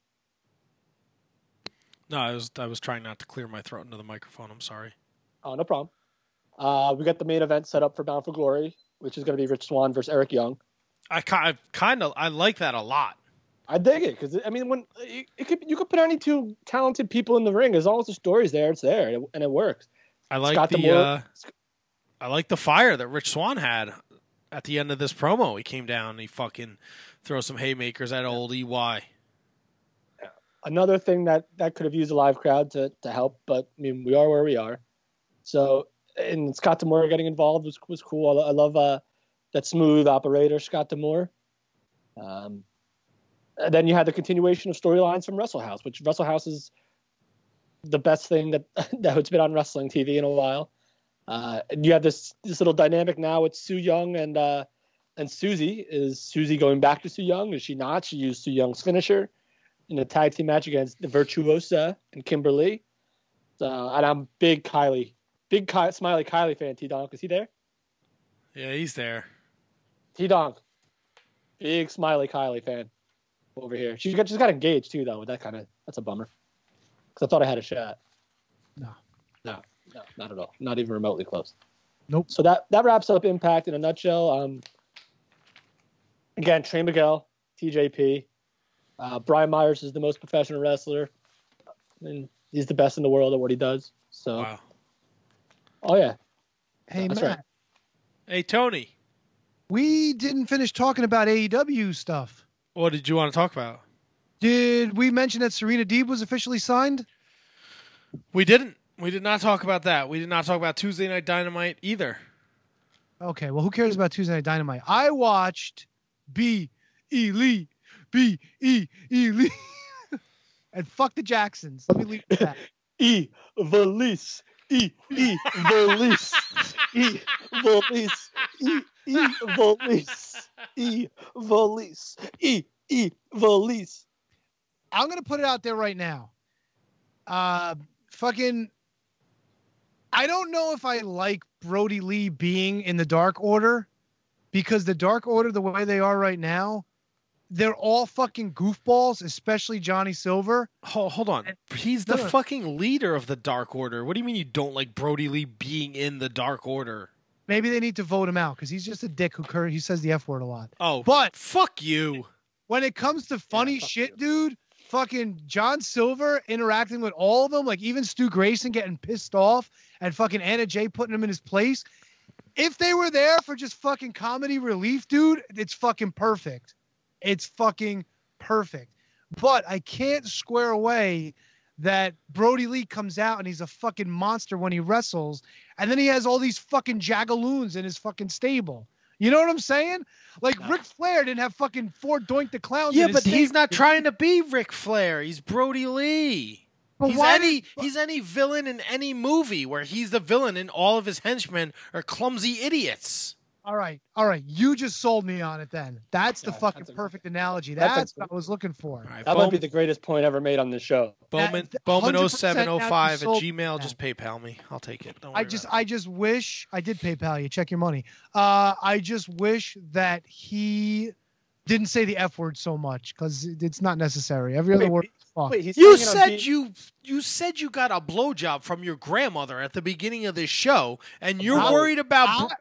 Speaker 2: No, I was trying not to clear my throat into the microphone. I'm sorry.
Speaker 3: Oh, no problem. We got the main event set up for Bound for Glory, which is going to be Rich Swann versus Eric Young.
Speaker 2: I like that a lot.
Speaker 3: I dig it because when you could put any two talented people in the ring, as long as the story's there, it's there and it works.
Speaker 2: I like the fire that Rich Swann had at the end of this promo. He came down and he fucking throws some haymakers at old EY.
Speaker 3: Another thing that could have used a live crowd to help, but we are where we are. So, and Scott D'Amore getting involved was cool. I love that smooth operator, Scott D'Amore. And then you had the continuation of storylines from Wrestle House, which Wrestle House is the best thing that's been on wrestling TV in a while. And you have this little dynamic now with Su Yung and Susie. Is Susie going back to Su Yung? Is she not? She used Su Young's finisher in a tag team match against the Virtuosa and Kimberly. And I'm big Smiley Kylie fan. T-Donk, is he there?
Speaker 2: Yeah, he's there.
Speaker 3: T-Donk, big Smiley Kylie fan over here. She's got engaged too, though. That's a bummer. Because I thought I had a shot.
Speaker 1: No,
Speaker 3: not at all. Not even remotely close.
Speaker 1: Nope.
Speaker 3: So that wraps up Impact in a nutshell. Again, Trey Miguel, TJP. Brian Myers is the most professional wrestler. And he's the best in the world at what he does. So,
Speaker 2: wow.
Speaker 3: Oh yeah.
Speaker 1: Hey,
Speaker 3: That's
Speaker 1: Matt.
Speaker 3: right.
Speaker 2: Hey, Tony.
Speaker 1: We didn't finish talking about AEW stuff.
Speaker 2: What did you want to talk about?
Speaker 1: Did we mention that Serena Deeb was officially signed?
Speaker 2: We didn't. We did not talk about that. We did not talk about Tuesday Night Dynamite either.
Speaker 1: Okay, well, who cares about Tuesday Night Dynamite? I watched B.E. Lee. And fuck the Jacksons. Let me leave it at that.
Speaker 3: Valise. Valise. Valise. Valise. Valise. Valise.
Speaker 1: I'm going to put it out there right now. I don't know if I like Brody Lee being in the Dark Order, because the Dark Order, the way they are right now, they're all fucking goofballs, especially Johnny Silver.
Speaker 2: Hold on. He's the fucking leader of the Dark Order. What do you mean you don't like Brody Lee being in the Dark Order?
Speaker 1: Maybe they need to vote him out because he's just a dick he says the F word a lot.
Speaker 2: Oh,
Speaker 1: but
Speaker 2: fuck you.
Speaker 1: When it comes to funny shit, dude, fucking John Silver interacting with all of them, like even Stu Grayson getting pissed off and fucking Anna Jay putting him in his place. If they were there for just fucking comedy relief, dude, it's fucking perfect. It's fucking perfect. But I can't square away that Brody Lee comes out and he's a fucking monster when he wrestles, and then he has all these fucking jagaloons in his fucking stable. You know what I'm saying? Like, no. Ric Flair didn't have fucking 4 Doink the Clowns in his
Speaker 2: but
Speaker 1: stable.
Speaker 2: he's not trying to be Ric Flair. He's Brody Lee.
Speaker 1: But
Speaker 2: He's any villain in any movie where he's the villain and all of his henchmen are clumsy idiots.
Speaker 1: All right. You just sold me on it then. That's the fucking perfect analogy. That's what I was looking for.
Speaker 2: Right,
Speaker 3: that might be the greatest point ever made on this show.
Speaker 2: Bowman0705 at Gmail. Just PayPal me. I'll take it. Don't worry
Speaker 1: I just wish I did PayPal you. Check your money. I just wish that he didn't say the F word so much because it's not necessary. Every other word is fuck.
Speaker 2: You said you got a blowjob from your grandmother at the beginning of this show, and you're worried about.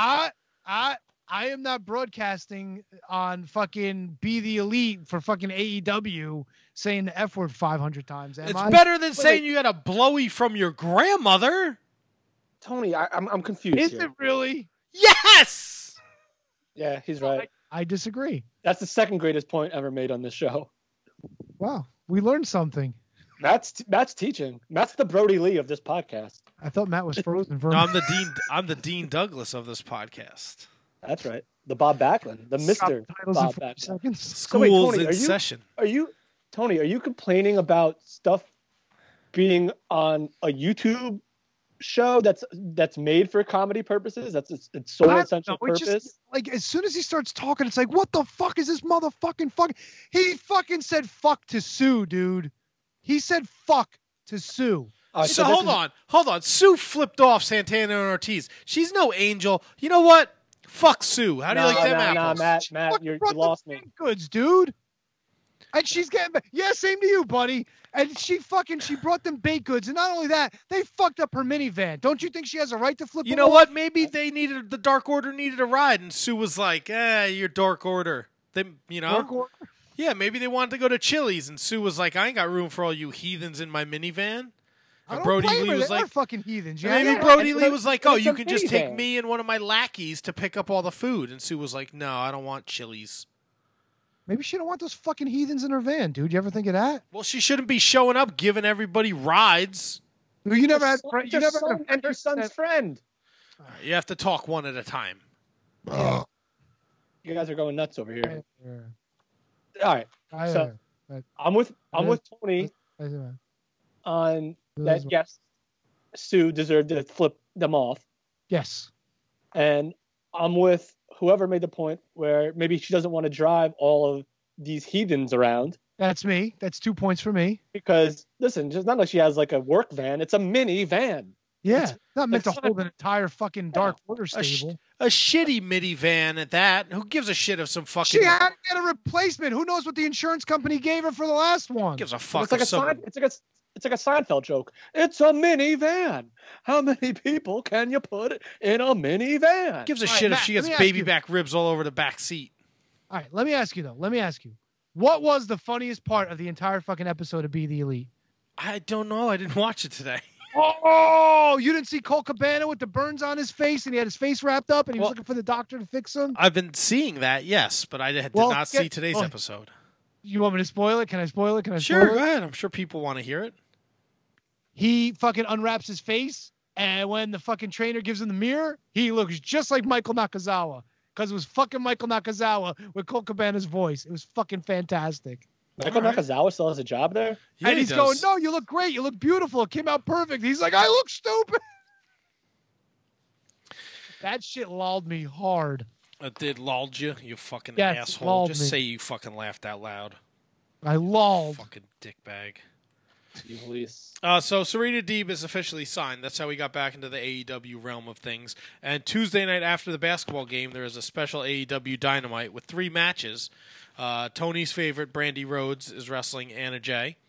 Speaker 1: I am not broadcasting on fucking Be the Elite for fucking AEW saying the F word 500 times.
Speaker 2: It's better than saying you got a blowy from your grandmother.
Speaker 3: Tony, I'm confused.
Speaker 1: Is it really?
Speaker 2: Yes!
Speaker 3: Yeah, he's right.
Speaker 1: I disagree.
Speaker 3: That's the second greatest point ever made on this show.
Speaker 1: Wow, we learned something.
Speaker 3: Matt's teaching. Matt's the Brody Lee of this podcast.
Speaker 1: I thought Matt was frozen.
Speaker 2: No, I'm the Dean Douglas of this podcast.
Speaker 3: That's right. The Bob Backlund, the Mr. Bob Backlund.
Speaker 2: School's in session.
Speaker 3: Tony, are you complaining about stuff being on a YouTube show that's made for comedy purposes? It's sole essential purpose.
Speaker 1: Just, like, as soon as he starts talking, it's like, what the fuck is this motherfucking fuck? He fucking said fuck to Sue, dude. He said fuck to Sue.
Speaker 2: So hold on. Sue flipped off Santana and Ortiz. She's no angel. You know what? Fuck Sue. How do you like them apples?
Speaker 3: No, Matt, you lost me.
Speaker 1: Goods, dude. And she's getting, same to you, buddy. And she brought them baked goods. And not only that, they fucked up her minivan. Don't you think she has a right to flip?
Speaker 2: You know what? Maybe the Dark Order needed a ride, and Sue was like, you're Dark Order.
Speaker 1: Dark Order?
Speaker 2: Yeah, maybe they wanted to go to Chili's, and Sue was like, I ain't got room for all you heathens in my minivan.
Speaker 1: And Brody Lee was like, fucking heathens. Yeah,
Speaker 2: maybe Brody Lee was like, you can just take me and one of my lackeys to pick up all the food. And Sue was like, no, I don't want Chili's.
Speaker 1: Maybe she don't want those fucking heathens in her van, dude. You ever think of that?
Speaker 2: Well, she shouldn't be showing up giving everybody rides.
Speaker 1: You never had
Speaker 3: her son's friend.
Speaker 2: Right, you have to talk one at a time.
Speaker 3: You guys are going nuts over here. All right, so I'm with Tony on that. Yes, Sue deserved to flip them off.
Speaker 1: Yes,
Speaker 3: and I'm with whoever made the point where maybe she doesn't want to drive all of these heathens around.
Speaker 1: That's me. That's 2 points for me.
Speaker 3: Because listen, it's not like she has like a work van; it's a mini van.
Speaker 1: Yeah, it's not meant to hold an entire fucking Dark Order stable.
Speaker 2: A shitty minivan at that. Who gives a shit of some fucking...
Speaker 1: She had to get a replacement. Who knows what the insurance company gave her for the last one?
Speaker 2: Gives a fuck.
Speaker 3: It's like a Seinfeld joke. It's a minivan. How many people can you put in a minivan?
Speaker 2: Gives a shit if she gets baby back ribs all over the back seat.
Speaker 1: All right, let me ask you. What was the funniest part of the entire fucking episode of Be the Elite?
Speaker 2: I don't know. I didn't watch it today.
Speaker 1: Oh, you didn't see Colt Cabana with the burns on his face, and he had his face wrapped up, and he was looking for the doctor to fix him?
Speaker 2: I've been seeing that, yes, but I did not see today's episode.
Speaker 1: You want me to spoil it? Can I spoil it?
Speaker 2: Sure, go ahead. I'm sure people want to hear it.
Speaker 1: He fucking unwraps his face, and when the fucking trainer gives him the mirror, he looks just like Michael Nakazawa, because it was fucking Michael Nakazawa with Colt Cabana's voice. It was fucking fantastic.
Speaker 3: Michael Nakazawa still has a job there?
Speaker 1: Yeah, and he's going, no, you look great. You look beautiful. It came out perfect. He's like, I look stupid. That shit lulled me hard.
Speaker 2: It did lulled you, you fucking asshole. Just say you fucking laughed out loud.
Speaker 1: I lulled.
Speaker 2: Fucking dickbag.
Speaker 3: Police.
Speaker 2: So Serena Deeb is officially signed. That's how we got back into the AEW realm of things. And Tuesday night after the basketball game, there is a special AEW Dynamite with 3 matches. Tony's favorite, Brandy Rhodes, is wrestling Anna Jay.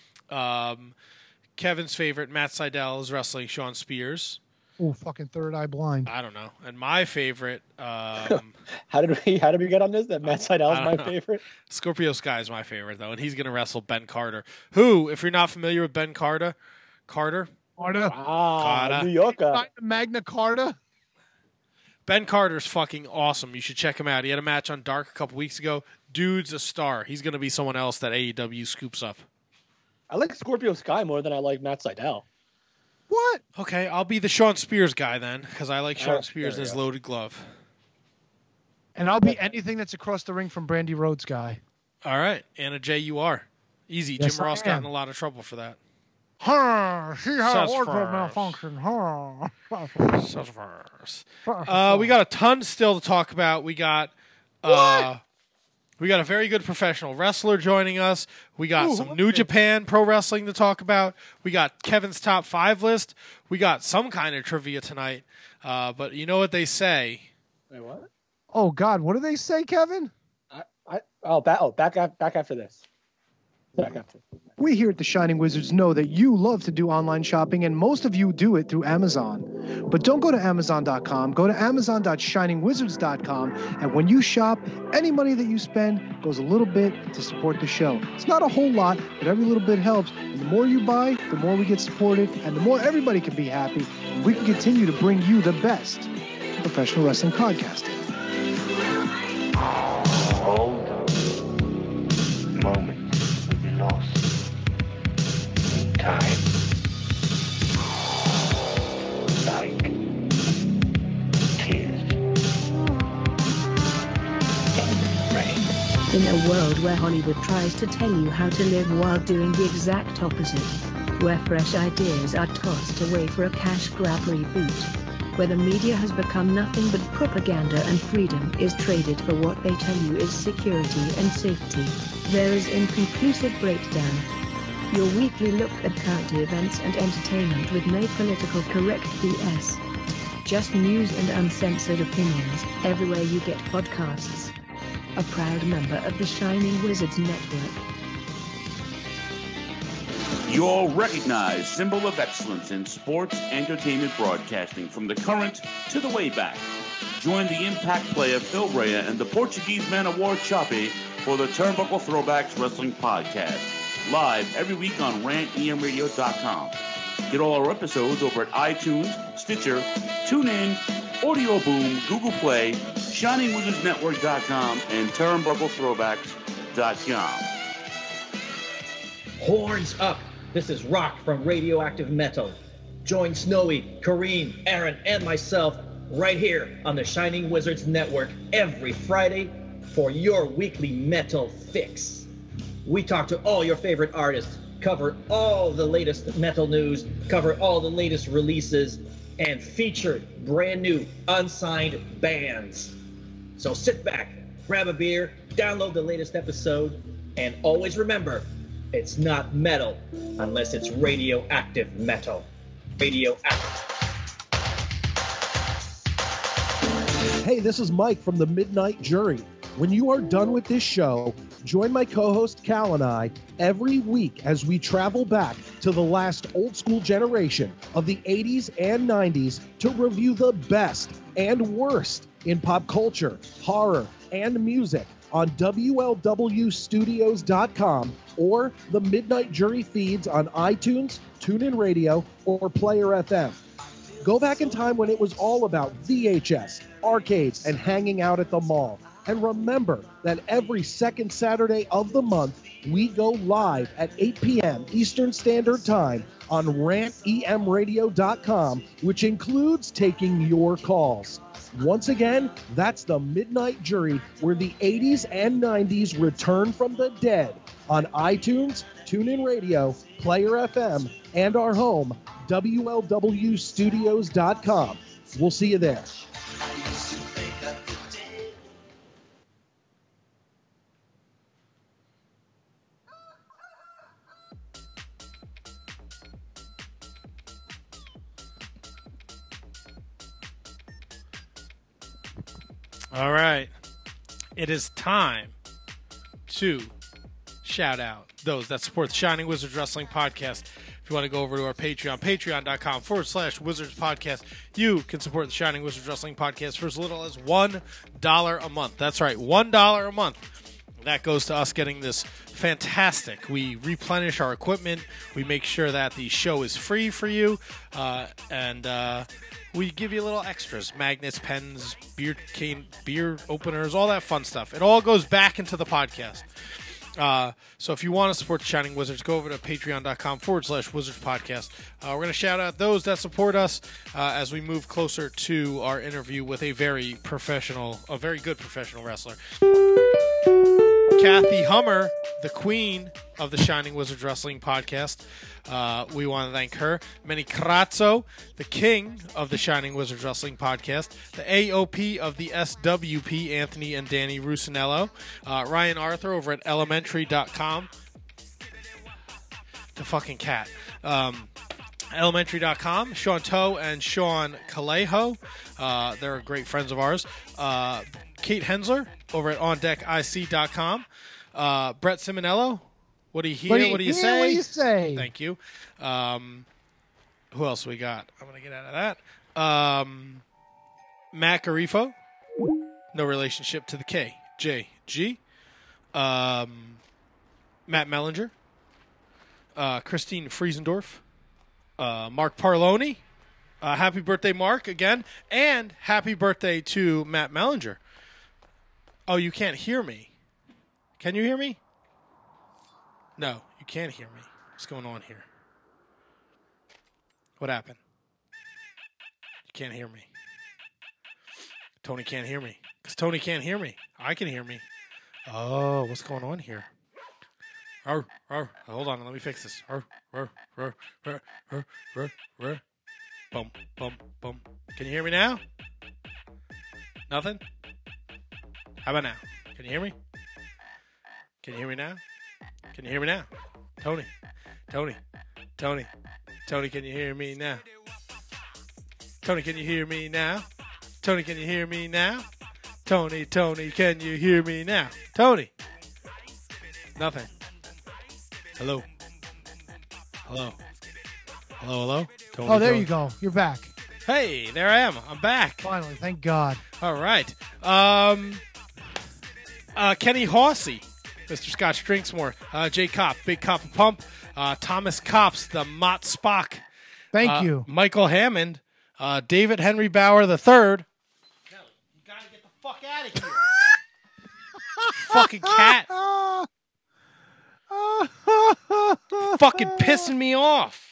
Speaker 2: Kevin's favorite, Matt Sydal, is wrestling Sean Spears.
Speaker 1: Oh, fucking third eye blind.
Speaker 2: I don't know. And my favorite...
Speaker 3: How did we get on this? That Matt Sydal is my favorite?
Speaker 2: Scorpio Sky is my favorite, though, and he's going to wrestle Ben Carter, who, if you're not familiar with Ben Carter... Carter?
Speaker 3: New Yorker.
Speaker 1: Magna Carta?
Speaker 2: Ben Carter's fucking awesome. You should check him out. He had a match on Dark a couple weeks ago. Dude's a star. He's going to be someone else that AEW scoops up.
Speaker 3: I like Scorpio Sky more than I like Matt Sydal.
Speaker 1: What?
Speaker 2: Okay, I'll be the Sean Spears guy then, because I like Sean Spears and his loaded glove.
Speaker 1: And I'll be anything that's across the ring from Brandy Rhodes guy.
Speaker 2: All right, Anna J, you are. Easy.
Speaker 1: Yes,
Speaker 2: Jim Ross
Speaker 1: I
Speaker 2: got
Speaker 1: am.
Speaker 2: in a lot of trouble for that.
Speaker 1: She had wardrobe malfunction.
Speaker 2: We got a ton still to talk about. We got a very good professional wrestler joining us. We got some New Japan Pro Wrestling to talk about. We got Kevin's top 5 list. We got some kind of trivia tonight. But you know what they say.
Speaker 3: Wait, what?
Speaker 1: Oh God, what do they say, Kevin?
Speaker 3: Back after this. Back after.
Speaker 1: We here at the Shining Wizards know that you love to do online shopping, and most of you do it through Amazon. But don't go to Amazon.com. Go to Amazon.shiningwizards.com, and when you shop, any money that you spend goes a little bit to support the show. It's not a whole lot, but every little bit helps. And the more you buy, the more we get supported, and the more everybody can be happy, and we can continue to bring you the best professional wrestling podcasting.
Speaker 9: All those moments will be lost in time. Like tears in rain.
Speaker 10: In a world where Hollywood tries to tell you how to live while doing the exact opposite, where fresh ideas are tossed away for a cash grab reboot, where the media has become nothing but propaganda and freedom is traded for what they tell you is security and safety, there is Inconclusive Breakdown. Your weekly look at current events and entertainment with no political correct BS. Just news and uncensored opinions, everywhere you get podcasts. A proud member of the Shining Wizards Network.
Speaker 11: Your recognized symbol of excellence in sports entertainment broadcasting from the current to the way back. Join the Impact player Phil Rea and the Portuguese man of war Choppy for the Turnbuckle Throwbacks Wrestling Podcast. Live every week on rantemradio.com. Get all our episodes over at iTunes, Stitcher, TuneIn, Audio Boom, Google Play, ShiningWizardsNetwork.com, and TurnbuckleThrowbacks.com.
Speaker 12: Horns up! This is Rock from Radioactive Metal. Join Snowy, Kareem, Aaron, and myself right here on the Shining Wizards Network every Friday for your weekly metal fix. We talk to all your favorite artists, cover all the latest metal news, cover all the latest releases, and feature brand new unsigned bands. So sit back, grab a beer, download the latest episode, and always remember, it's not metal unless it's radioactive metal. Radioactive.
Speaker 13: Hey, this is Mike from the Midnight Jury. When you are done with this show, join my co-host Cal and I every week as we travel back to the last old school generation of the 80s and 90s to review the best and worst in pop culture, horror, and music. on WLWstudios.com or the Midnight Jury feeds on iTunes, TuneIn Radio, or Player FM. Go back in time when it was all about VHS, arcades, and hanging out at the mall. And remember that every second Saturday of the month, we go live at 8 p.m. Eastern Standard Time on rantemradio.com, which includes taking your calls. Once again, that's the Midnight Jury, where the 80s and 90s return from the dead on iTunes, TuneIn Radio, Player FM, and our home, WLWstudios.com. We'll see you there.
Speaker 2: All right. It is time to shout out those that support the Shining Wizards Wrestling Podcast. If you want to go over to our Patreon, patreon.com/Wizards Podcast, you can support the Shining Wizards Wrestling Podcast for as little as $1 a month. That's right, $1 a month. That goes to us getting this fantastic. We replenish our equipment. We make sure that the show is free for you. And we give you little extras. Magnets, pens, beer openers, all that fun stuff. It all goes back into the podcast. So if you want to support the Shining Wizards, go over to patreon.com/Wizards Podcast. We're going to shout out those that support us as we move closer to our interview with a very good professional wrestler. Kathy Hummer, the queen of the Shining Wizards Wrestling Podcast. We want to thank her. Manny Crazzo, the king of the Shining Wizards Wrestling Podcast. The AOP of the SWP, Anthony and Danny Rusinello. Ryan Arthur over at elementary.com. The fucking cat. Elementary.com. Sean Toe and Sean Calejo. They're great friends of ours. Kate Hensler over at OnDeckIC.com. Brett Simonello. What do you hear? What do you say?
Speaker 1: What do you say?
Speaker 2: Thank you. Who else we got? I'm going to get out of that. Matt Garifo. No relationship to the KJG. Matt Mellinger. Christine Friesendorf. Mark Parloni. Happy birthday, Mark, again. And happy birthday to Matt Mellinger. Oh, you can't hear me. Can you hear me? No, you can't hear me. What's going on here? What happened? You can't hear me. Tony can't hear me. Because Tony can't hear me. I can hear me. Oh, what's going on here? Hold on, let me fix this. Boom, boom, boom. Can you hear me now? Nothing? How about now? Can you hear me? Can you hear me now? Can you hear me now? Tony, can you hear me now? Tony, can you hear me now? Tony, can you hear me now? Tony, can you hear me now? Tony. Nothing. Hello. Tony,
Speaker 1: Oh, there you go. You're back.
Speaker 2: Hey, there I am. I'm back.
Speaker 1: Finally, thank God.
Speaker 2: All right. Kenny Hawsey, Mr. Scotch Drinksmore, Jay Kopp, Big Copper Pump, Thomas Copps, the Mott Spock.
Speaker 1: Thank you.
Speaker 2: Michael Hammond, David Henry Bauer III. Kelly, you gotta get the fuck out of here. Fucking cat. Fucking pissing me off.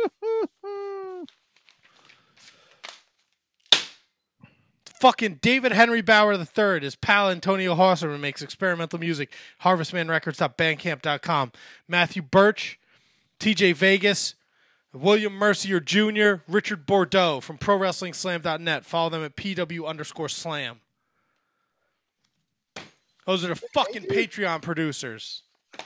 Speaker 2: Fucking David Henry Bauer III. His pal Antonio Horserman makes experimental music. HarvestmanRecords.bandcamp.com. Matthew Birch, TJ Vegas, William Mercier Jr., Richard Bordeaux from ProWrestlingSlam.net. Follow them at PW_slam. Those are the fucking Patreon producers.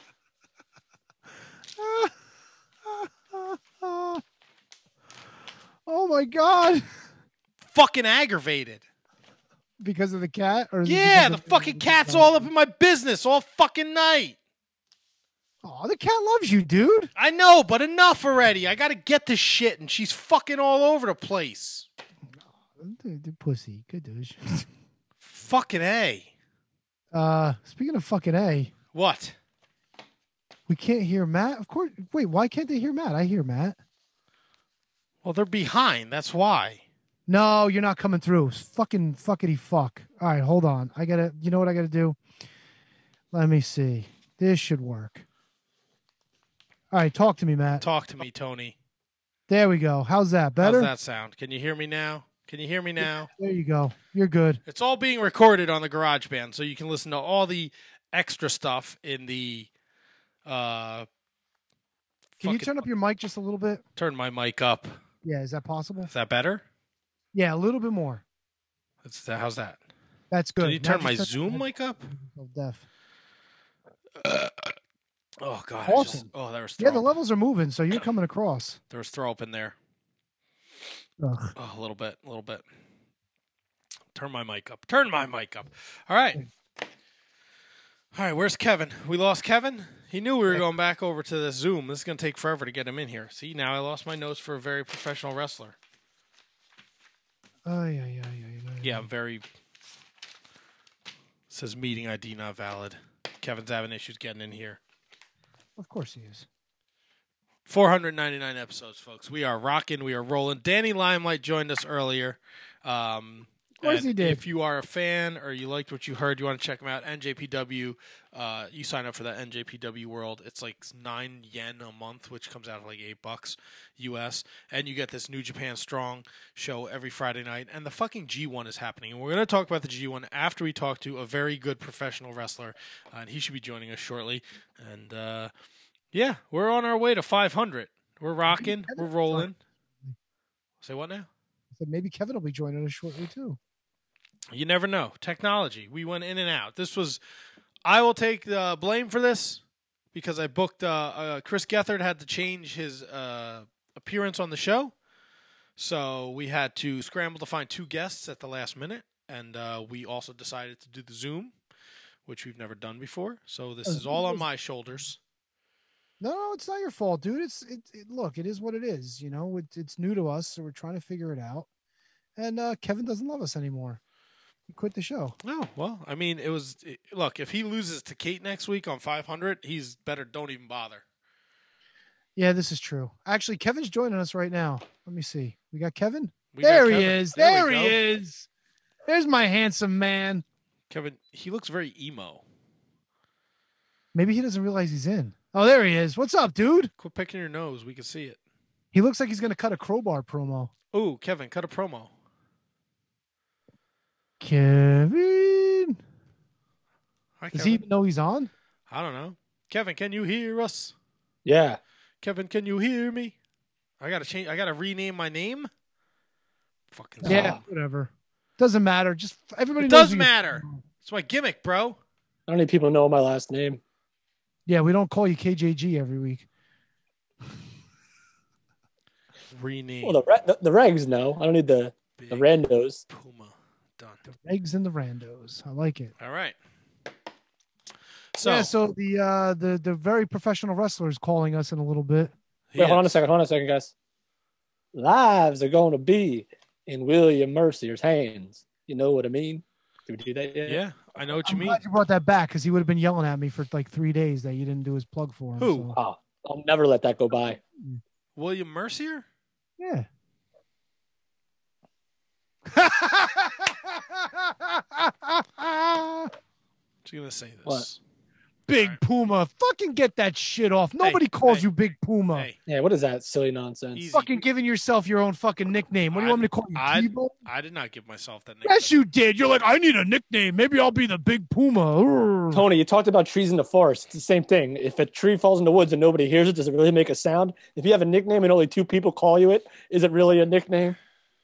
Speaker 1: Oh my God.
Speaker 2: Fucking aggravated.
Speaker 1: Because of the cat? Or
Speaker 2: yeah, the fucking cat's all up in my business all fucking night.
Speaker 1: Oh, the cat loves you, dude.
Speaker 2: I know, but enough already. I gotta get this shit, and she's fucking all over the place.
Speaker 1: The pussy. Good douche.
Speaker 2: Fucking A.
Speaker 1: Speaking of fucking A,
Speaker 2: What?
Speaker 1: we can't hear Matt. Of course. Wait, why can't they hear Matt? I hear Matt.
Speaker 2: Well, they're behind. That's why.
Speaker 1: No, you're not coming through. Fucking fuckity fuck. All right, hold on. You know what I gotta do? Let me see. This should work. All right, talk to me, Matt.
Speaker 2: Talk to me, Tony.
Speaker 1: There we go. How's that? Better?
Speaker 2: How's that sound? Can you hear me now? Can you hear me now?
Speaker 1: There you go. You're good.
Speaker 2: It's all being recorded on the GarageBand, so you can listen to all the extra stuff in the.
Speaker 1: Can you turn up your mic just a little bit?
Speaker 2: Turn my mic up.
Speaker 1: Yeah, is that possible?
Speaker 2: Is that better?
Speaker 1: Yeah, a little bit more.
Speaker 2: How's that?
Speaker 1: That's good.
Speaker 2: Can you turn my Zoom mic up?
Speaker 1: Deaf.
Speaker 2: Oh God!
Speaker 1: Awesome.
Speaker 2: There was.
Speaker 1: Yeah, the levels are moving, so you're coming across.
Speaker 2: There was throw up in there.
Speaker 1: Ugh.
Speaker 2: Oh, a little bit. Turn my mic up. All right. Where's Kevin? We lost Kevin? He knew we were going back over to the Zoom. This is going to take forever to get him in here. See, now I lost my notes for a very professional wrestler. Yeah, I'm very... Says meeting ID not valid. Kevin's having issues getting in here.
Speaker 1: Of course he is.
Speaker 2: 499 episodes, folks. We are rocking. We are rolling. Danny Limelight joined us earlier.
Speaker 1: Of course he did.
Speaker 2: If you are a fan or you liked what you heard, you want to check him out, NJPW, you sign up for that NJPW World. It's like 9 yen a month, which comes out at like $8 US. And you get this New Japan Strong show every Friday night. And the fucking G1 is happening. And we're going to talk about the G1 after we talk to a very good professional wrestler. And he should be joining us shortly. And, yeah, we're on our way to 500. We're rocking. We're rolling. Say what now?
Speaker 1: I said maybe Kevin will be joining us shortly, too.
Speaker 2: You never know. Technology. We went in and out. I will take the blame for this because I booked, Chris Gethard had to change his appearance on the show. So we had to scramble to find 2 guests at the last minute. And we also decided to do the Zoom, which we've never done before. So this is all on my shoulders.
Speaker 1: No, it's not your fault, dude. Look, it is what it is. You know, it's new to us, so we're trying to figure it out. And Kevin doesn't love us anymore. He quit the show.
Speaker 2: Oh, well, I mean, look, if he loses to Kate next week on 500, he's better don't even bother.
Speaker 1: Yeah, this is true. Actually, Kevin's joining us right now. Let me see. We got Kevin?
Speaker 2: He
Speaker 1: is.
Speaker 2: There
Speaker 1: he is. There's my handsome man.
Speaker 2: Kevin, he looks very emo.
Speaker 1: Maybe he doesn't realize he's in. Oh, there he is. What's up, dude?
Speaker 2: Quit picking your nose. We can see it.
Speaker 1: He looks like he's going to cut a Crowbar promo.
Speaker 2: Ooh, Kevin, cut a promo.
Speaker 1: Kevin.
Speaker 2: Hi,
Speaker 1: Does he even know he's on?
Speaker 2: I don't know. Kevin, can you hear us?
Speaker 3: Yeah.
Speaker 2: Kevin, can you hear me? I got to rename my name? Fucking
Speaker 1: yeah, whatever. Doesn't matter. Just everybody
Speaker 2: knows. It does matter. It's my gimmick, bro.
Speaker 3: I don't need people to know my last name.
Speaker 1: Yeah, we don't call you KJG every week.
Speaker 2: Rename.
Speaker 3: Well, the regs know. I don't need the randos.
Speaker 2: Puma. Done.
Speaker 1: The regs and the randos. I like it.
Speaker 2: All right.
Speaker 1: So the very professional wrestler is calling us in a little bit.
Speaker 3: Wait, hold on a second, guys. Lives are going to be in William Mercier's hands. You know what I mean? Did we do that yet?
Speaker 2: Yeah, I know what you mean.
Speaker 1: I'm glad you brought that back because he would have been yelling at me for like 3 days that you didn't do his plug for him.
Speaker 2: Who?
Speaker 1: So.
Speaker 3: Oh, I'll never let that go by.
Speaker 2: William Mercier?
Speaker 1: Yeah.
Speaker 2: What's he gonna say this?
Speaker 3: What?
Speaker 1: Big Puma. Fucking get that shit off. Nobody calls you Big Puma.
Speaker 2: Hey.
Speaker 3: Yeah, what is that silly nonsense?
Speaker 2: Easy.
Speaker 1: Fucking giving yourself your own fucking nickname. What do you want me to call you, T-Bone?
Speaker 2: I did not give myself that nickname.
Speaker 1: Yes, you did. You're like, I need a nickname. Maybe I'll be the Big Puma. Urgh.
Speaker 3: Tony, you talked about trees in the forest. It's the same thing. If a tree falls in the woods and nobody hears it, does it really make a sound? If you have a nickname and only 2 people call you it, is it really a nickname?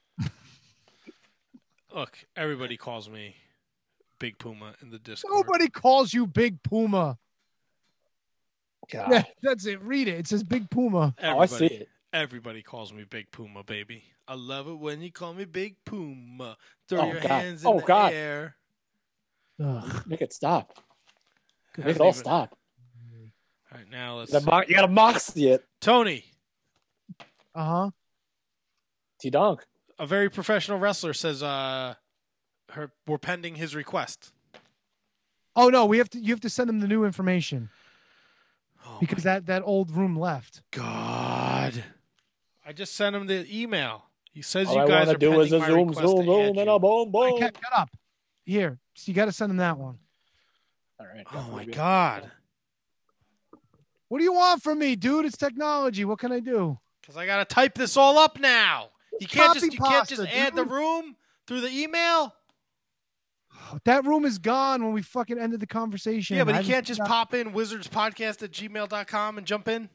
Speaker 2: Look, everybody calls me Big Puma in the Discord.
Speaker 1: Nobody calls you Big Puma.
Speaker 3: God.
Speaker 1: Yeah, that's it. Read it. It says Big Puma.
Speaker 3: I see it.
Speaker 2: Everybody calls me Big Puma, baby. I love it when you call me Big Puma. Throw
Speaker 3: Oh,
Speaker 2: your
Speaker 3: God.
Speaker 2: hands in
Speaker 3: Oh,
Speaker 2: the
Speaker 3: God.
Speaker 2: air.
Speaker 1: Ugh.
Speaker 3: Make it stop. Make it all stop.
Speaker 2: All right, now let's.
Speaker 3: You got to moxie it.
Speaker 2: Tony,
Speaker 1: Uh-huh.
Speaker 3: T-Donk.
Speaker 2: a very professional wrestler, says we're pending his request.
Speaker 1: Oh no, you have to send him the new information. Because that old room left.
Speaker 2: God. I just sent him the email. He says
Speaker 3: All
Speaker 2: you
Speaker 3: I
Speaker 2: guys
Speaker 3: want
Speaker 2: are
Speaker 3: to do is
Speaker 2: pending
Speaker 3: a
Speaker 2: my
Speaker 3: zoom,
Speaker 2: request
Speaker 3: zoom,
Speaker 2: to add
Speaker 3: zoom,
Speaker 2: you.
Speaker 3: and a boom, boom.
Speaker 1: Shut up. Here. So you got to send him that one.
Speaker 3: All right.
Speaker 2: Oh my God.
Speaker 1: What do you want from me, dude? It's technology. What can I do?
Speaker 2: Because I got to type this all up now. You can't
Speaker 1: Copy
Speaker 2: just
Speaker 1: pasta,
Speaker 2: add the
Speaker 1: dude.
Speaker 2: room through the email.
Speaker 1: That room is gone when we fucking ended the conversation.
Speaker 2: Yeah, but
Speaker 1: I
Speaker 2: you can't
Speaker 1: haven't
Speaker 2: just pop in wizardspodcast@gmail.com and jump in.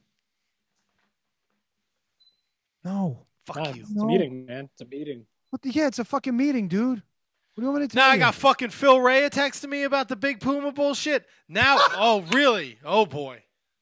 Speaker 1: No.
Speaker 2: Fuck you.
Speaker 3: It's a meeting, man. It's a meeting.
Speaker 1: Yeah, it's a fucking meeting, dude. What do you want me to tell
Speaker 2: Now
Speaker 1: you?
Speaker 2: I got fucking Phil Rea texting me about the big Puma bullshit. Now, oh really? Oh boy.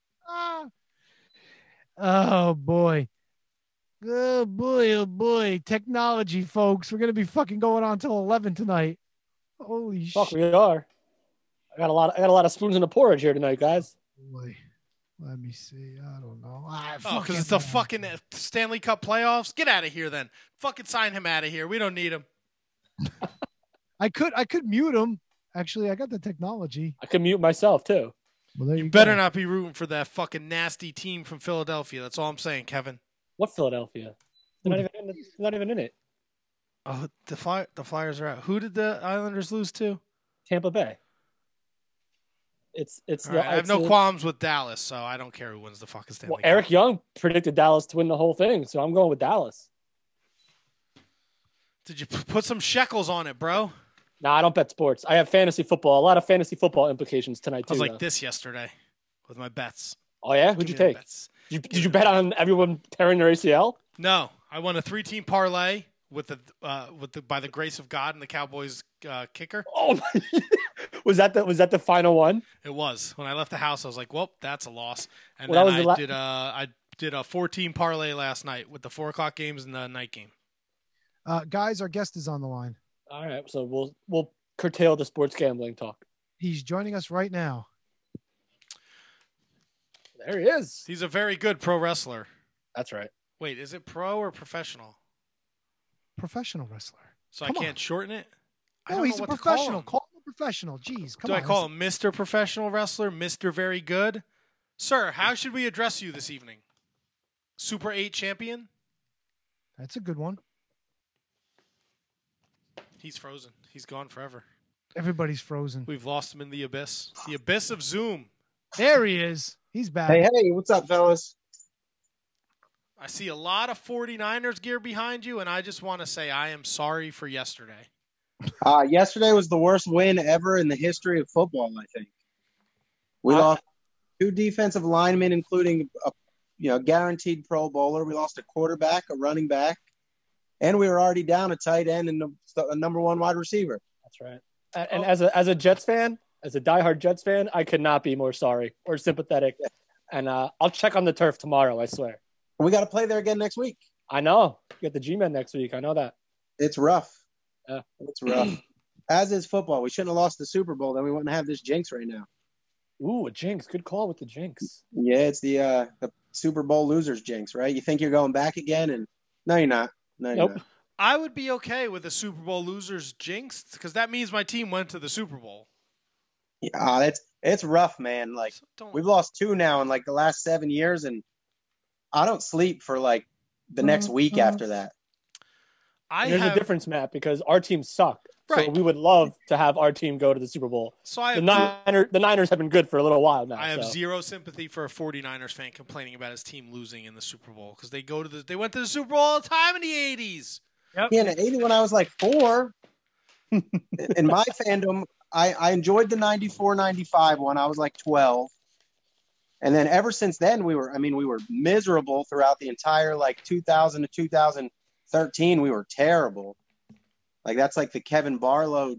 Speaker 1: Oh boy. Oh boy, oh boy. Technology, folks. We're gonna be fucking going on till 11 tonight. Holy
Speaker 3: Fuck,
Speaker 1: shit.
Speaker 3: we are. I got a lot of spoons in the porridge here tonight, guys.
Speaker 1: Boy. Let me see. I don't know.
Speaker 2: Oh, because it's the fucking Stanley Cup playoffs. Get out of here, then. Fucking sign him out of here. We don't need him.
Speaker 1: I could mute him. Actually, I got the technology.
Speaker 3: I could mute myself too.
Speaker 1: Well, there you
Speaker 2: Better
Speaker 1: go.
Speaker 2: not be rooting for that fucking nasty team from Philadelphia. That's all I'm saying, Kevin.
Speaker 3: What Philadelphia? They're not even in it.
Speaker 2: Oh, the Flyers are out. Who did the Islanders lose to?
Speaker 3: Tampa Bay. It's.
Speaker 2: All right, I have no qualms with Dallas, so I don't care who wins the fucking Stanley
Speaker 3: Well,
Speaker 2: Cup.
Speaker 3: Eric Young predicted Dallas to win the whole thing, so I'm going with Dallas.
Speaker 2: Did you put some shekels on it, bro?
Speaker 3: Nah, I don't bet sports. I have fantasy football. A lot of fantasy football implications tonight too.
Speaker 2: I was like
Speaker 3: though.
Speaker 2: this yesterday with my bets.
Speaker 3: Oh yeah, who'd you take? Did you bet on everyone tearing their ACL?
Speaker 2: No, I won a 3-team parlay with the by the grace of God and the Cowboys kicker.
Speaker 3: Oh, was that the final one?
Speaker 2: It was. When I left the house, I was like, "Well, that's a loss." And
Speaker 3: Well,
Speaker 2: then
Speaker 3: that was
Speaker 2: I did a 4-team parlay last night with the 4:00 games and the night game.
Speaker 1: Guys, our guest is on the line.
Speaker 3: All right, so we'll curtail the sports gambling talk.
Speaker 1: He's joining us right now.
Speaker 3: There he is.
Speaker 2: He's a very good pro wrestler.
Speaker 3: That's right.
Speaker 2: Wait, is it pro or professional?
Speaker 1: Professional wrestler.
Speaker 2: So
Speaker 1: Come
Speaker 2: I can't
Speaker 1: on.
Speaker 2: shorten it? I
Speaker 1: No,
Speaker 2: don't
Speaker 1: he's
Speaker 2: know
Speaker 1: a
Speaker 2: what to call
Speaker 1: professional.
Speaker 2: him.
Speaker 1: Call him a professional. Jeez, come
Speaker 2: Do
Speaker 1: on.
Speaker 2: I call him Mr. Professional Wrestler, Mr. Very Good? Sir, how should we address you this evening? Super 8 champion?
Speaker 1: That's a good one.
Speaker 2: He's frozen. He's gone forever.
Speaker 1: Everybody's frozen.
Speaker 2: We've lost him in the abyss. The abyss of Zoom.
Speaker 1: There he is. He's back.
Speaker 14: Hey, what's up, fellas?
Speaker 2: I see a lot of 49ers gear behind you, and I just want to say I am sorry for yesterday.
Speaker 14: Yesterday was the worst win ever in the history of football, I think. We lost 2 defensive linemen, including a guaranteed Pro Bowler. We lost a quarterback, a running back, and we were already down a tight end and a number 1 wide receiver.
Speaker 3: That's right. And as a Jets fan, as a diehard Jets fan, I could not be more sorry or sympathetic. And I'll check on the turf tomorrow, I swear.
Speaker 14: We got to play there again next week.
Speaker 3: I know. You got the G-Men next week. I know that.
Speaker 14: It's rough.
Speaker 3: Yeah.
Speaker 14: It's rough. As is football. We shouldn't have lost the Super Bowl. Then we wouldn't have this jinx right now.
Speaker 3: Ooh, a jinx. Good call with the jinx.
Speaker 14: Yeah, it's the Super Bowl losers jinx, right? You think you're going back again, and no, you're not. No,
Speaker 3: Nope.
Speaker 14: you're not.
Speaker 2: I would be okay with a Super Bowl losers jinx because that means my team went to the Super Bowl.
Speaker 14: Yeah, it's rough, man. Like we've lost 2 now in like the last 7 years, and I don't sleep for like the next week after that.
Speaker 3: There's a difference, Matt, because our team sucked.
Speaker 2: Right.
Speaker 3: So we would love to have our team go to the Super Bowl.
Speaker 2: So I
Speaker 3: the Niners have been good for a little while now.
Speaker 2: I have
Speaker 3: so.
Speaker 2: zero sympathy for a 49ers fan complaining about his team losing in the Super Bowl because they went to the Super Bowl all the time in the 80s.
Speaker 14: Yep. Yeah, in the 80 when I was like 4. In my fandom, I enjoyed the 94-95 one. I was like 12. And then ever since then, we were miserable throughout the entire like 2000 to 2013. We were terrible. Like that's like the Kevin Barlow,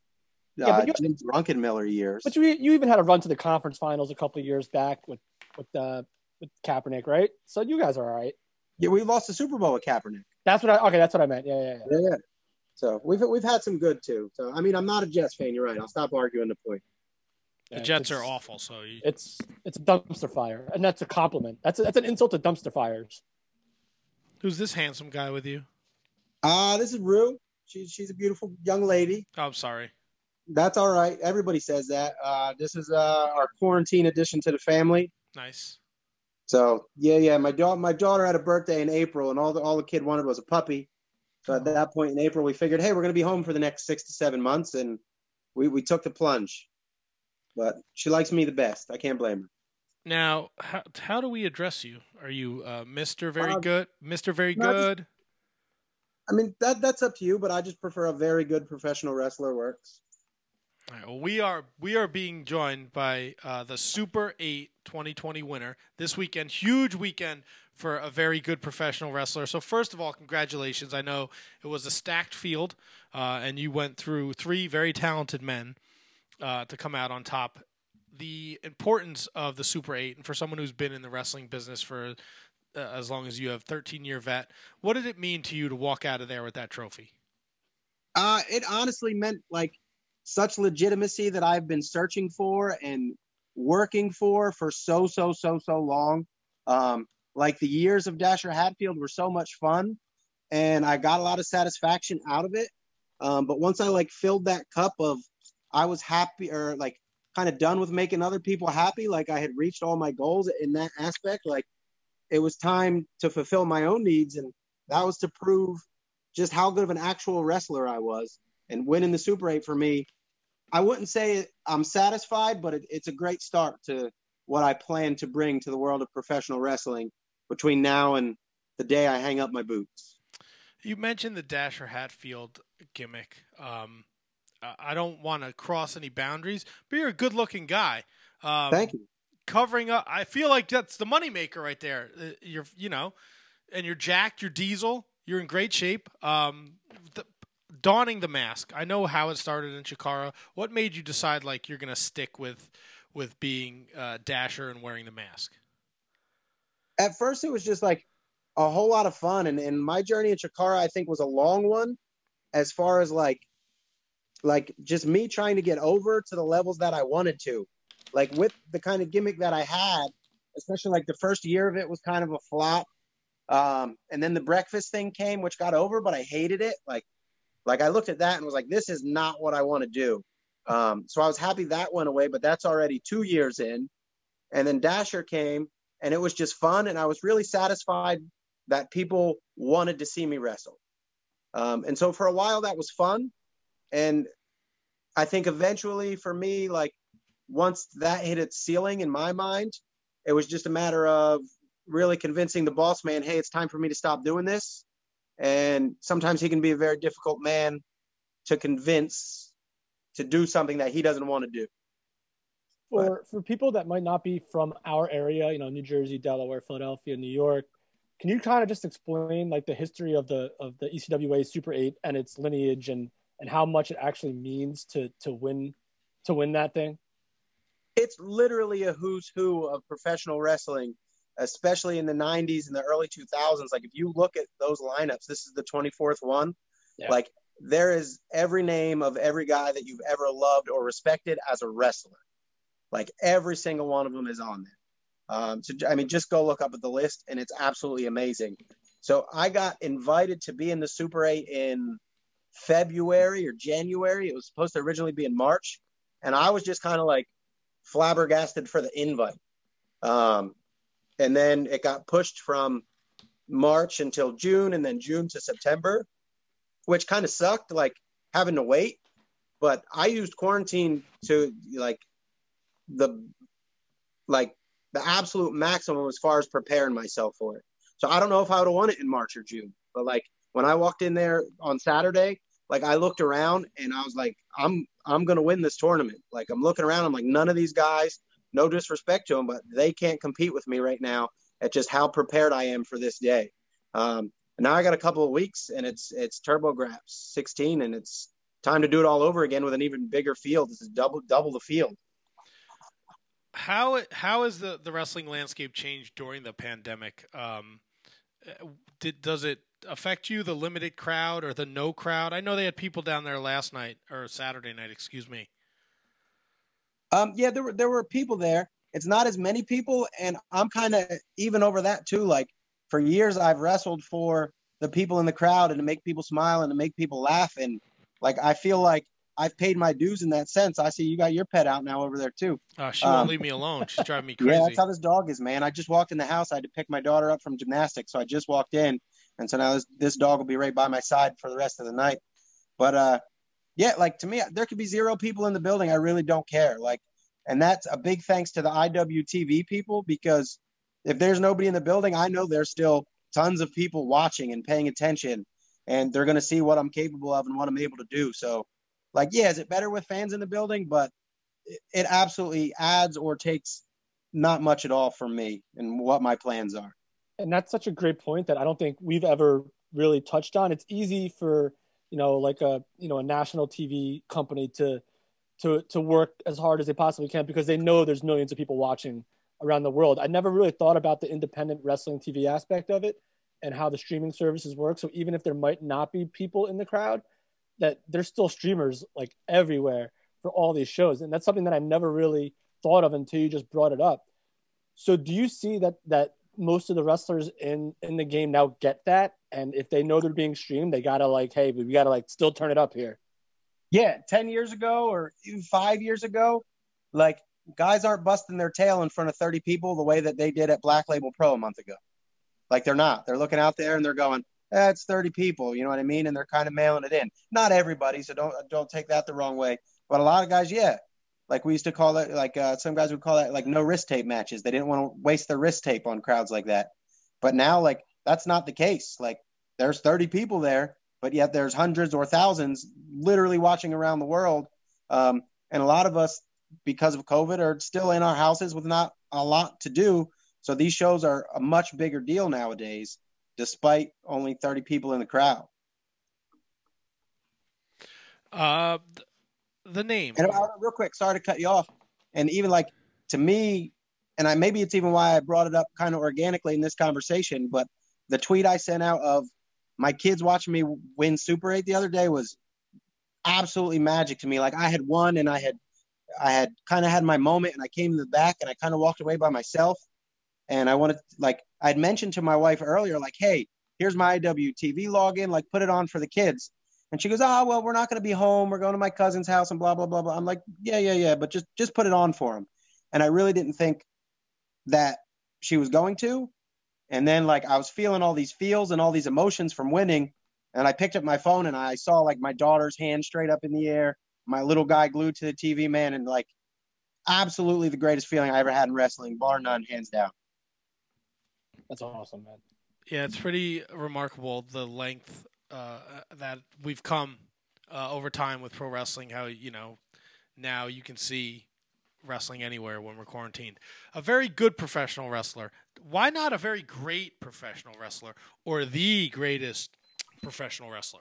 Speaker 14: Jim Drunkenmiller years.
Speaker 3: But you even had a run to the conference finals a couple of years back with Kaepernick, right? So you guys are all right.
Speaker 14: Yeah, we lost the Super Bowl with Kaepernick.
Speaker 3: That's what I meant. Yeah.
Speaker 14: So we've had some good too. So I mean, I'm not a Jets fan. You're right. I'll stop arguing the point.
Speaker 2: The Jets are awful. So
Speaker 3: it's a dumpster fire, and that's a compliment. That's an insult to dumpster fires.
Speaker 2: Who's this handsome guy with you?
Speaker 14: This is Rue. She's a beautiful young lady.
Speaker 2: Oh, I'm sorry.
Speaker 14: That's all right. Everybody says that. This is our quarantine addition to the family.
Speaker 2: Nice.
Speaker 14: So yeah. My daughter had a birthday in April, and all the kid wanted was a puppy. So at that point in April, we figured, hey, we're going to be home for the next 6 to 7 months, and we took the plunge. But she likes me the best. I can't blame her.
Speaker 2: Now, how do we address you? Are you Mr. Very Good? Mr. Very Good?
Speaker 14: I mean, that's up to you, but I just prefer a very good professional wrestler works.
Speaker 2: All right, well, we are being joined by the Super 8 2020 winner this weekend. Huge weekend for a very good professional wrestler. So first of all, congratulations. I know it was a stacked field, and you went through 3 very talented men to come out on top. The importance of the Super 8, and for someone who's been in the wrestling business for as long as you have, 13-year vet, what did it mean to you to walk out of there with that trophy?
Speaker 14: It honestly meant such legitimacy that I've been searching for and working for so long. The years of Dasher Hatfield were so much fun, and I got a lot of satisfaction out of it. But once I filled that cup of, I was happy, or kind of done with making other people happy. I had reached all my goals in that aspect. It was time to fulfill my own needs, and that was to prove just how good of an actual wrestler I was. And winning the Super 8 for me, I wouldn't say I'm satisfied, but it's a great start to what I plan to bring to the world of professional wrestling between now and the day I hang up my boots.
Speaker 2: You mentioned the Dasher Hatfield gimmick. I don't want to cross any boundaries, but you're a good-looking guy.
Speaker 14: Thank you.
Speaker 2: Covering up, I feel like that's the moneymaker right there. And you're jacked, you're diesel, you're in great shape. Donning the mask, I know how it started in Chikara. What made you decide you're going to stick with being Dasher and wearing the mask?
Speaker 14: At first, it was just a whole lot of fun, and my journey in Chikara, I think, was a long one, as far as just me trying to get over to the levels that I wanted to. With the kind of gimmick that I had, especially the first year of it was kind of a flop. And then the breakfast thing came, which got over, but I hated it. I looked at that and was this is not what I want to do. So I was happy that went away, but that's already 2 years in. And then Dasher came, and it was just fun. And I was really satisfied that people wanted to see me wrestle. And so for a while that was fun. And I think eventually for me, once that hit its ceiling in my mind, it was just a matter of really convincing the boss man, hey, it's time for me to stop doing this. And sometimes he can be a very difficult man to convince to do something that he doesn't want to do.
Speaker 3: For people that might not be from our area, New Jersey, Delaware, Philadelphia, New York, can you kind of just explain the history of the ECWA Super 8 and its lineage and how much it actually means to win that thing?
Speaker 14: It's literally a who's who of professional wrestling, especially in the 90s and the early 2000s. If you look at those lineups, this is the 24th one. Yeah. There is every name of every guy that you've ever loved or respected as a wrestler. Every single one of them is on there. Just go look up at the list, and it's absolutely amazing. So I got invited to be in the Super 8 in February or January. It was supposed to originally be in March, and I was just kind of flabbergasted for the invite. And then it got pushed from March until June, and then June to September, which kind of sucked, having to wait. But I used quarantine to the absolute maximum as far as preparing myself for it. So I don't know if I would have won it in March or June, but when I walked in there on Saturday, I looked around and I was I'm going to win this tournament. I'm looking around. I'm none of these guys, no disrespect to them, but they can't compete with me right now at just how prepared I am for this day. Now I got a couple of weeks, and it's TurboGrafx 16, and it's time to do it all over again with an even bigger field. This is double the field.
Speaker 2: How has the wrestling landscape changed during the pandemic? Does it affect you, the limited crowd or the no crowd? I know they had people down there last night, or Saturday night, excuse me.
Speaker 14: Yeah, there were people there. It's not as many people, and I'm kind of even over that too. For years, I've wrestled for the people in the crowd and to make people smile and to make people laugh. And I feel I've paid my dues in that sense. I see you got your pet out now over there too.
Speaker 2: She won't leave me alone. She's driving me crazy.
Speaker 14: Yeah, that's how this dog is, man. I just walked in the house. I had to pick my daughter up from gymnastics, so I just walked in, and so now this dog will be right by my side for the rest of the night. But yeah, like to me, there could be 0 people in the building. I really don't care. Like, and that's a big thanks to the IWTV people, because if there's nobody in the building, I know there's still tons of people watching and paying attention, and they're going to see what I'm capable of and what I'm able to do. So, like, yeah, is it better with fans in the building? But it absolutely adds or takes not much at all from me and what my plans are.
Speaker 3: And that's such a great point that I don't think we've ever really touched on. It's easy for, like a national TV company to work as hard as they possibly can because they know there's millions of people watching around the world. I never really thought about the independent wrestling TV aspect of it and how the streaming services work. So even if there might not be people in the crowd, that there's still streamers like everywhere for all these shows. And that's something that I never really thought of until you just brought it up. So do you see that most of the wrestlers in the game now get that? And if they know they're being streamed, they gotta hey, we gotta still turn it up here.
Speaker 14: Yeah. 10 years ago or even 5 years ago, guys aren't busting their tail in front of 30 people the way that they did at Black Label Pro a month ago. They're not. They're looking out there and they're going, it's 30 people, you know what I mean? And they're kind of mailing it in. Not everybody, so don't take that the wrong way. But a lot of guys, yeah. We used to call it, some guys would call that no wrist tape matches. They didn't want to waste their wrist tape on crowds like that. But now, that's not the case. There's 30 people there, but yet there's hundreds or thousands literally watching around the world. And a lot of us, because of COVID, are still in our houses with not a lot to do. So these shows are a much bigger deal nowadays, despite only 30 people in the crowd.
Speaker 2: The name.
Speaker 14: And real quick, sorry to cut you off. And even to me, and maybe it's even why I brought it up kind of organically in this conversation, but the tweet I sent out of my kids watching me win Super 8 the other day was absolutely magic to me. I had won and I had kind of had my moment and I came in the back and I kind of walked away by myself. And I wanted, I'd mentioned to my wife earlier, hey, here's my IWTV login, put it on for the kids. And she goes, well, we're not going to be home. We're going to my cousin's house and blah, blah, blah, blah. I'm like, yeah. But just put it on for him. And I really didn't think that she was going to. And then I was feeling all these feels and all these emotions from winning. And I picked up my phone and I saw my daughter's hand straight up in the air, my little guy glued to the TV, man. And absolutely the greatest feeling I ever had in wrestling, bar none, hands down.
Speaker 3: That's awesome, man.
Speaker 2: Yeah, it's pretty remarkable the length that we've come over time with pro wrestling. How now you can see wrestling anywhere when we're quarantined. A very good professional wrestler. Why not a very great professional wrestler or the greatest professional wrestler?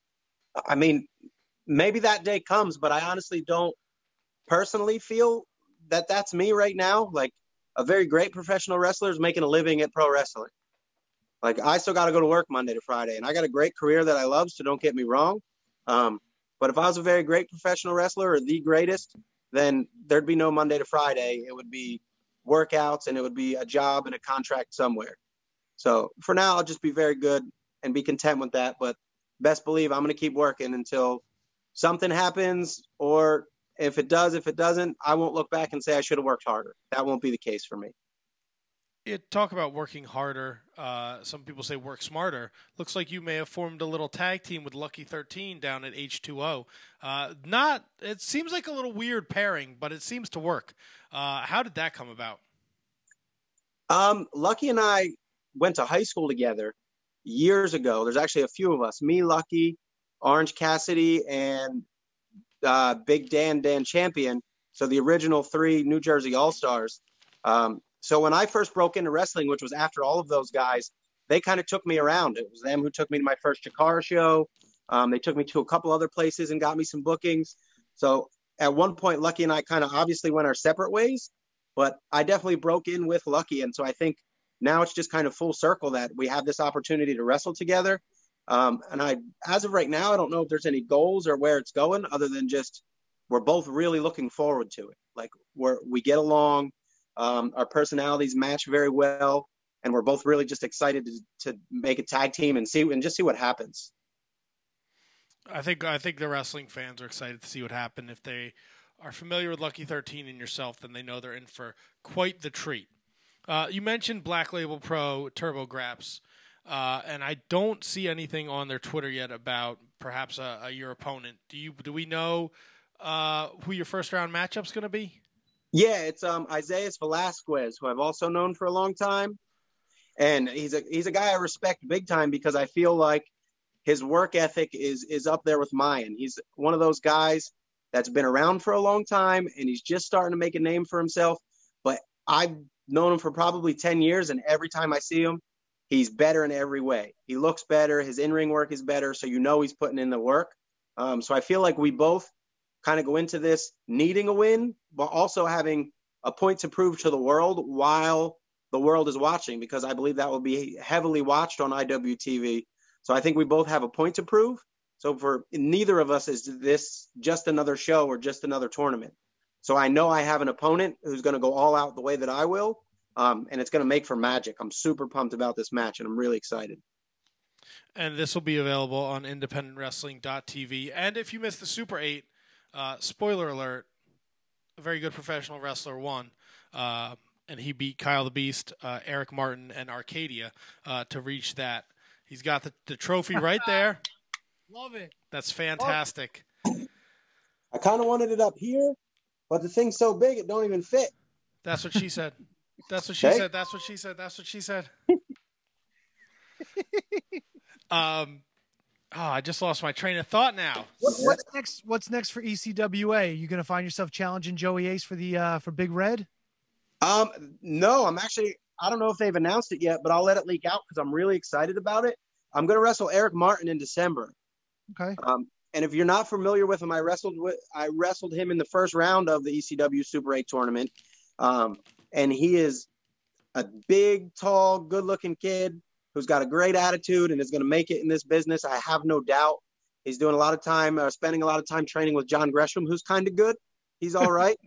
Speaker 14: I mean, maybe that day comes, but I honestly don't personally feel that that's me right now. A very great professional wrestler is making a living at pro wrestling. I still got to go to work Monday to Friday, and I got a great career that I love, so don't get me wrong. But if I was a very great professional wrestler or the greatest, then there'd be no Monday to Friday. It would be workouts, and it would be a job and a contract somewhere. So for now, I'll just be very good and be content with that. But best believe I'm going to keep working until something happens, or if it doesn't, I won't look back and say I should have worked harder. That won't be the case for me.
Speaker 2: Talk about working harder. Some people say work smarter. Looks like you may have formed a little tag team with Lucky 13 down at H2O. It seems like a little weird pairing, but it seems to work. How did that come about?
Speaker 14: Lucky and I went to high school together years ago. There's actually a few of us, me, Lucky, Orange Cassidy, and Big Dan Champion. So the original 3 New Jersey All-Stars. So when I first broke into wrestling, which was after all of those guys, they kind of took me around. It was them who took me to my first Chikara show. They took me to a couple other places and got me some bookings. So at one point, Lucky and I kind of obviously went our separate ways, but I definitely broke in with Lucky. And so I think now it's just kind of full circle that we have this opportunity to wrestle together. And as of right now, I don't know if there's any goals or where it's going other than just we're both really looking forward to it. We get along. Our personalities match very well, and we're both really just excited to make a tag team and just see what happens.
Speaker 2: I think the wrestling fans are excited to see what happened. If they are familiar with Lucky 13 and yourself, then they know they're in for quite the treat. You mentioned Black Label Pro TurboGraps, and I don't see anything on their Twitter yet about perhaps your opponent. Do we know who your first round matchup's going to be?
Speaker 14: Yeah, it's Isaias Velasquez, who I've also known for a long time, and he's a guy I respect big time because I feel like his work ethic is up there with mine. He's one of those guys that's been around for a long time, and he's just starting to make a name for himself. But I've known him for probably 10 years, and every time I see him, he's better in every way. He looks better. His in-ring work is better, so you know he's putting in the work. So I feel like we both kind of go into this needing a win, but also having a point to prove to the world while the world is watching, because I believe that will be heavily watched on IWTV. So I think we both have a point to prove. So for neither of us is this just another show or just another tournament. So I know I have an opponent who's going to go all out the way that I will, and it's going to make for magic. I'm super pumped about this match, and I'm really excited.
Speaker 2: And this will be available on independentwrestling.tv. And if you missed the Super 8, spoiler alert, a very good professional wrestler won, and he beat Kyle the Beast, Eric Martin, and Arcadia to reach that. He's got the trophy right there.
Speaker 1: Love it.
Speaker 2: That's fantastic.
Speaker 14: I kind of wanted it up here, but the thing's so big it don't even fit.
Speaker 2: That's what she said. That's what she said. That's what she said. That's what she said. I just lost my train of thought now.
Speaker 1: What's next? What's next for ECWA? You gonna find yourself challenging Joey Ace for Big Red?
Speaker 14: No, I don't know if they've announced it yet, but I'll let it leak out because I'm really excited about it. I'm going to wrestle Eric Martin in December.
Speaker 1: Okay.
Speaker 14: And if you're not familiar with him, I wrestled him in the first round of the ECW Super 8 tournament. And he is a big, tall, good-looking kid who's got a great attitude and is going to make it in this business. I have no doubt. He's doing spending a lot of time training with John Gresham, who's kind of good. He's all right.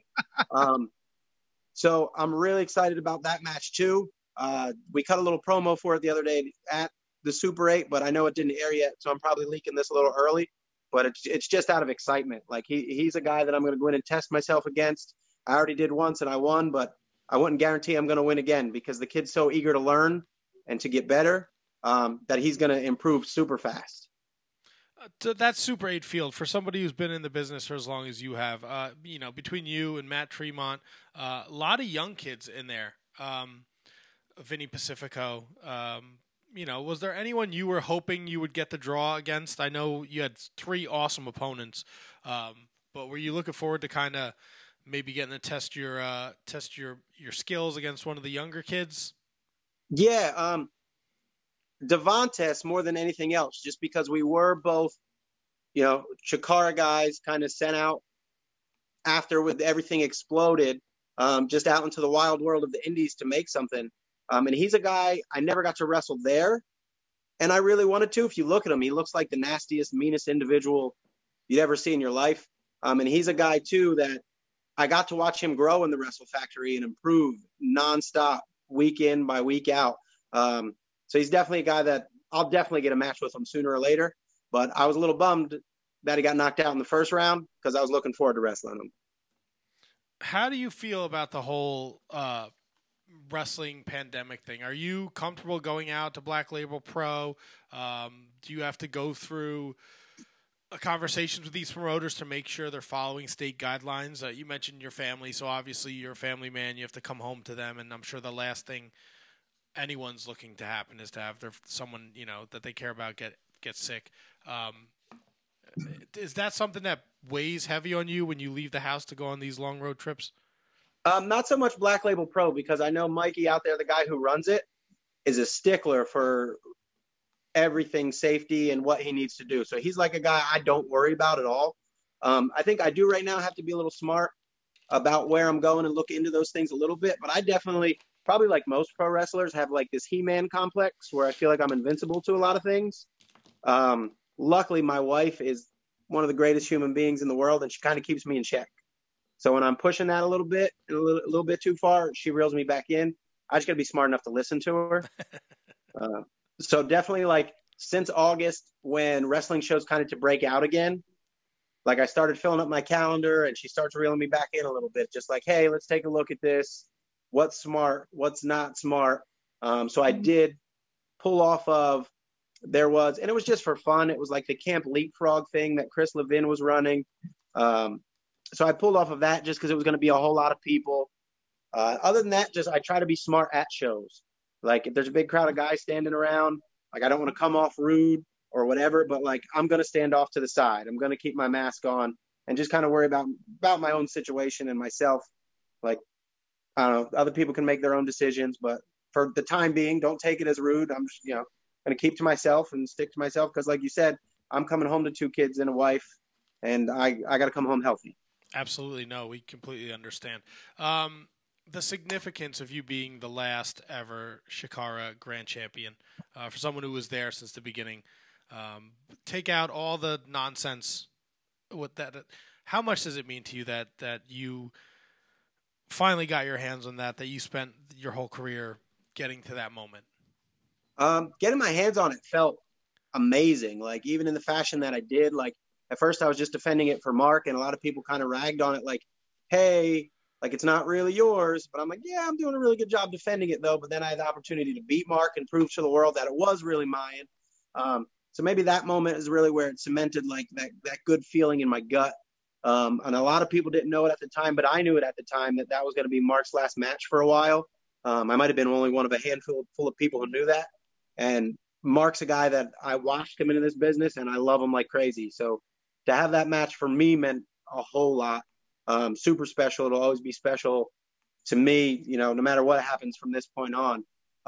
Speaker 14: So I'm really excited about that match too. We cut a little promo for it the other day at the Super 8, but I know it didn't air yet, so I'm probably leaking this a little early. But it's just out of excitement. Like he's a guy that I'm going to go in and test myself against. I already did once and I won, but I wouldn't guarantee I'm going to win again because the kid's so eager to learn and to get better that he's going to improve super fast.
Speaker 2: That Super 8 field, for somebody who's been in the business for as long as you have, between you and Matt Tremont, a lot of young kids in there. Vinny Pacifico. Was there anyone you were hoping you would get the draw against? I know you had 3 awesome opponents, but were you looking forward to kind of maybe getting to test your skills against one of the younger kids?
Speaker 14: Yeah, Devontes more than anything else, just because we were both, Chikara guys kind of sent out after with everything exploded, just out into the wild world of the indies to make something. And he's a guy I never got to wrestle there, and I really wanted to. If you look at him, he looks like the nastiest, meanest individual you'd ever see in your life. And he's a guy too that I got to watch him grow in the Wrestle Factory and improve nonstop, week in by week out. So he's definitely a guy that I'll definitely get a match with him sooner or later. But I was a little bummed that he got knocked out in the first round because I was looking forward to wrestling him.
Speaker 2: How do you feel about the whole wrestling pandemic thing? Are you comfortable going out to Black Label Pro? Do you have to go through conversations with these promoters to make sure they're following state guidelines? You mentioned your family, so obviously you're a family man. You have to come home to them, and I'm sure the last thing anyone's looking to happen is to have someone that they care about get sick. Is that something that weighs heavy on you when you leave the house to go on these long road trips?
Speaker 14: Not so much Black Label Pro, because I know Mikey out there, the guy who runs it, is a stickler for everything safety and what he needs to do. So he's like a guy I don't worry about at all. I think I do right now have to be a little smart about where I'm going and look into those things a little bit. But I definitely, probably like most pro wrestlers, have like this He-Man complex where I feel like I'm invincible to a lot of things. Luckily, my wife is one of the greatest human beings in the world, and she kind of keeps me in check. So when I'm pushing that a little bit, and a little bit too far, she reels me back in. I just got to be smart enough to listen to her. So definitely like since August, when wrestling shows kind of to break out again, like I started filling up my calendar, and she starts reeling me back in a little bit, just like, hey, let's take a look at this. What's smart? What's not smart? So I did pull off of, and it was just for fun. It was like the Camp Leapfrog thing that Chris Levin was running. So I pulled off of that just because it was going to be a whole lot of people. Other than that, just I try to be smart at shows. Like if there's a big crowd of guys standing around, like I don't want to come off rude or whatever, but like I'm going to stand off to the side. I'm going to keep my mask on and just kind of worry about my own situation and myself. Like, I don't know, other people can make their own decisions, but for the time being, don't take it as rude. I'm just, going to keep to myself and stick to myself. Cause like you said, I'm coming home to 2 kids and a wife, and I got to come home healthy.
Speaker 2: Absolutely. No, we completely understand. The significance of you being the last ever Chikara Grand Champion, for someone who was there since the beginning, take out all the nonsense with that. How much does it mean to you that you finally got your hands on that you spent your whole career getting to that moment?
Speaker 14: Getting my hands on it felt amazing. Like even in the fashion that I did, like at first I was just defending it for Mark, and a lot of people kind of ragged on it like, hey, like it's not really yours. But I'm like, yeah, I'm doing a really good job defending it though. But then I had the opportunity to beat Mark and prove to the world that it was really mine. So maybe that moment is really where it cemented like that good feeling in my gut. And a lot of people didn't know it at the time, but I knew it at the time that was going to be Mark's last match for a while. I might have been only one of a handful of people who knew that. And Mark's a guy that I watched come into this business, and I love him like crazy. So to have that match for me meant a whole lot. Super special. It'll always be special to me, no matter what happens from this point on.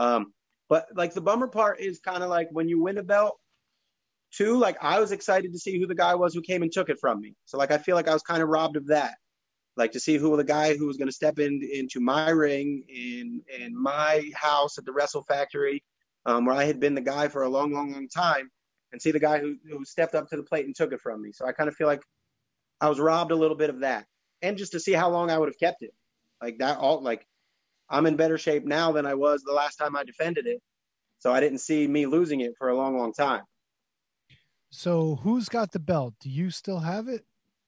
Speaker 14: But like the bummer part is kind of like when you win a belt too, like I was excited to see who the guy was who came and took it from me. So like, I feel like I was kind of robbed of that. Like to see who the guy who was going to step into my ring in my house at the Wrestle Factory, where I had been the guy for a long, long, long time, and see the guy who stepped up to the plate and took it from me. So I kind of feel like I was robbed a little bit of that. And just to see how long I would have kept it. Like that, I'm in better shape now than I was the last time I defended it. So I didn't see me losing it for a long, long time.
Speaker 1: So who's got the belt? Do you still have it?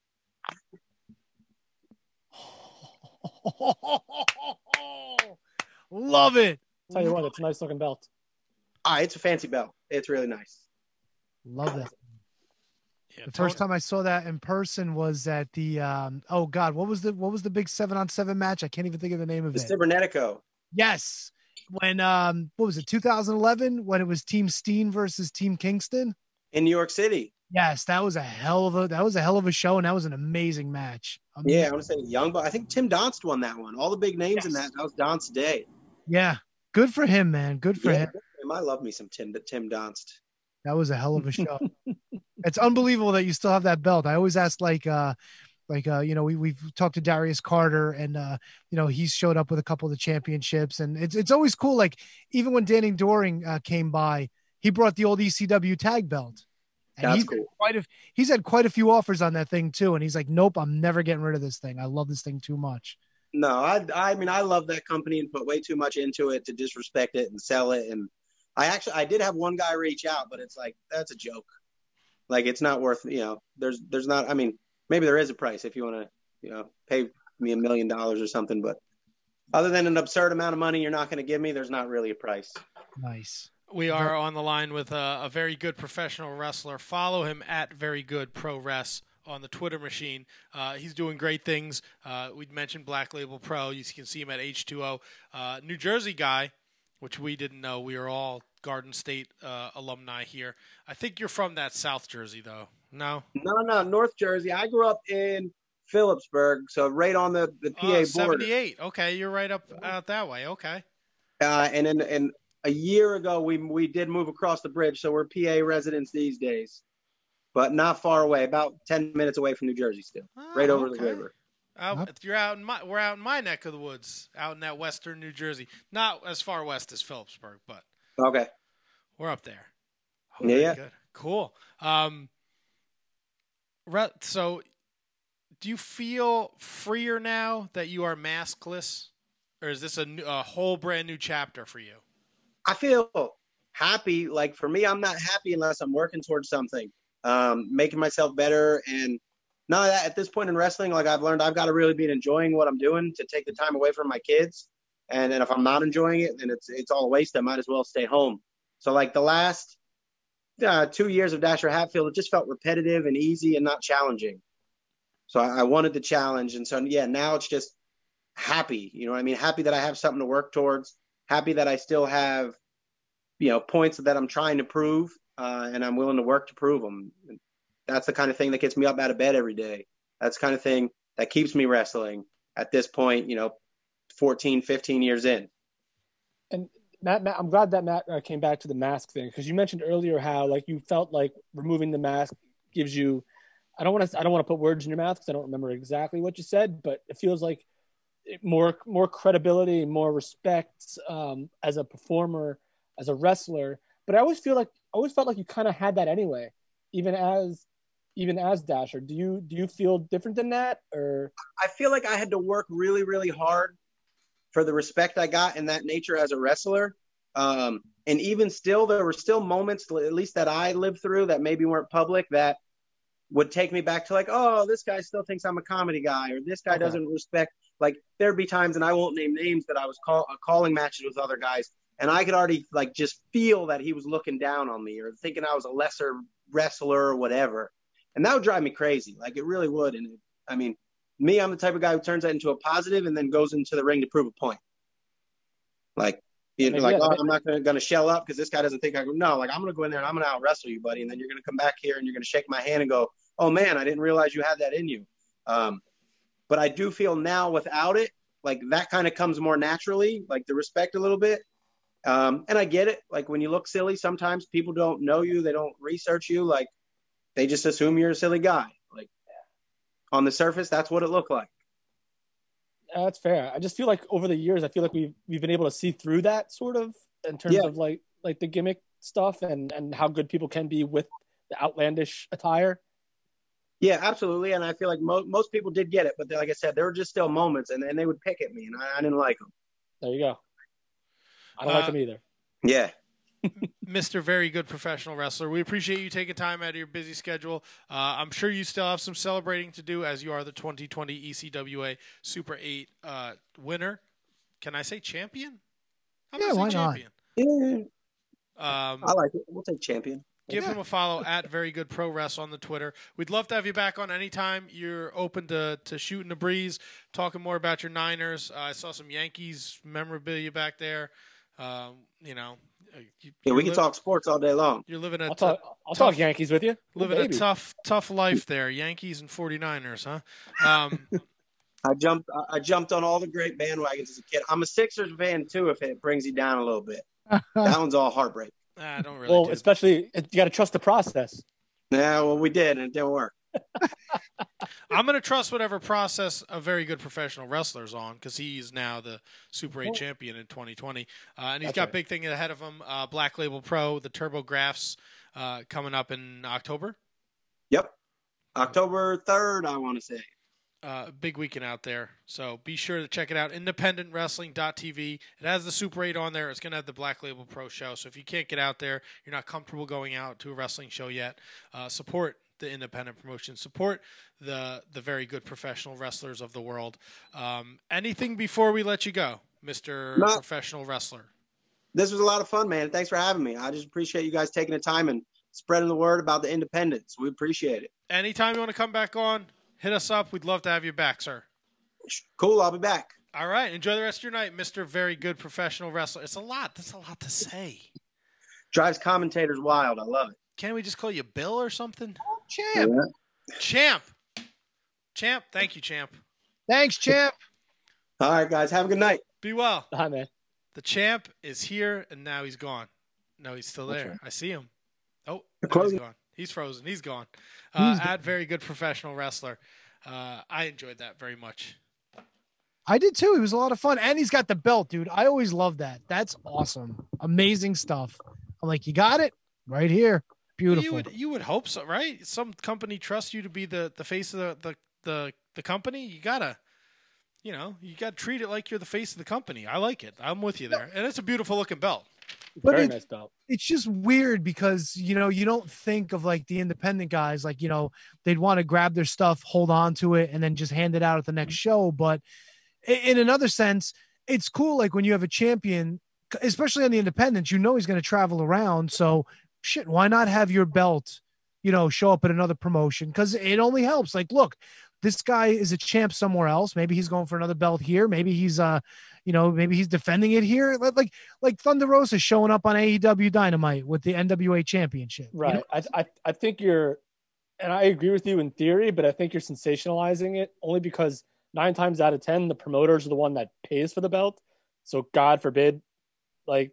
Speaker 1: Love it.
Speaker 3: Tell you what, it's a nice looking belt.
Speaker 14: It's a fancy belt. It's really nice.
Speaker 1: Love that.
Speaker 2: Yeah,
Speaker 1: the first time I saw that in person was at the what was the big 7-on-7 match? I can't even think of the name of it.
Speaker 14: The Cybernetico.
Speaker 1: Yes. When what was it, 2011, when it was Team Steen versus Team Kingston
Speaker 14: in New York City.
Speaker 1: Yes, that was a hell of a show, and that was an amazing match.
Speaker 14: Yeah, I want to say Young Buck. I think Tim Donst won that one. All the big names in that was Donst's day.
Speaker 1: Yeah, good for him, man. Good for him.
Speaker 14: I love me some Tim Donst.
Speaker 1: That was a hell of a show. It's unbelievable that you still have that belt. I always ask we've talked to Darius Carter, and he's showed up with a couple of the championships, and it's always cool. Like even when Danny Doring came by, he brought the old ECW tag belt. And
Speaker 14: that's cool.
Speaker 1: He's had quite a few offers on that thing too, and he's like, nope, I'm never getting rid of this thing. I love this thing too much.
Speaker 14: No, I mean I love that company and put way too much into it to disrespect it and sell it. And I did have one guy reach out, but it's like that's a joke. Like it's not worth there's not. I mean, maybe there is a price if you want to pay me $1 million or something, but other than an absurd amount of money you're not going to give me, there's not really a price.
Speaker 1: Nice.
Speaker 2: We are on the line with a very good professional wrestler. Follow him at Very Good Pro Wrest on the Twitter machine. He's doing great things. We mentioned Black Label Pro. You can see him at H2O. New Jersey guy, which we didn't know. We are all Garden State alumni here. I think you're from that South Jersey, though. No?
Speaker 14: No, North Jersey. I grew up in Phillipsburg, so right on the PA border.
Speaker 2: 78. Okay, you're right up out that way. Okay.
Speaker 14: And a year ago, we did move across the bridge, so we're PA residents these days, but not far away, about 10 minutes away from New Jersey still, right over the river.
Speaker 2: We're out in my neck of the woods, out in that western New Jersey. Not as far west as Phillipsburg, but
Speaker 14: okay,
Speaker 2: we're up there.
Speaker 14: Oh, yeah.
Speaker 2: Good. Cool. So do you feel freer now that you are maskless, or is this a whole brand new chapter for you?
Speaker 14: I feel happy. Like for me, I'm not happy unless I'm working towards something, making myself better. And none of that at this point in wrestling, like I've learned, I've got to really be enjoying what I'm doing to take the time away from my kids. And if I'm not enjoying it, then it's all a waste. I might as well stay home. So like the last 2 years of Dasher Hatfield, it just felt repetitive and easy and not challenging. So I wanted the challenge. And so, yeah, now it's just happy. You know what I mean? Happy that I have something to work towards. Happy that I still have, points that I'm trying to prove, and I'm willing to work to prove them. That's the kind of thing that gets me up out of bed every day. That's the kind of thing that keeps me wrestling at this point, 14, 15 years in.
Speaker 3: And Matt, I'm glad that Matt came back to the mask thing, because you mentioned earlier how like you felt like removing the mask gives you. I don't want to put words in your mouth because I don't remember exactly what you said, but it feels like more credibility, more respect as a performer, as a wrestler. But I always felt like you kind of had that anyway, even as Dasher. Do you feel different than that, or?
Speaker 14: I feel like I had to work really, really hard for the respect I got in that nature as a wrestler. And even still, there were still moments, at least that I lived through, that maybe weren't public, that would take me back to like, oh, this guy still thinks I'm a comedy guy, or this guy doesn't respect. Like there'd be times, and I won't name names, that I was calling matches with other guys, and I could already like just feel that he was looking down on me or thinking I was a lesser wrestler or whatever. And that would drive me crazy. Like it really would. And I mean, me, I'm the type of guy who turns that into a positive and then goes into the ring to prove a point. Like, I'm not going to shell up because this guy doesn't think I can. No, like I'm going to go in there and I'm going to out wrestle you, buddy. And then you're going to come back here and you're going to shake my hand and go, oh man, I didn't realize you had that in you. But I do feel now without it, like that kind of comes more naturally, like the respect a little bit. And I get it. Like when you look silly, sometimes people don't know you. They don't research you. Like they just assume you're a silly guy. Like on the surface, that's what it looked like.
Speaker 3: That's fair. I just feel like over the years, I feel like we've been able to see through that sort of in terms of like the gimmick stuff and how good people can be with the outlandish attire.
Speaker 14: Yeah, absolutely. And I feel like most people did get it, but like I said, there were just still moments, and they would pick at me, and I didn't like them.
Speaker 3: There you go. I don't like them either.
Speaker 14: Yeah.
Speaker 2: Mr. Very Good Professional Wrestler, we appreciate you taking time out of your busy schedule. I'm sure you still have some celebrating to do, as you are the 2020 ECWA Super 8 winner. Can I say champion?
Speaker 1: Why
Speaker 2: champion.
Speaker 14: Not? Yeah. I like it. We'll take champion.
Speaker 2: Give him a follow at Very Good Pro Wrest on the Twitter. We'd love to have you back on anytime. You're open to shooting the breeze, talking more about your Niners. I saw some Yankees memorabilia back there. We
Speaker 14: can talk sports all day long.
Speaker 2: You're living
Speaker 3: I'll talk Yankees with you.
Speaker 2: Living a tough life there. Yankees and 49ers, huh?
Speaker 14: I jumped on all the great bandwagons as a kid. I'm a Sixers fan too, if it brings you down a little bit. That one's all heartbreak.
Speaker 2: I don't really.
Speaker 3: Especially you got to trust the process.
Speaker 14: Yeah, well, we did, and it didn't work.
Speaker 2: I'm going to trust whatever process a Very Good Professional Wrestler's on, because he's now the Super 8 champion in 2020. And he's got big things ahead of him. Black Label Pro, the TurboGrafx, coming up in October.
Speaker 14: Yep. October 3rd, I want to say.
Speaker 2: Big weekend out there. So be sure to check it out. IndependentWrestling.tv. It has the Super 8 on there. It's going to have the Black Label Pro show. So if you can't get out there, you're not comfortable going out to a wrestling show yet, support the independent promotion. Support the Very Good Professional Wrestlers of the world. Anything before we let you go, Mr. Professional Wrestler?
Speaker 14: This was a lot of fun, man. Thanks for having me. I just appreciate you guys taking the time and spreading the word about the independents. We appreciate it.
Speaker 2: Anytime you want to come back on, hit us up. We'd love to have you back, sir.
Speaker 14: Cool. I'll be back.
Speaker 2: All right. Enjoy the rest of your night, Mr. Very Good Professional Wrestler. It's a lot. That's a lot to say.
Speaker 14: Drives commentators wild. I love it.
Speaker 2: Can't we just call you Bill or something?
Speaker 1: Oh, Champ.
Speaker 14: Yeah.
Speaker 2: Champ. Thank you, Champ.
Speaker 1: Thanks, Champ.
Speaker 14: All right, guys. Have a good night.
Speaker 2: Be well.
Speaker 3: Hi, man.
Speaker 2: The Champ is here, and now he's gone. No, he's still there. Right. I see him. Oh, he's gone. He's frozen. He's gone. At Very Good Professional Wrestler. I enjoyed that very much.
Speaker 1: I did too. It was a lot of fun. And he's got the belt, dude. I always love that. That's awesome. Amazing stuff. I'm like, you got it right here. Beautiful.
Speaker 2: You would hope so, right? Some company trusts you to be the face of the company. You gotta treat it like you're the face of the company. I like it. I'm with you there. And it's a beautiful looking belt.
Speaker 1: But
Speaker 3: Very nice belt.
Speaker 1: It's just weird because, you know, you don't think of like the independent guys, like, you know, they'd want to grab their stuff, hold on to it, and then just hand it out at the next show. But in another sense, it's cool. Like when you have a champion, especially on the independents, you know, he's going to travel around. So shit, why not have your belt, you know, show up at another promotion? Cause it only helps. Like, look, this guy is a champ somewhere else. Maybe he's going for another belt here. Maybe he's, you know, maybe he's defending it here. Like Thunder Rosa showing up on AEW Dynamite with the NWA championship.
Speaker 3: Right.
Speaker 1: You know?
Speaker 3: I think you're, and I agree with you in theory, but I think you're sensationalizing it only because 9 times out of 10, the promoters are the one that pays for the belt. So God forbid, like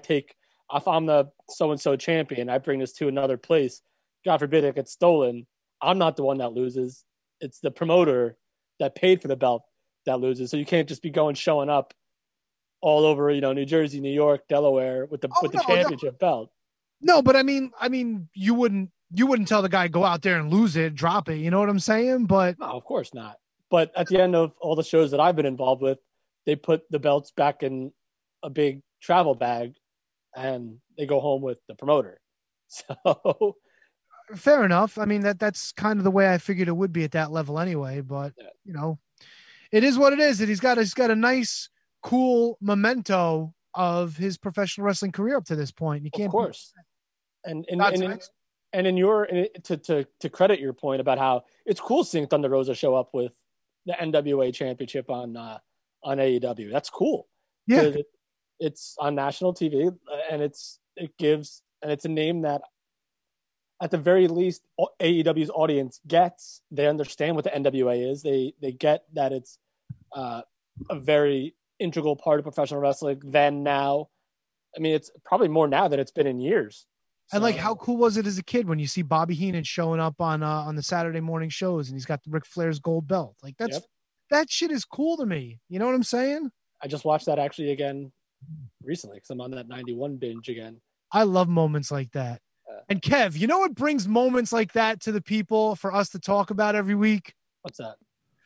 Speaker 3: if I'm the so-and-so champion, I bring this to another place. God forbid it gets stolen. I'm not the one that loses. It's the promoter that paid for the belt that loses. So you can't just be showing up all over, you know, New Jersey, New York, Delaware with the championship belt.
Speaker 1: No, but I mean, you wouldn't tell the guy go out there and lose it, drop it. You know what I'm saying? But
Speaker 3: no, of course not. But at the end of all the shows that I've been involved with, they put the belts back in a big travel bag and they go home with the promoter. So
Speaker 1: fair enough. I mean, that's kind of the way I figured it would be at that level anyway, but you know, it is what it is. And he's got a nice, cool memento of his professional wrestling career up to this point. You can't,
Speaker 3: of course. And in your, to credit your point about how it's cool seeing Thunder Rosa show up with the NWA championship on AEW. That's cool.
Speaker 1: Yeah.
Speaker 3: It's on national TV and it's a name that at the very least AEW's audience gets. They understand what the NWA is. They get that it's a very integral part of professional wrestling then now. I mean, it's probably more now than it's been in years.
Speaker 1: So. And like, how cool was it as a kid when you see Bobby Heenan showing up on the Saturday morning shows and he's got the Ric Flair's gold belt? Like that shit is cool to me. You know what I'm saying?
Speaker 3: I just watched that actually again recently because I'm on that 91 binge again.
Speaker 1: I love moments like that. And Kev, you know what brings moments like that to the people for us to talk about every week?
Speaker 3: What's that?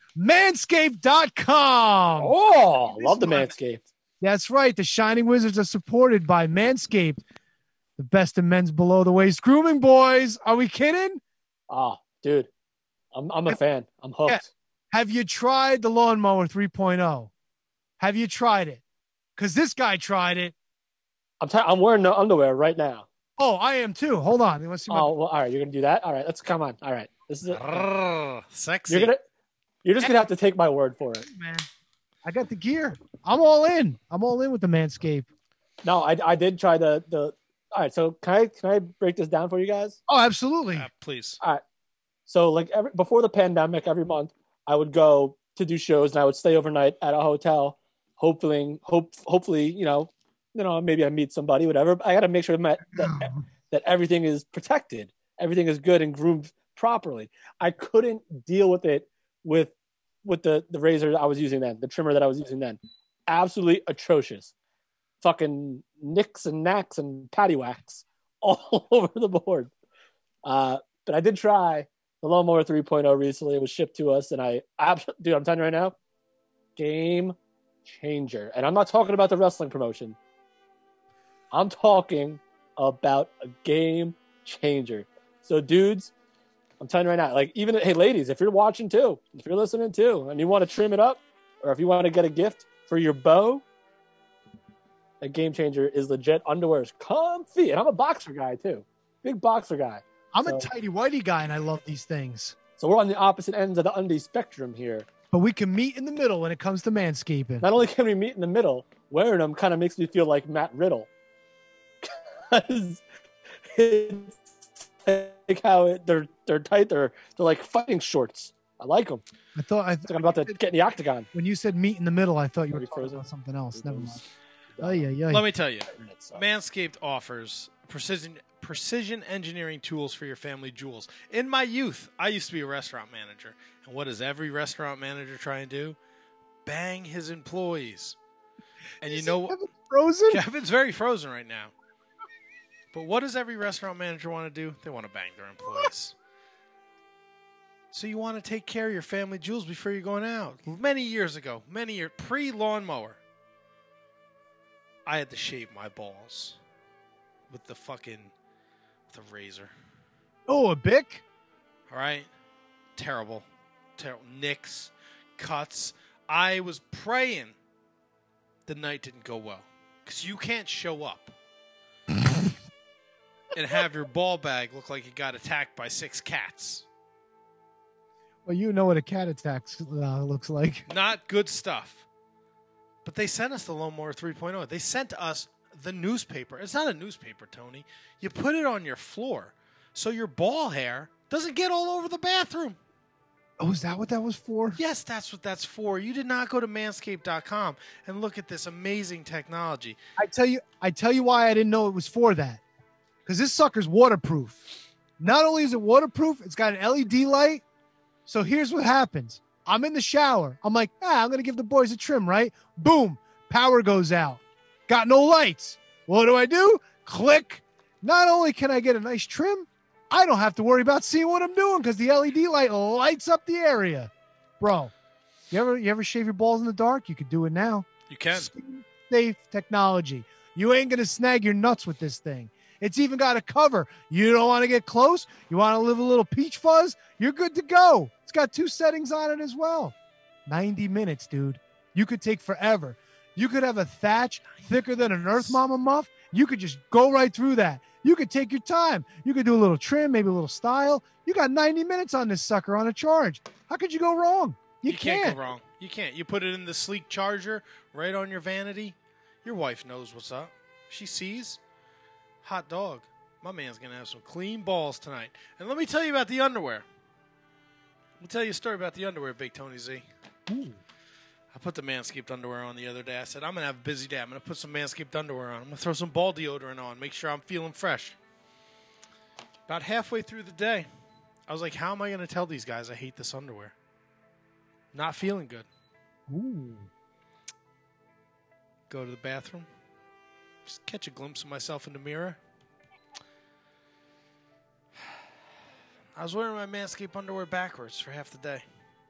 Speaker 1: Manscaped.com.
Speaker 3: Oh, love the Manscaped.
Speaker 1: That's right. The Shining Wizards are supported by Manscaped, the best in men's below the waist grooming, boys. Are we kidding?
Speaker 3: Oh, dude. I'm a fan. I'm hooked. Yeah.
Speaker 1: Have you tried the Lawnmower 3.0? Have you tried it? Because this guy tried it.
Speaker 3: I'm wearing the underwear right now.
Speaker 1: Oh, I am too. Hold on. You want to see
Speaker 3: well, all right. You're gonna do that. All right. Let's come on. All right. This is it.
Speaker 2: Sexy.
Speaker 3: You're just gonna have to take my word for it,
Speaker 1: man. I got the gear. I'm all in. I'm all in with the Manscaped.
Speaker 3: No, I did try the. All right. So can I break this down for you guys?
Speaker 1: Oh, absolutely.
Speaker 2: Please.
Speaker 3: All right. So like before the pandemic, every month I would go to do shows and I would stay overnight at a hotel, hopefully, you know, maybe I meet somebody, whatever. I got to make sure that everything is protected. Everything is good and groomed properly. I couldn't deal with it with the razor I was using then, the trimmer that I was using then. Absolutely atrocious. Fucking nicks and knacks and paddywhacks all over the board. But I did try the Lawnmower 3.0 recently. It was shipped to us, and I'm telling you right now, game changer. And I'm not talking about the wrestling promotion. I'm talking about a game changer. So, dudes, I'm telling you right now, like hey, ladies, if you're watching too, if you're listening too, and you want to trim it up, or if you want to get a gift for your beau, a game changer is legit. Underwear is comfy, and I'm a boxer guy too, big boxer guy.
Speaker 1: I'm a tighty whitey guy, and I love these things.
Speaker 3: So we're on the opposite ends of the undie spectrum here.
Speaker 1: But we can meet in the middle when it comes to manscaping.
Speaker 3: Not only can we meet in the middle, wearing them kind of makes me feel like Matt Riddle. Because it's like how they're tight, they're like fighting shorts. I like them.
Speaker 1: I thought
Speaker 3: I'm about to get in the octagon.
Speaker 1: When you said meet in the middle, I thought you were talking about something else. Never mind. Oh yeah.
Speaker 2: Let me tell you, Manscaped offers precision engineering tools for your family jewels. In my youth, I used to be a restaurant manager, and what does every restaurant manager try and do? Bang his employees. And you know what?
Speaker 1: Kevin's frozen?
Speaker 2: Kevin's very frozen right now. But what does every restaurant manager want to do? They want to bang their employees. So you want to take care of your family jewels before you're going out. Many years pre-lawnmower, I had to shave my balls. with the razor.
Speaker 1: Oh, a Bic?
Speaker 2: All right? Terrible. Nicks, cuts. I was praying the night didn't go well. Because you can't show up and have your ball bag look like you got attacked by 6 cats.
Speaker 1: Well, you know what a cat attack looks like.
Speaker 2: Not good stuff. But they sent us the Lawnmower 3.0. They sent us the newspaper. It's not a newspaper, Tony. You put it on your floor so your ball hair doesn't get all over the bathroom.
Speaker 1: Oh, is that what that was for?
Speaker 2: Yes, that's what that's for. You did not go to manscaped.com and look at this amazing technology.
Speaker 1: I tell you why I didn't know it was for that. Because this sucker's waterproof. Not only is it waterproof, it's got an LED light. So here's what happens. I'm in the shower. I'm like, I'm going to give the boys a trim, right? Boom. Power goes out. Got no lights. What do? Click. Not only can I get a nice trim, I don't have to worry about seeing what I'm doing because the LED light lights up the area. Bro, you ever shave your balls in the dark? You could do it now.
Speaker 2: You can.
Speaker 1: Safe technology. You ain't going to snag your nuts with this thing. It's even got a cover. You don't want to get close? You want to live a little peach fuzz? You're good to go. It's got 2 settings on it as well. 90 minutes, dude. You could take forever. You could have a thatch thicker than an Earth Mama muff. You could just go right through that. You could take your time. You could do a little trim, maybe a little style. You got 90 minutes on this sucker on a charge. How could you go wrong? You
Speaker 2: can't go wrong. You can't. You put it in the sleek charger right on your vanity. Your wife knows what's up. She sees. Hot dog. My man's going to have some clean balls tonight. And let me tell you about the underwear. Let me tell you a story about the underwear, Big Tony Z.
Speaker 1: Ooh.
Speaker 2: I put the Manscaped underwear on the other day. I said, I'm going to have a busy day. I'm going to put some Manscaped underwear on. I'm going to throw some ball deodorant on, make sure I'm feeling fresh. About halfway through the day, I was like, how am I going to tell these guys I hate this underwear? Not feeling good.
Speaker 1: Ooh.
Speaker 2: Go to the bathroom. Just catch a glimpse of myself in the mirror. I was wearing my Manscaped underwear backwards for half the day.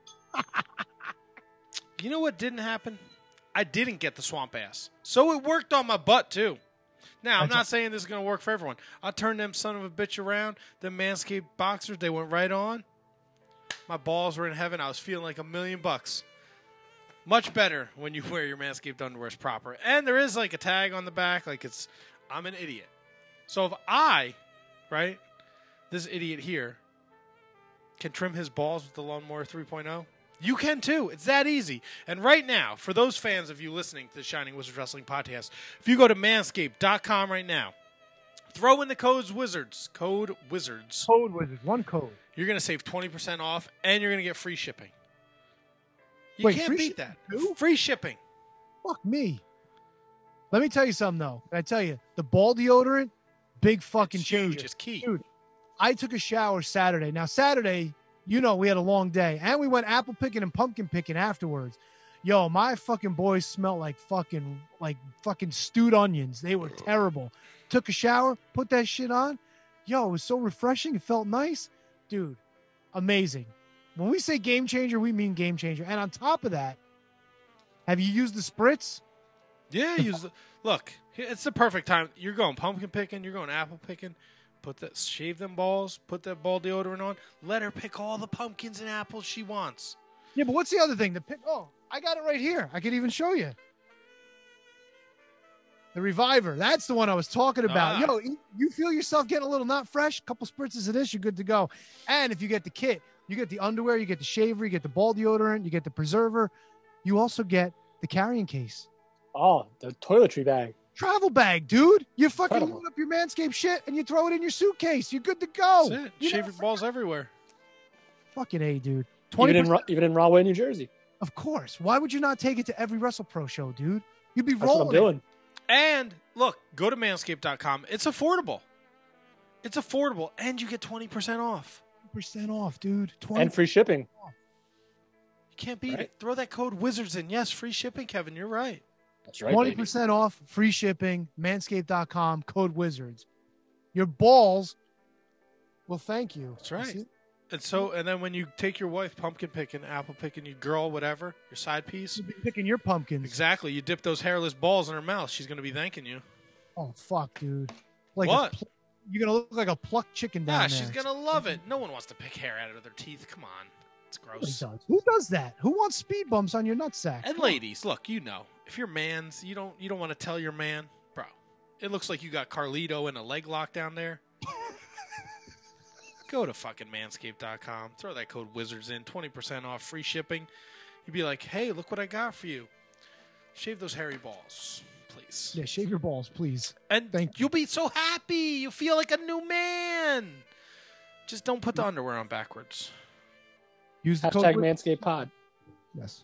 Speaker 2: You know what didn't happen? I didn't get the swamp ass. So it worked on my butt, too. Now, I'm not saying this is going to work for everyone. I turned them son of a bitch around. The Manscaped boxers, they went right on. My balls were in heaven. I was feeling like $1,000,000. Much better when you wear your Manscaped underwear proper. And there is like a tag on the back. Like I'm an idiot. So if this idiot here, can trim his balls with the Lawnmower 3.0, you can too. It's that easy. And right now, for those fans of you listening to the Shining Wizards Wrestling Podcast, if you go to manscaped.com right now, throw in the code WIZARDS. Code WIZARDS.
Speaker 1: Code WIZARDS. One code.
Speaker 2: You're going to save 20% off, and you're going to get free shipping. You
Speaker 1: Wait,
Speaker 2: can't beat that. Free shipping.
Speaker 1: Fuck me. Let me tell you something, though. I tell you, the ball deodorant, big fucking change.
Speaker 2: It's key.
Speaker 1: Dude, I took a shower Saturday. Now, Saturday, we had a long day. And we went apple picking and pumpkin picking afterwards. Yo, my fucking boys smelled like fucking stewed onions. They were terrible. Took a shower, put that shit on. Yo, it was so refreshing. It felt nice. Dude, amazing. When we say game changer, we mean game changer. And on top of that, have you used the spritz?
Speaker 2: Yeah, look, it's the perfect time. You're going pumpkin picking, you're going apple picking. Shave them balls, put that ball deodorant on. Let her pick all the pumpkins and apples she wants.
Speaker 1: Yeah, but what's the other thing? I got it right here. I could even show you. The Reviver. That's the one I was talking about. Yo, you feel yourself getting a little not fresh? A couple spritzes of this, you're good to go. And if you get the kit, you get the underwear, you get the shaver, you get the ball deodorant, you get the preserver. You also get the carrying case.
Speaker 3: Oh, the toiletry bag.
Speaker 1: Travel bag, dude. You fucking load up your Manscaped shit and you throw it in your suitcase. You're good to go.
Speaker 2: That's it. Shave your balls everywhere.
Speaker 1: Fucking A, dude.
Speaker 3: Even in Rahway, New Jersey.
Speaker 1: Of course. Why would you not take it to every WrestlePro show, dude? You'd be
Speaker 3: That's
Speaker 1: rolling.
Speaker 3: what I'm doing.
Speaker 2: And look, go to manscaped.com. It's affordable. It's affordable. And you get 20% off.
Speaker 1: 20% off, dude.
Speaker 3: And free shipping.
Speaker 2: You can't beat it. Throw that code WIZARDS in. Yes, free shipping, Kevin. You're right.
Speaker 3: That's right.
Speaker 1: 20% off, free shipping, manscaped.com, code WIZARDS. Your balls will thank you.
Speaker 2: That's right. And then when you take your wife pumpkin picking, apple picking, you girl, whatever, your side piece.
Speaker 1: You'll be picking your pumpkins.
Speaker 2: Exactly. You dip those hairless balls in her mouth. She's going to be thanking you.
Speaker 1: Oh, fuck, dude. Like
Speaker 2: What?
Speaker 1: You're gonna look like a plucked chicken down
Speaker 2: Yeah,
Speaker 1: there.
Speaker 2: she's gonna love it. No one wants to pick hair out of their teeth. Come on, it's
Speaker 1: Nobody
Speaker 2: gross.
Speaker 1: does. Who does that? Who wants speed bumps on your nutsack?
Speaker 2: And ladies, look, you know, if you're mans, you don't want to tell your man, bro. It looks like you got Carlito in a leg lock down there. Go to fucking manscaped.com. Throw that code Wizards in, 20% off, free shipping. You'd be like, hey, look what I got for you. Shave those hairy balls, please.
Speaker 1: Yeah, shave your balls, please.
Speaker 2: And you'll be so happy. You'll feel like a new man. Just don't put the underwear on backwards.
Speaker 1: Use the
Speaker 3: Hashtag
Speaker 1: code.
Speaker 3: Manscaped Pod.
Speaker 1: Yes.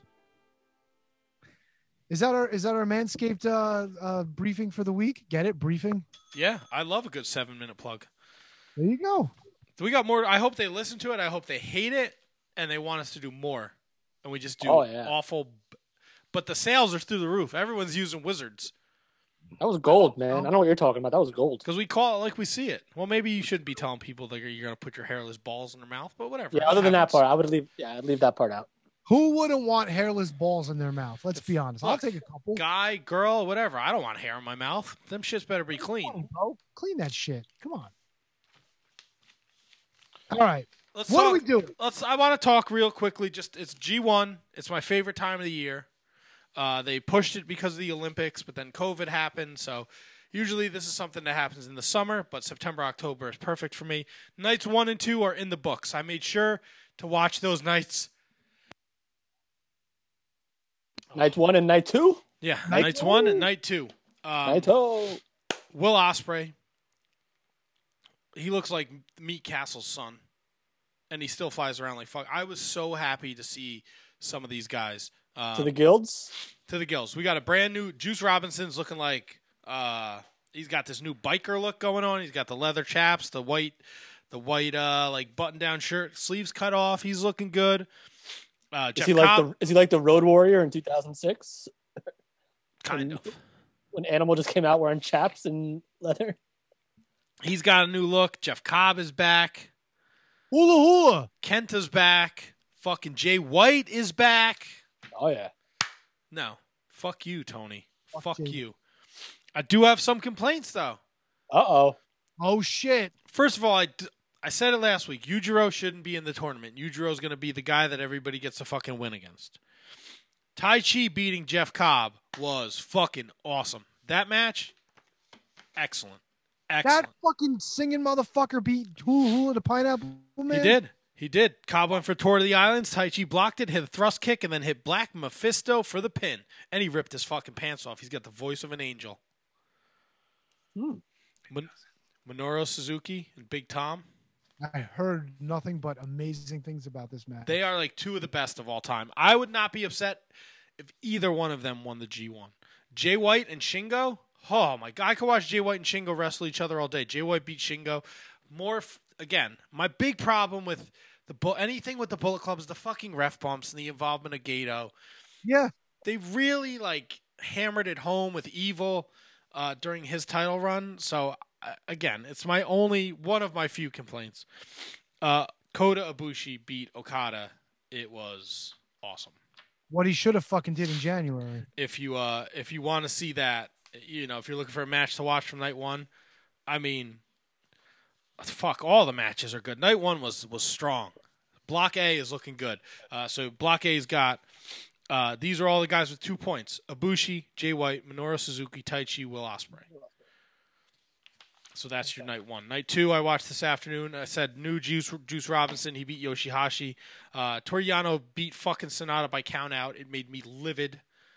Speaker 1: Is that our Manscaped briefing for the week? Get it? Briefing?
Speaker 2: Yeah, I love a good 7-minute plug.
Speaker 1: There you go.
Speaker 2: We got more. I hope they listen to it. I hope they hate it, and they want us to do more. And we just do awful. But the sales are through the roof. Everyone's using Wizards.
Speaker 3: That was gold, man. I don't know what you're talking about. That was gold.
Speaker 2: Because we call it like we see it. Well, maybe you shouldn't be telling people that you're going to put your hairless balls in their mouth, but whatever.
Speaker 3: Yeah, other than that part, I'd leave that part out.
Speaker 1: Who wouldn't want hairless balls in their mouth? Let's be honest. I'll
Speaker 2: Look,
Speaker 1: take a couple.
Speaker 2: Guy, girl, whatever. I don't want hair in my mouth. Them shits better be clean.
Speaker 1: Come on, bro. Clean that shit. Come on. All right.
Speaker 2: What
Speaker 1: are we doing?
Speaker 2: I want to talk real quickly. It's G1. It's my favorite time of the year. They pushed it because of the Olympics, but then COVID happened. So usually this is something that happens in the summer, but September, October is perfect for me. Nights 1 and 2 are in the books. I made sure to watch those nights.
Speaker 3: Night 1 and night 2?
Speaker 2: Yeah, nights 1 and night 2.
Speaker 3: Night 2.
Speaker 2: Will Ospreay. He looks like Meat Castle's son. And he still flies around like fuck. I was so happy to see some of these guys.
Speaker 3: To the guilds?
Speaker 2: To the guilds. We got a brand new Juice Robinson's looking like he's got this new biker look going on. He's got the leather chaps, the white like button down shirt, sleeves cut off. He's looking good.
Speaker 3: Is he like the Road Warrior in 2006?
Speaker 2: Kind of.
Speaker 3: When Animal just came out wearing chaps and leather.
Speaker 2: He's got a new look. Jeff Cobb is back.
Speaker 1: Hula hula.
Speaker 2: Kenta's back. Fucking Jay White is back.
Speaker 3: Oh, yeah.
Speaker 2: No. Fuck you, Tony. Fuck you. I do have some complaints, though.
Speaker 3: Uh-oh.
Speaker 1: Oh, shit.
Speaker 2: First of all, I said it last week. Yujiro shouldn't be in the tournament. Yujiro's going to be the guy that everybody gets to fucking win against. Tai Chi beating Jeff Cobb was fucking awesome. That match, excellent. Excellent.
Speaker 1: That fucking singing motherfucker beat Hula Hula the Pineapple Man.
Speaker 2: He did. Cobb went for Tour of the Islands. Tai Chi blocked it, hit a thrust kick, and then hit Black Mephisto for the pin. And he ripped his fucking pants off. He's got the voice of an angel. Minoru Suzuki and Big Tom.
Speaker 1: I heard nothing but amazing things about this match.
Speaker 2: They are like two of the best of all time. I would not be upset if either one of them won the G1. Jay White and Shingo. Oh my God. I could watch Jay White and Shingo wrestle each other all day. Jay White beat Shingo. Again, my big problem with anything with the Bullet Club is the fucking ref bumps and the involvement of Gato.
Speaker 1: Yeah.
Speaker 2: They really hammered it home with Evil during his title run. So again, it's one of my few complaints. Kota Ibushi beat Okada. It was awesome.
Speaker 1: What he should have fucking did in January.
Speaker 2: If you want to see that, if you're looking for a match to watch from night one, I mean, fuck, all the matches are good. Night one was strong. Block A is looking good. So Block A's got these are all the guys with 2 points: Ibushi, Jay White, Minoru Suzuki, Taichi, Will Ospreay. So that's your night one. Night two, I watched this afternoon. I said new Juice Robinson. He beat Yoshihashi. Toru Yano beat fucking Sonata by count out. It made me livid.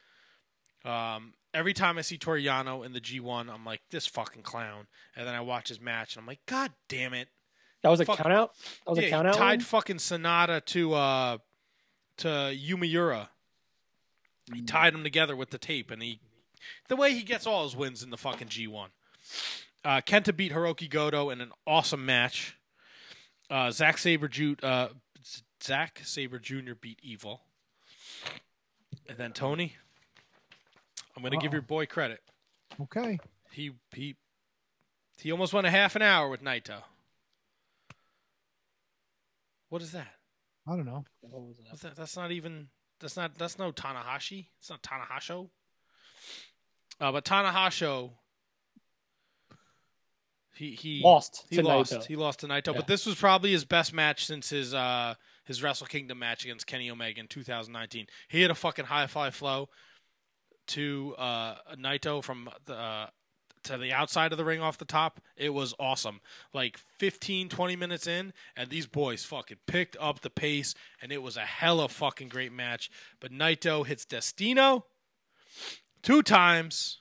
Speaker 2: Every time I see Toru Yano in the G1, I'm like, this fucking clown. And then I watch his match, and I'm like, God damn it.
Speaker 3: That was a count out? That was a count out?
Speaker 2: He tied fucking Sonata to Yumiura. He tied them together with the tape, and the way he gets all his wins in the fucking G1. Kenta beat Hiroki Goto in an awesome match. Zack Sabre Jr. beat Evil. And then Tony, I'm going to give your boy credit.
Speaker 1: Okay.
Speaker 2: He almost went a half an hour with Naito. What is that?
Speaker 1: I don't know.
Speaker 2: What's that? That's no Tanahashi. It's not Tanahasho. But Tanahasho, He
Speaker 3: lost.
Speaker 2: He
Speaker 3: to
Speaker 2: lost.
Speaker 3: Naito.
Speaker 2: He lost to Naito.
Speaker 3: Yeah.
Speaker 2: But this was probably his best match since his Wrestle Kingdom match against Kenny Omega in 2019. He had a fucking high fly flow to Naito from the to the outside of the ring off the top. It was awesome. Like 15, 20 minutes in, and these boys fucking picked up the pace, and it was a hella fucking great match. But Naito hits Destino 3 times,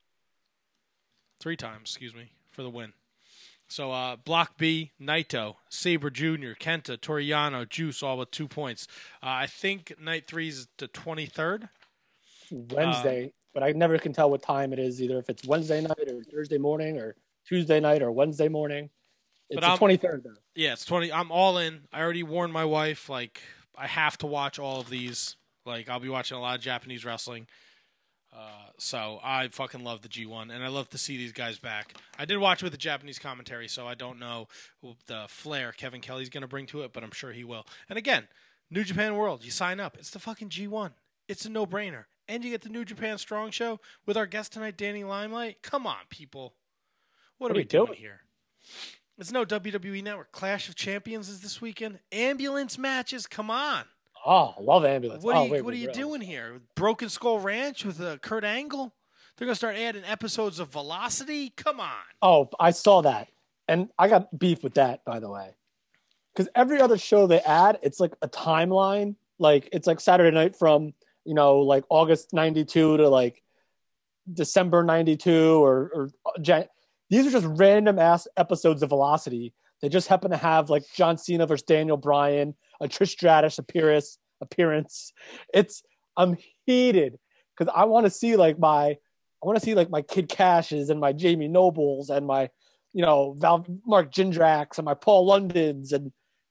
Speaker 2: for the win. So Block B, Naito, Sabre Jr., Kenta, Toriano, Juice, all with 2 points. I think night 3 is the 23rd.
Speaker 3: Wednesday, but I never can tell what time it is, either if it's Wednesday night or Thursday morning or Tuesday night or Wednesday morning. It's the 23rd, though.
Speaker 2: Yeah, it's 20. I'm all in. I already warned my wife, like, I have to watch all of these. Like, I'll be watching a lot of Japanese wrestling. So I fucking love the G1, and I love to see these guys back. I did watch with the Japanese commentary, so I don't know the flair Kevin Kelly's going to bring to it, but I'm sure he will. And again, New Japan World, you sign up. It's the fucking G1. It's a no-brainer. And you get the New Japan Strong Show with our guest tonight, Danny Limelight. Come on, people. What are we doing here? It's no WWE Network. Clash of Champions is this weekend. Ambulance matches. Come on.
Speaker 3: Oh, I love Ambulance.
Speaker 2: What are you doing here? Broken Skull Ranch with Kurt Angle? They're going to start adding episodes of Velocity? Come on.
Speaker 3: Oh, I saw that. And I got beef with that, by the way. Because every other show they add, it's like a timeline. Like, it's like Saturday night from, like August 92 to like December 92 or these are just random ass episodes of Velocity. They just happen to have like John Cena versus Daniel Bryan, a Trish Stratus appearance. I'm heated because I want to see like my Kid Cashes and my Jamie Nobles and my Mark Jindrak's and my Paul Londons, and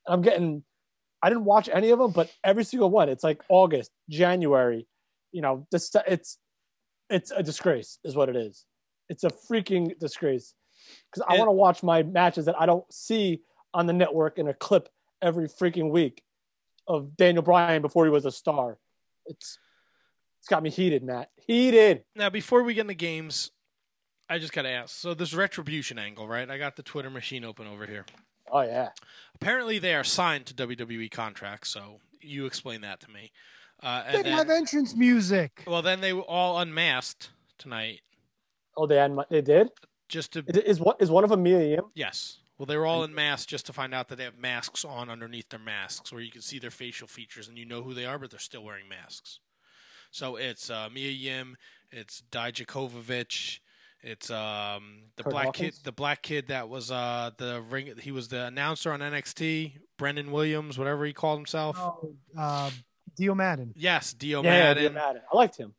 Speaker 3: I didn't watch any of them, but every single one, it's like August, January, it's a disgrace is what it is. It's a freaking disgrace because I want to watch my matches that I don't see on the network in a clip every freaking week of Daniel Bryan before he was a star. It's got me heated, Matt. Heated.
Speaker 2: Now, before we get into games, I just got to ask. So this Retribution angle, right? I got the Twitter machine open over here.
Speaker 3: Oh, yeah.
Speaker 2: Apparently they are signed to WWE contracts, so you explain that to me.
Speaker 1: They have entrance music.
Speaker 2: Well, then they were all unmasked tonight.
Speaker 3: Oh, they did?
Speaker 2: Just to
Speaker 3: is one of them Mia Yim?
Speaker 2: Yes. Well, they were all unmasked just to find out that they have masks on underneath their masks, where you can see their facial features and you know who they are, but they're still wearing masks. So it's Mia Yim, it's Dijakovic, it's the black kid that was the ring. He was the announcer on NXT, Brendan Williams, whatever he called himself.
Speaker 1: Oh, Dio Madden.
Speaker 2: Yes, Dio Madden.
Speaker 3: I liked him.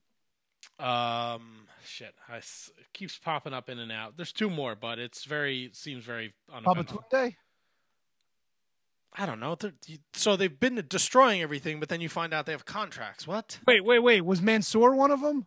Speaker 2: It keeps popping up in and out. There's 2 more, but it seems very uneventful.
Speaker 1: Babatunde?
Speaker 2: I don't know. So they've been destroying everything, but then you find out they have contracts. What?
Speaker 1: Wait. Was Mansoor one of them?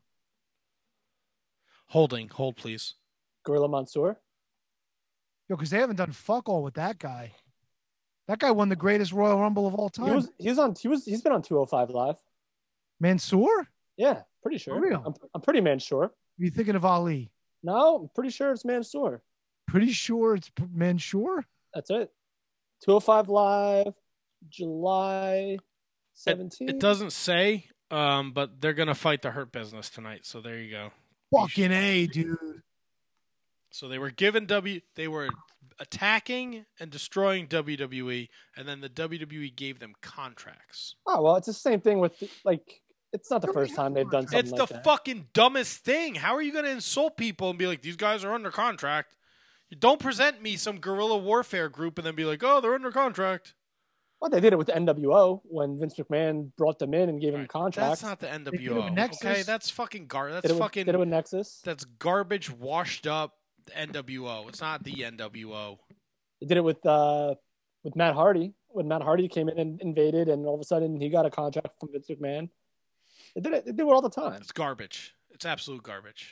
Speaker 2: Hold, please.
Speaker 3: Gorilla Mansoor?
Speaker 1: Yo, because they haven't done fuck all with that guy. That guy won the greatest Royal Rumble of all time.
Speaker 3: He's been on 205 Live.
Speaker 1: Mansoor?
Speaker 3: Yeah, pretty sure.
Speaker 1: For real?
Speaker 3: I'm pretty sure.
Speaker 1: Are you thinking of Ali?
Speaker 3: No, I'm pretty sure it's Mansoor.
Speaker 1: Pretty sure it's Mansoor?
Speaker 3: That's it. 205 Live, July 17th.
Speaker 2: It doesn't say, but they're going to fight the Hurt Business tonight, so there you go.
Speaker 1: Fucking A, dude.
Speaker 2: So they were they were attacking and destroying WWE, and then the WWE gave them contracts.
Speaker 3: Oh, well, it's the same thing with, it's not the first time they've done something like that.
Speaker 2: It's the fucking dumbest thing. How are you going to insult people and be like, these guys are under contract? You don't present me some guerrilla warfare group and then be like, oh, they're under contract.
Speaker 3: Well, they did it with the NWO when Vince McMahon brought them in and gave them contracts.
Speaker 2: That's not the NWO. Okay, that's fucking garbage.
Speaker 3: Did it with Nexus?
Speaker 2: That's garbage washed up NWO. It's not the NWO.
Speaker 3: They did it with Matt Hardy. When Matt Hardy came in and invaded, and all of a sudden he got a contract from Vince McMahon. They did it. They do it all the time.
Speaker 2: It's garbage. It's absolute garbage.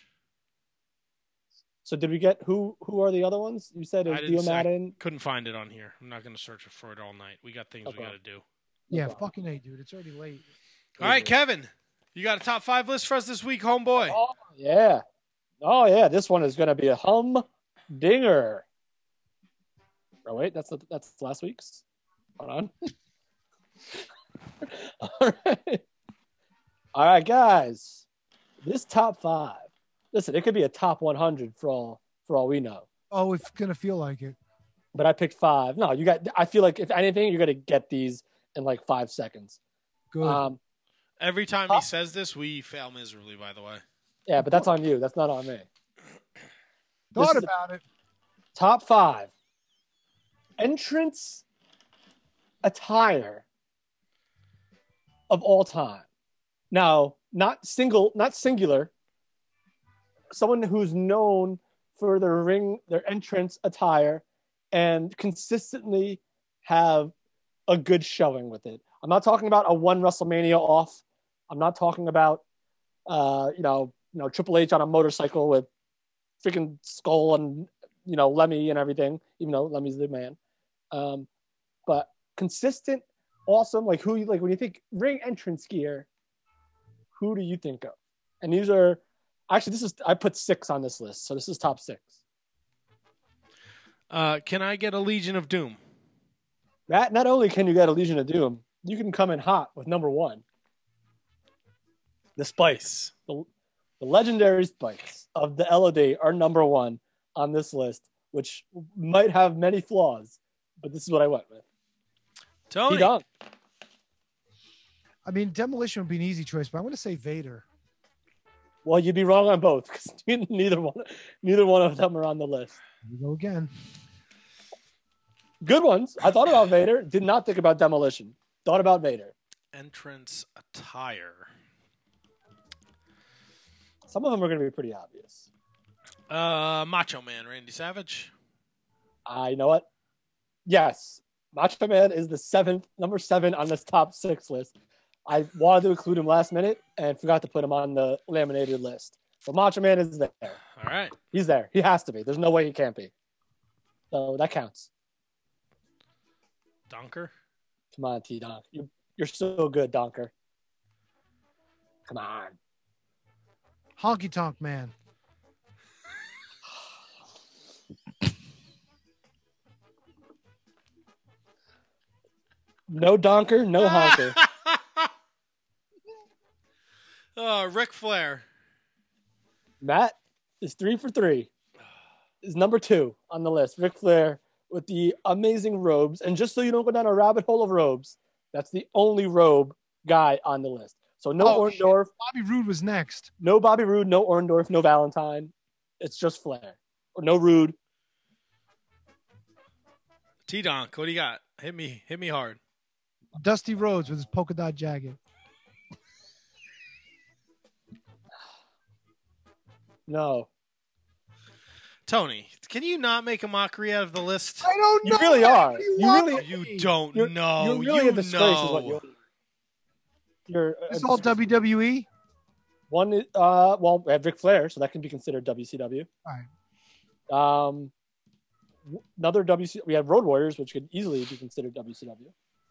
Speaker 3: So did we get who are the other ones? You said it was Dio Madden.
Speaker 2: Couldn't find it on here. I'm not going to search for it all night. We got things we got to do.
Speaker 1: Yeah, fucking A, dude. It's already late.
Speaker 2: All right, Kevin. You got a top 5 list for us this week, homeboy?
Speaker 3: Oh, yeah. This one is going to be a humdinger. Oh wait, that's last week's. Hold on. All right, guys. This top 5. Listen, it could be a top 100 for all we know.
Speaker 1: Oh, it's gonna feel like it.
Speaker 3: But I picked 5. No, I feel like if anything, you're gonna get these in like 5 seconds.
Speaker 1: Good.
Speaker 2: Every time he says this, we fail miserably. By the way.
Speaker 3: Yeah, but that's on you. That's not on me.
Speaker 1: Thought about it.
Speaker 3: Top 5 entrance attire of all time. Now, not singular. Someone who's known for their entrance attire, and consistently have a good showing with it. I'm not talking about a one WrestleMania off. I'm not talking about Triple H on a motorcycle with freaking Skull and Lemmy and everything, even though Lemmy's the man. But consistent, awesome. Like when you think ring entrance gear, who do you think of? And these are actually I put 6 on this list, so this is top 6.
Speaker 2: Can I get a Legion of Doom?
Speaker 3: That not only can you get a Legion of Doom, you can come in hot with number 1. The Spikes, the legendary Spikes of the LOD are number 1 on this list, which might have many flaws, but this is what I went with.
Speaker 2: Tony.
Speaker 1: I mean, Demolition would be an easy choice, but I'm going to say Vader.
Speaker 3: Well, you'd be wrong on both because neither one of them are on the list.
Speaker 1: Here we go again.
Speaker 3: Good ones. I thought about Vader. Did not think about Demolition. Thought about Vader.
Speaker 2: Entrance attire.
Speaker 3: Some of them are going to be pretty obvious.
Speaker 2: Macho Man, Randy Savage.
Speaker 3: You know what? Yes. Macho Man is number 7 on this top 6 list. I wanted to include him last minute and forgot to put him on the laminated list. But Macho Man is there.
Speaker 2: All right.
Speaker 3: He's there. He has to be. There's no way he can't be. So that counts.
Speaker 2: Donker?
Speaker 3: Come on, T-Donk. You're so good, Donker. Come on.
Speaker 1: Honky Tonk Man.
Speaker 3: No Donker, no honker.
Speaker 2: Ric Flair.
Speaker 3: Matt is 3 for 3. Is number 2 on the list. Ric Flair with the amazing robes. And just so you don't go down a rabbit hole of robes, that's the only robe guy on the list. So no Orndorff.
Speaker 1: Bobby Roode was next.
Speaker 3: No Bobby Roode, no Orndorff, no Valentine. It's just Flair. Or no Roode.
Speaker 2: T-Donk, what do you got? Hit me hard.
Speaker 1: Dusty Rhodes with his polka dot jacket.
Speaker 3: No.
Speaker 2: Tony, can you not make a mockery out of the list?
Speaker 1: I don't know.
Speaker 3: You really are.
Speaker 2: You don't know.
Speaker 3: You're really a disgrace is what you're.
Speaker 1: It's all WWE?
Speaker 3: One is, well, we have Ric Flair, so that can be considered WCW.
Speaker 1: All right.
Speaker 3: Another WCW. We have Road Warriors, which could easily be considered WCW.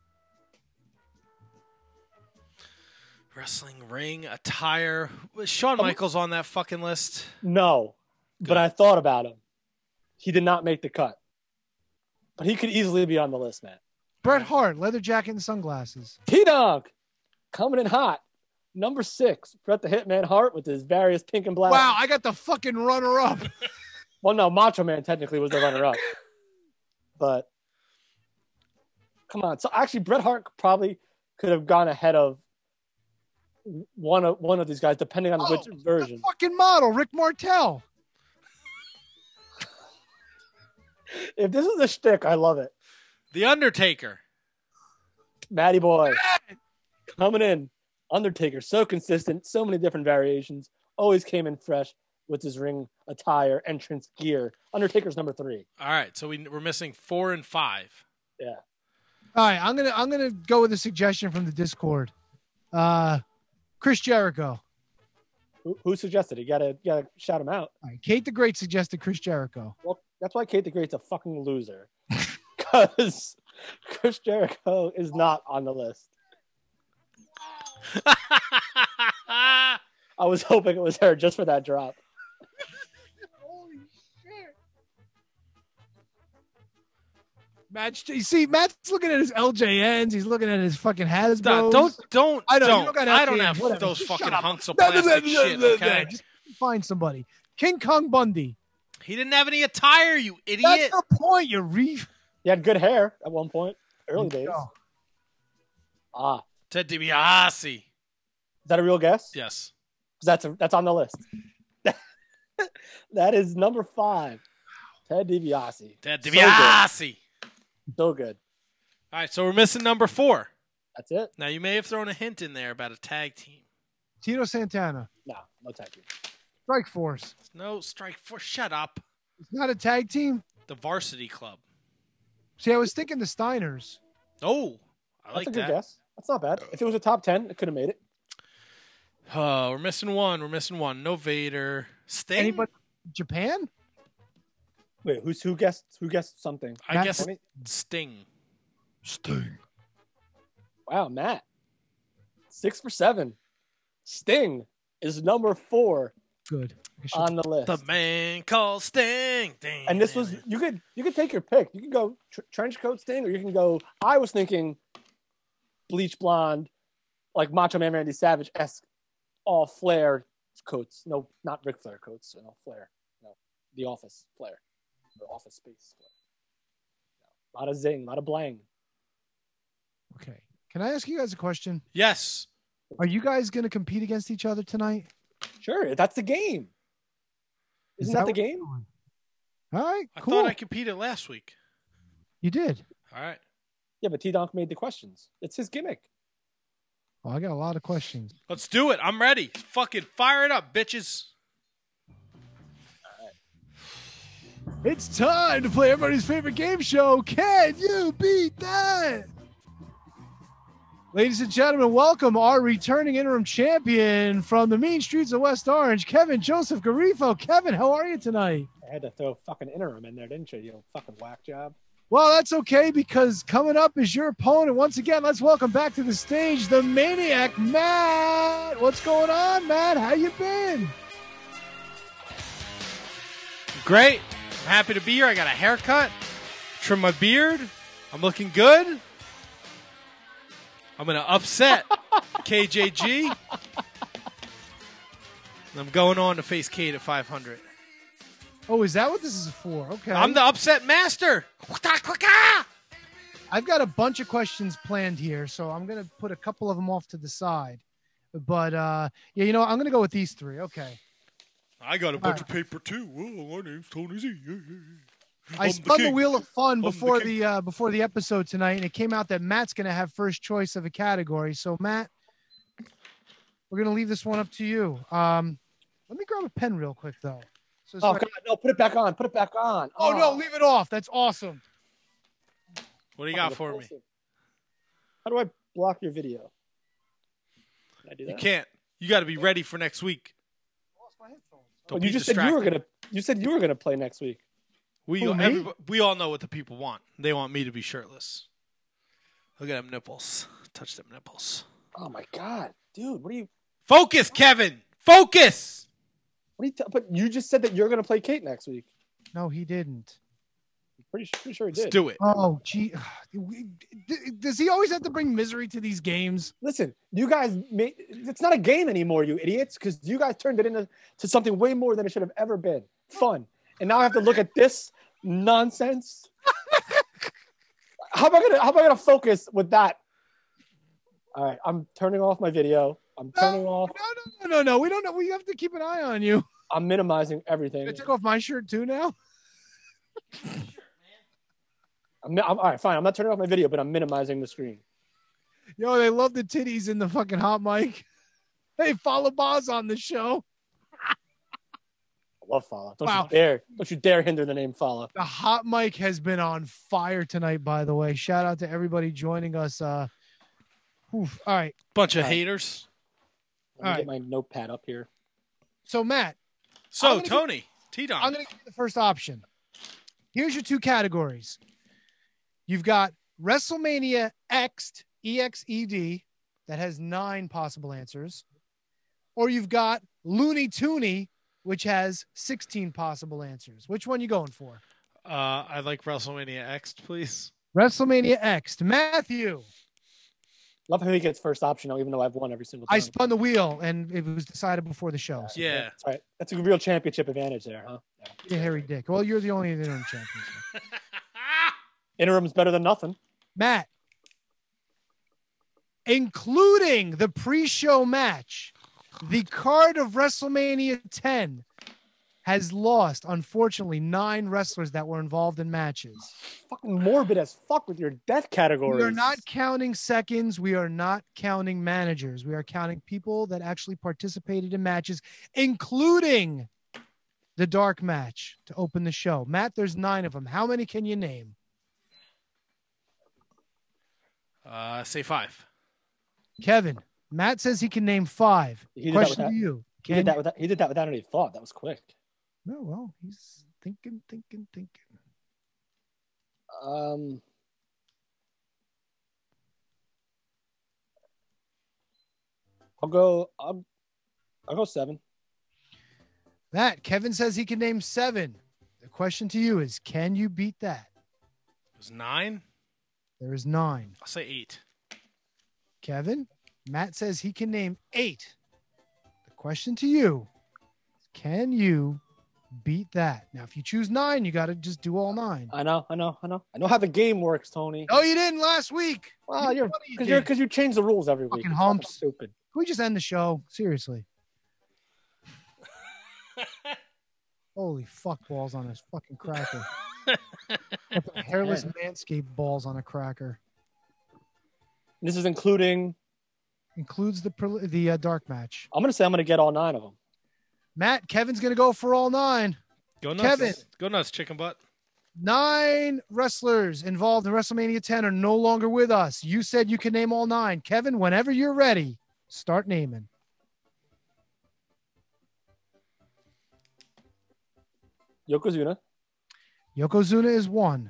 Speaker 2: Wrestling ring, attire. Was Shawn Michaels on that fucking list?
Speaker 3: No, but I thought about him. He did not make the cut. But he could easily be on the list, man.
Speaker 1: Bret Hart, leather jacket and sunglasses.
Speaker 3: T-Dog, coming in hot. Number 6, Bret the Hitman Hart with his various pink and black.
Speaker 1: Wow, I got the fucking runner-up.
Speaker 3: Well, no, Macho Man technically was the runner-up. But, come on. So, actually, Bret Hart probably could have gone ahead of one of these guys, depending on which version.
Speaker 1: The fucking model, Rick Martel.
Speaker 3: If this is a shtick, I love it.
Speaker 2: The Undertaker.
Speaker 3: Matty Boy. Coming in. Undertaker, so consistent, so many different variations. Always came in fresh with his ring attire, entrance gear. Undertaker's number 3.
Speaker 2: All right, so we're missing 4 and 5.
Speaker 3: Yeah.
Speaker 1: All right, I'm gonna go with a suggestion from the Discord. Chris Jericho.
Speaker 3: Who suggested it? You gotta shout him out.
Speaker 1: All right, Kate the Great suggested Chris Jericho.
Speaker 3: Well, that's why Kate the Great's a fucking loser. Because Chris Jericho is not on the list. I was hoping it was her just for that drop.
Speaker 1: Holy shit. You see, Matt's looking at his LJNs. He's looking at his fucking Hasbro.
Speaker 2: Don't.
Speaker 1: I
Speaker 2: don't have
Speaker 1: whatever.
Speaker 2: those
Speaker 1: Just
Speaker 2: fucking
Speaker 1: shut up.
Speaker 2: hunks of plastic shit. Okay.
Speaker 1: Just find somebody. King Kong Bundy.
Speaker 2: He didn't have any attire, you idiot.
Speaker 1: That's the point, you reef.
Speaker 3: He had good hair at one point, early days.
Speaker 2: Ted DiBiase.
Speaker 3: Is that a real guess?
Speaker 2: Yes.
Speaker 3: That's on the list. That is number 5. Ted DiBiase.
Speaker 2: Ted DiBiase.
Speaker 3: So good.
Speaker 2: All right, so we're missing number 4.
Speaker 3: That's it.
Speaker 2: Now, you may have thrown a hint in there about a tag team.
Speaker 1: Tito Santana.
Speaker 3: No tag team.
Speaker 1: Strike Force.
Speaker 2: No Strike Force. Shut up.
Speaker 1: It's not a tag team.
Speaker 2: The Varsity Club.
Speaker 1: See, I was thinking the Steiners.
Speaker 2: Oh, I like
Speaker 3: That's a
Speaker 2: that.
Speaker 3: good guess. That's not bad. If it was a top 10, it could have made it.
Speaker 2: We're missing one. No Vader. Sting?
Speaker 1: Anybody? Japan?
Speaker 3: Wait, who guessed something?
Speaker 2: I guess Sting.
Speaker 3: Wow, Matt. 6 for 7. Sting is number 4.
Speaker 1: Good.
Speaker 3: On the list.
Speaker 2: The man called Sting. Dang.
Speaker 3: And this was you could take your pick. You can go trench coat Sting, or you can go. I was thinking bleach blonde, like Macho Man Randy Savage-esque, all Flair coats. No, not Ric Flair coats. No, Flair. No, the Office Flair. The Office Space Flair. No. A lot of zing, a lot of blang.
Speaker 1: Okay. Can I ask you guys a question?
Speaker 2: Yes.
Speaker 1: Are you guys going to compete against each other tonight?
Speaker 3: Sure, that's the game. Isn't that the game?
Speaker 1: All right, cool.
Speaker 2: I thought I competed last week.
Speaker 1: You did.
Speaker 2: All right.
Speaker 3: Yeah, but T-Donk made the questions. It's his gimmick.
Speaker 1: Well, I got a lot of questions.
Speaker 2: Let's do it. I'm ready. Fucking fire it up, bitches.
Speaker 1: It's time to play everybody's favorite game show. Can you beat that? Ladies and gentlemen, welcome our returning interim champion from the mean streets of West Orange, Kevin Joseph Garifo. Kevin, how are you tonight?
Speaker 3: I had to throw fucking interim in there, didn't you? You fucking whack job.
Speaker 1: Well, that's okay, because coming up is your opponent. Once again, let's welcome back to the stage the Maniac, Matt. What's going on, Matt? How you been?
Speaker 2: Great. I'm happy to be here. I got a haircut, trim my beard. I'm looking good. I'm going to upset KJG. And I'm going on to face Kate at 500.
Speaker 1: Oh, is that what this is for? Okay.
Speaker 2: I'm the upset master.
Speaker 1: I've got a bunch of questions planned here, so I'm going to put a couple of them off to the side. But, yeah, you know, I'm going to go with these 3. Okay.
Speaker 2: I got a bunch of paper, too. Oh, my name's Tony Z.
Speaker 1: I spun the wheel of fun before the episode tonight, and it came out that Matt's going to have first choice of a category. So, Matt, we're going to leave this one up to you. Let me grab a pen real quick, though.
Speaker 3: God, no, put it back on. Put it back on.
Speaker 1: Oh, no, leave it off. That's awesome.
Speaker 2: What do you got for me?
Speaker 3: How do I block your video? Can I do that?
Speaker 2: You can't. You got to be ready for next week. Don't be
Speaker 3: you just
Speaker 2: distracted.
Speaker 3: said you were gonna play next week.
Speaker 2: We all know what the people want. They want me to be shirtless. Look at them nipples. Touch them nipples.
Speaker 3: Oh my god, dude! What are you?
Speaker 2: Focus, Kevin. Focus.
Speaker 3: What are you? But you just said that you're gonna play Kate next week.
Speaker 1: No, he didn't.
Speaker 3: Pretty sure he did.
Speaker 2: Let's do it.
Speaker 1: Oh, gee. Does he always have to bring misery to these games?
Speaker 3: Listen, you guys, it's not a game anymore, you idiots, because you guys turned it into something way more than it should have ever been. Fun. And now I have to look at this nonsense. How am I gonna focus with that? All right, I'm turning off my video. I'm turning off.
Speaker 1: No. We don't know. We have to keep an eye on you.
Speaker 3: I'm minimizing everything.
Speaker 1: I took off my shirt too now.
Speaker 3: I'm all right, fine. I'm not turning off my video, but I'm minimizing the screen.
Speaker 1: Yo, they love the titties in the fucking hot mic. Hey, follow Boz on the show.
Speaker 3: I love Fala. Don't you dare hinder the name Fala.
Speaker 1: The hot mic has been on fire tonight, by the way. Shout out to everybody joining us. All right.
Speaker 2: Bunch of haters.
Speaker 3: Let me get my notepad up here.
Speaker 1: So, Matt.
Speaker 2: Tony, T-Don.
Speaker 1: I'm going to give you the first option. Here's your 2 categories. You've got WrestleMania X'd, EXED, that has 9 possible answers. Or you've got Looney Tooney, which has 16 possible answers. Which one you going for?
Speaker 2: I'd like WrestleMania X, please.
Speaker 1: WrestleMania X. Matthew.
Speaker 3: Love how he gets first option, even though I've won every single time.
Speaker 1: I spun the wheel, and it was decided before the show. So.
Speaker 2: Yeah.
Speaker 3: That's right. That's a real championship advantage there, huh?
Speaker 1: Yeah, Harry Dick. Well, you're the only interim champion. So.
Speaker 3: Interim's better than nothing.
Speaker 1: Matt. Including the pre-show match, the card of WrestleMania 10 has lost, unfortunately, 9 wrestlers that were involved in matches.
Speaker 3: Fucking morbid as fuck with your death categories.
Speaker 1: We are not counting seconds. We are not counting managers. We are counting people that actually participated in matches, including the dark match to open the show. Matt, there's 9 of them. How many can you name?
Speaker 2: Say 5.
Speaker 1: Kevin. Matt says he can name 5. Question to you.
Speaker 3: He did that without any thought. That was quick.
Speaker 1: No, well, he's thinking.
Speaker 3: I'll go 7.
Speaker 1: Matt, Kevin says he can name 7. The question to you is, can you beat that?
Speaker 2: It was 9?
Speaker 1: There is 9.
Speaker 2: I'll say 8.
Speaker 1: Kevin, Matt says he can name 8. The question to you, can you beat that? Now, if you choose 9, you got to just do all 9.
Speaker 3: I know how the game works, Tony.
Speaker 1: Oh, you didn't last week.
Speaker 3: Well, because you change the rules every week.
Speaker 1: Fucking humps.
Speaker 3: Stupid.
Speaker 1: Can we just end the show? Seriously. Holy fuck balls on this fucking cracker. Hairless Manscaped balls on a cracker.
Speaker 3: This is includes
Speaker 1: the dark match.
Speaker 3: I'm gonna get all 9 of them.
Speaker 1: Matt, Kevin's gonna go for all 9.
Speaker 2: Go nuts.
Speaker 1: Kevin,
Speaker 2: go nuts, chicken butt.
Speaker 1: 9 wrestlers involved in WrestleMania 10 are no longer with us. You said you can name all 9. Kevin, whenever you're ready, start naming.
Speaker 3: Yokozuna.
Speaker 1: Yokozuna is 1.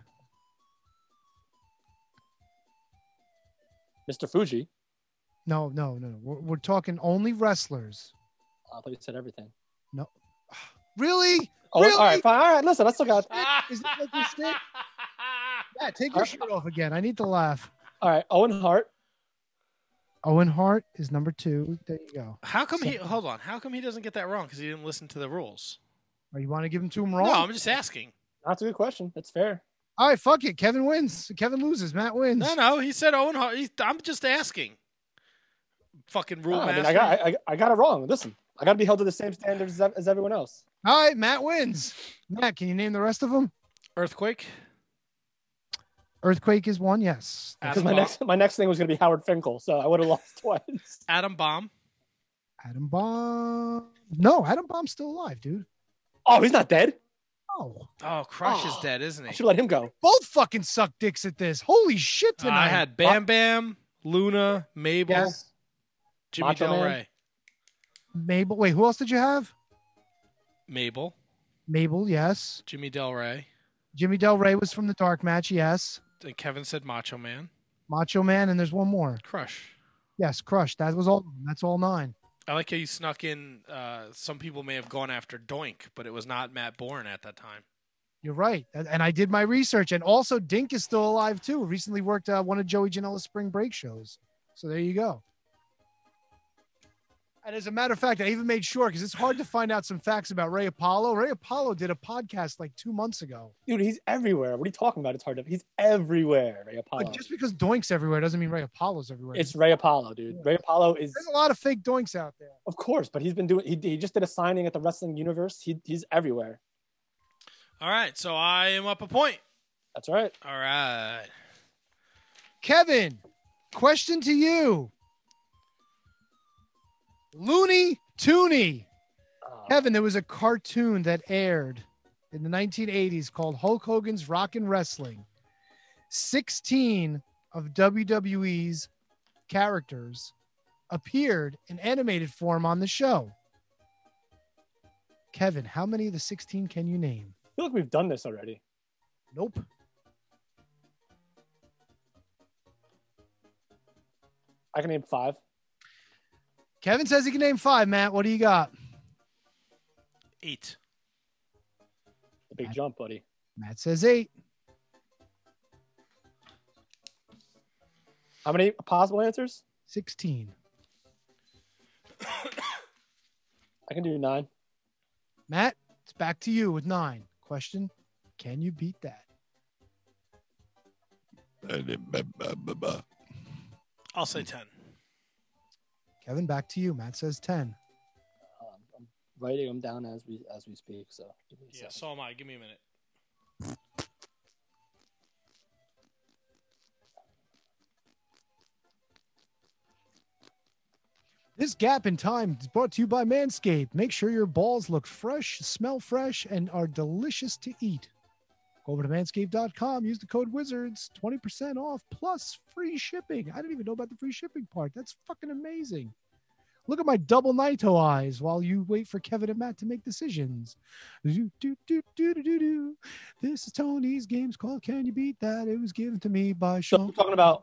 Speaker 3: Mr. Fuji.
Speaker 1: No. We're talking only wrestlers.
Speaker 3: I thought you said everything.
Speaker 1: No. Really?
Speaker 3: Oh,
Speaker 1: really?
Speaker 3: all right, fine. All right, listen, I still got.
Speaker 1: Is it like this thing? Yeah, take your shirt off again. I need to laugh.
Speaker 3: All right, Owen Hart.
Speaker 1: Owen Hart is number 2. There you go.
Speaker 2: How come hold on. How come he doesn't get that wrong? Because he didn't listen to the rules.
Speaker 1: Or you want to give him to him wrong?
Speaker 2: No, I'm just asking.
Speaker 3: That's a good question. That's fair.
Speaker 1: All right, fuck it. Kevin wins. Kevin loses. Matt wins.
Speaker 2: No. He said Owen Hart. I'm just asking. Fucking rule master.
Speaker 3: I got it wrong. Listen, I got to be held to the same standards as everyone else.
Speaker 1: All right, Matt wins. Matt, can you name the rest of them?
Speaker 2: Earthquake.
Speaker 1: Earthquake is 1, yes.
Speaker 3: Because my next thing was going to be Howard Finkel, so I would have lost twice.
Speaker 2: Atom Bomb.
Speaker 1: Adam Bomb. No, Adam Bomb's still alive, dude.
Speaker 3: Oh, he's not dead?
Speaker 2: Oh, Crush is dead, isn't he?
Speaker 3: I should let him go.
Speaker 1: Both fucking suck dicks at this. Holy shit tonight.
Speaker 2: I had Bam Bam, Luna, Mabel,
Speaker 1: Yes.
Speaker 2: Jimmy
Speaker 3: Macho
Speaker 2: Del
Speaker 3: Man.
Speaker 2: Rey.
Speaker 1: Mabel. Wait, who else did you have?
Speaker 2: Mabel,
Speaker 1: yes.
Speaker 2: Jimmy Del Rey.
Speaker 1: Jimmy Del Rey was from the dark match, yes.
Speaker 2: And Kevin said Macho Man.
Speaker 1: Macho Man, and there's one more.
Speaker 2: Crush.
Speaker 1: Yes, Crush. That was all. That's all 9.
Speaker 2: I like how you snuck in. Some people may have gone after Doink, but it was not Matt Bourne at that time.
Speaker 1: You're right. And I did my research. And also, Dink is still alive, too. Recently worked one of Joey Janela's spring break shows. So there you go. And as a matter of fact, I even made sure, because it's hard to find out some facts about Ray Apollo. Ray Apollo did a podcast like 2 months ago.
Speaker 3: Dude, he's everywhere. What are you talking about? It's hard to. He's everywhere, Ray Apollo.
Speaker 1: But just because Doink's everywhere doesn't mean Ray Apollo's everywhere.
Speaker 3: It's Ray Apollo, dude. Ray Apollo is.
Speaker 1: There's a lot of fake Doinks out there.
Speaker 3: Of course, but he's been doing. He just did a signing at the Wrestling Universe. He's everywhere.
Speaker 2: All right, so I am up a point.
Speaker 3: That's right.
Speaker 2: All right.
Speaker 1: Kevin, question to you. Looney Tooney. Kevin, there was a cartoon that aired in the 1980s called Hulk Hogan's Rockin' Wrestling. 16 of WWE's characters appeared in animated form on the show. Kevin, how many of the 16 can you name?
Speaker 3: I feel like we've done this already.
Speaker 1: Nope.
Speaker 3: I can name 5.
Speaker 1: Kevin says he can name 5. Matt, what do you got?
Speaker 2: 8.
Speaker 3: A big jump, buddy.
Speaker 1: Matt says 8.
Speaker 3: How many possible answers?
Speaker 1: 16.
Speaker 3: I can do 9.
Speaker 1: Matt, it's back to you with 9. Question, can you beat that?
Speaker 2: I'll say 10.
Speaker 1: Kevin, back to you. Matt says 10.
Speaker 3: I'm writing them down as we speak. So give me a second.
Speaker 2: So am I. Give me a minute.
Speaker 1: This gap in time is brought to you by Manscaped. Make sure your balls look fresh, smell fresh, and are delicious to eat. Go over to manscaped.com. Use the code WIZARDS. 20% off plus free shipping. I didn't even know about the free shipping part. That's fucking amazing. Look at my double Naito eyes while you wait for Kevin and Matt to make decisions. This is Tony's Games Call. Can you beat that? It was given to me by
Speaker 3: So
Speaker 1: Sean.
Speaker 3: we're talking about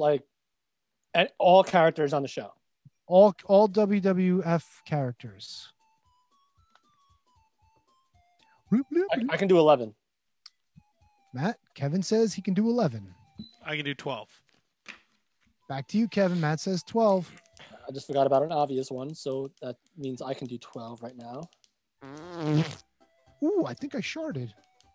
Speaker 3: all characters on the show.
Speaker 1: All WWF characters.
Speaker 3: I can do 11.
Speaker 1: Matt, Kevin says he can do 11.
Speaker 2: I can do 12.
Speaker 1: Back to you, Kevin. Matt says 12.
Speaker 3: I just forgot about an obvious one, so that means I can do 12 right now.
Speaker 1: Ooh, I think I sharded.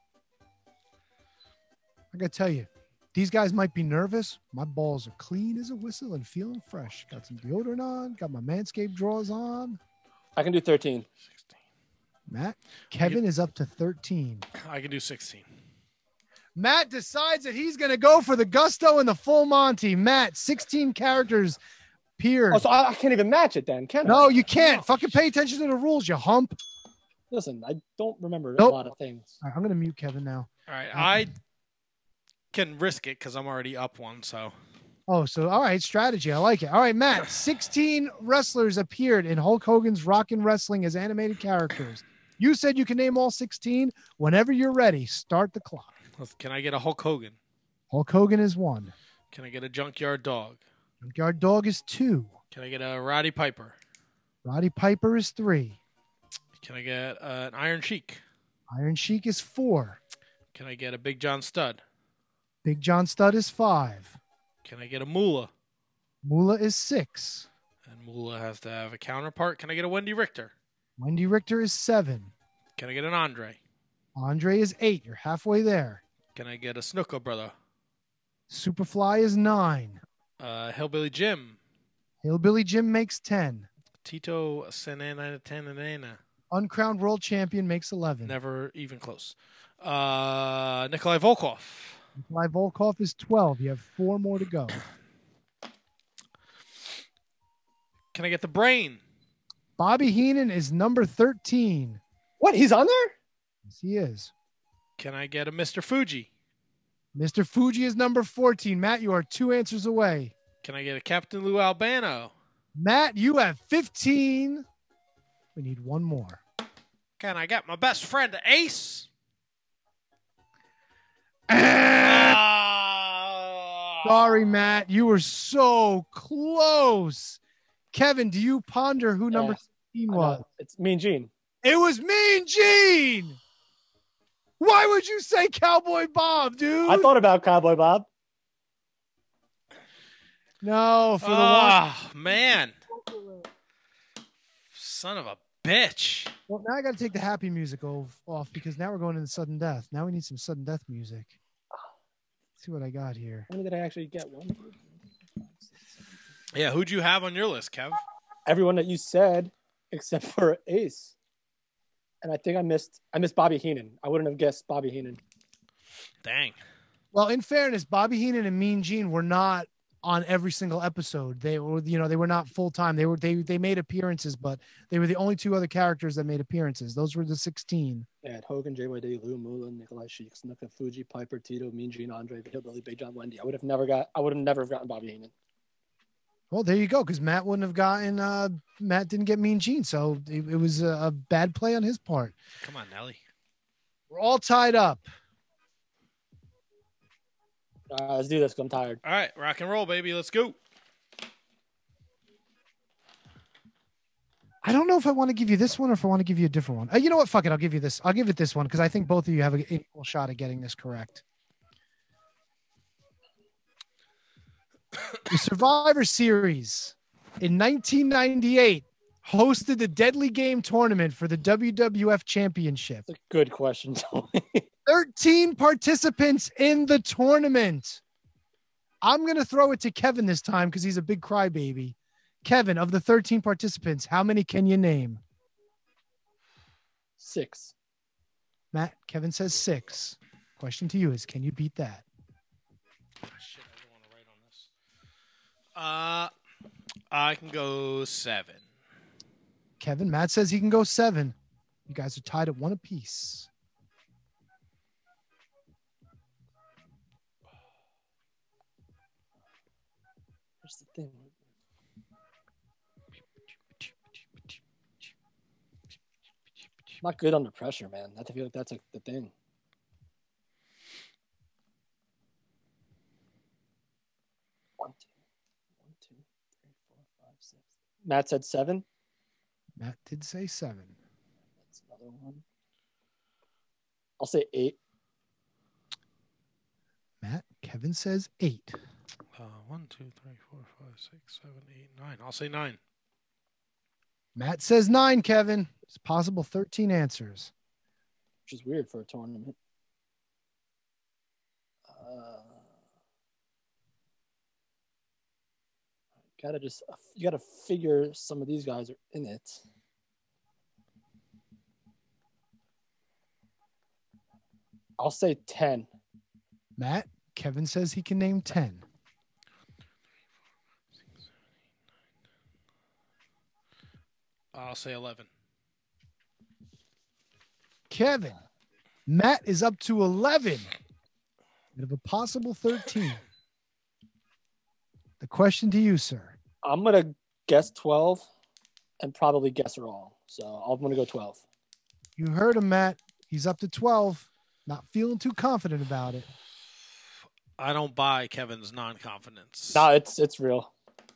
Speaker 1: I gotta tell you, these guys might be nervous. My balls are clean as a whistle and feeling fresh. Got some deodorant on. Got my Manscaped drawers on.
Speaker 3: I can do 13.
Speaker 1: Matt, Kevin is up to 13.
Speaker 2: I can do 16.
Speaker 1: Matt decides that he's going to go for the gusto and the full Monty. Matt, 16 characters appeared.
Speaker 3: Oh, so I can't even match it then, can I?
Speaker 1: No, you can't. Fucking pay attention to the rules, you hump.
Speaker 3: Listen, I don't remember
Speaker 1: Nope.
Speaker 3: a lot of things.
Speaker 1: All right, I'm going to mute Kevin now.
Speaker 2: All right. I can risk it because I'm already up one. So
Speaker 1: Oh, so all right, strategy. I like it. All right, Matt. 16 wrestlers appeared in Hulk Hogan's Rockin' Wrestling as animated characters. You said you can name all 16. Whenever you're ready, start the clock.
Speaker 2: can I get a Hulk Hogan?
Speaker 1: Hulk Hogan is 1.
Speaker 2: Can I get a Junkyard Dog?
Speaker 1: Junkyard Dog is 2.
Speaker 2: Can I get a Roddy Piper?
Speaker 1: Roddy Piper is 3.
Speaker 2: Can I get an Iron Sheik?
Speaker 1: Iron Sheik is 4.
Speaker 2: Can I get a Big John Studd?
Speaker 1: Big John Studd is 5.
Speaker 2: Can I get a Moolah?
Speaker 1: Moolah is 6.
Speaker 2: And Moolah has to have a counterpart. Can I get a Wendy Richter?
Speaker 1: Wendy Richter is 7.
Speaker 2: Can I get an Andre?
Speaker 1: Andre is 8. You're halfway there.
Speaker 2: Can I get a Snuka brother?
Speaker 1: Superfly is 9.
Speaker 2: Hillbilly Jim.
Speaker 1: Hillbilly Jim makes 10.
Speaker 2: Tito Sanana.
Speaker 1: Uncrowned World Champion makes 11.
Speaker 2: Never even close. Nikolai Volkov.
Speaker 1: Nikolai Volkov is 12. You have 4 more to go.
Speaker 2: Can I get the Brain?
Speaker 1: Bobby Heenan is number 13.
Speaker 3: What? He's on there?
Speaker 1: Yes, he is.
Speaker 2: Can I get a Mr. Fuji?
Speaker 1: Mr. Fuji is number 14. Matt, you are 2 answers away.
Speaker 2: Can I get a Captain Lou Albano?
Speaker 1: Matt, you have 15. We need 1 more.
Speaker 2: Can I get my best friend Ace?
Speaker 1: Sorry, Matt. You were so close. Kevin, do you ponder who number 16 was?
Speaker 3: It's Mean Gene.
Speaker 1: It was Mean Gene. Why would you say Cowboy Bob, dude?
Speaker 3: I thought about Cowboy Bob.
Speaker 1: No, for the
Speaker 2: Oh, man. Son of a bitch.
Speaker 1: Well, now I got to take the happy music off because now we're going into sudden death. Now we need some sudden death music. Let's see what I got here.
Speaker 3: How many did I actually get? 1, 2, 3, 4, 5, 6, 7.
Speaker 2: Yeah, who'd you have on your list, Kev?
Speaker 3: Everyone that you said except for Ace. And I think I missed Bobby Heenan. I wouldn't have guessed Bobby Heenan.
Speaker 2: Dang.
Speaker 1: Well, in fairness, Bobby Heenan and Mean Gene were not on every single episode. They were, they were not full time. They made appearances, but they were the only 2 other characters that made appearances. Those were the 16.
Speaker 3: They had Hogan, JYD, Lou, Moolah, Nikolai Sheik, Snuka, Fuji, Piper, Tito, Mean Gene, Andre, Hillbilly, Big John, Wendy. I would have never gotten Bobby Heenan.
Speaker 1: Well, there you go. Because Matt wouldn't have gotten. Matt didn't get Mean Gene, so it was a bad play on his part.
Speaker 2: Come on, Nelly.
Speaker 1: We're all tied up.
Speaker 3: Let's do this. 'Cause I'm tired.
Speaker 2: All right, rock and roll, baby. Let's go.
Speaker 1: I don't know if I want to give you this one or if I want to give you a different one. You know what? Fuck it. I'll give you this. I'll give it this one because I think both of you have an equal shot at getting this correct. The Survivor Series in 1998 hosted the Deadly Game tournament for the WWF Championship.
Speaker 3: That's a good question, Tony.
Speaker 1: 13 participants in the tournament. I'm going to throw it to Kevin this time because he's a big crybaby. Kevin, of the 13 participants, how many can you name?
Speaker 3: 6.
Speaker 1: Matt, Kevin says 6. Question to you is, can you beat that?
Speaker 2: Oh, shit, I don't want to write on this. I can go 7.
Speaker 1: Kevin, Matt says he can go 7. You guys are tied at 1 apiece.
Speaker 3: Here's the thing. I'm not good under pressure, man. I feel like that's the thing. One, two, 3, 4, 5, 6. Matt said 7.
Speaker 1: Matt did say 7.
Speaker 3: That's another one. I'll say 8.
Speaker 1: Matt, Kevin says 8.
Speaker 2: 1, 2, 3, 4, 5, 6, 7, 8, 9. I'll say 9.
Speaker 1: Matt says 9, Kevin. It's possible 13 answers.
Speaker 3: Which is weird for a tournament. You gotta figure some of these guys are in it. I'll say 10.
Speaker 1: Matt, Kevin says he can name 10.
Speaker 2: I'll say 11.
Speaker 1: Kevin, Matt is up to 11. We have a possible 13. The question to you, sir.
Speaker 3: I'm going to guess 12 and probably guess wrong. So I'm going to go 12.
Speaker 1: You heard him, Matt. He's up to 12. Not feeling too confident about it.
Speaker 2: I don't buy Kevin's non-confidence.
Speaker 3: No, it's real.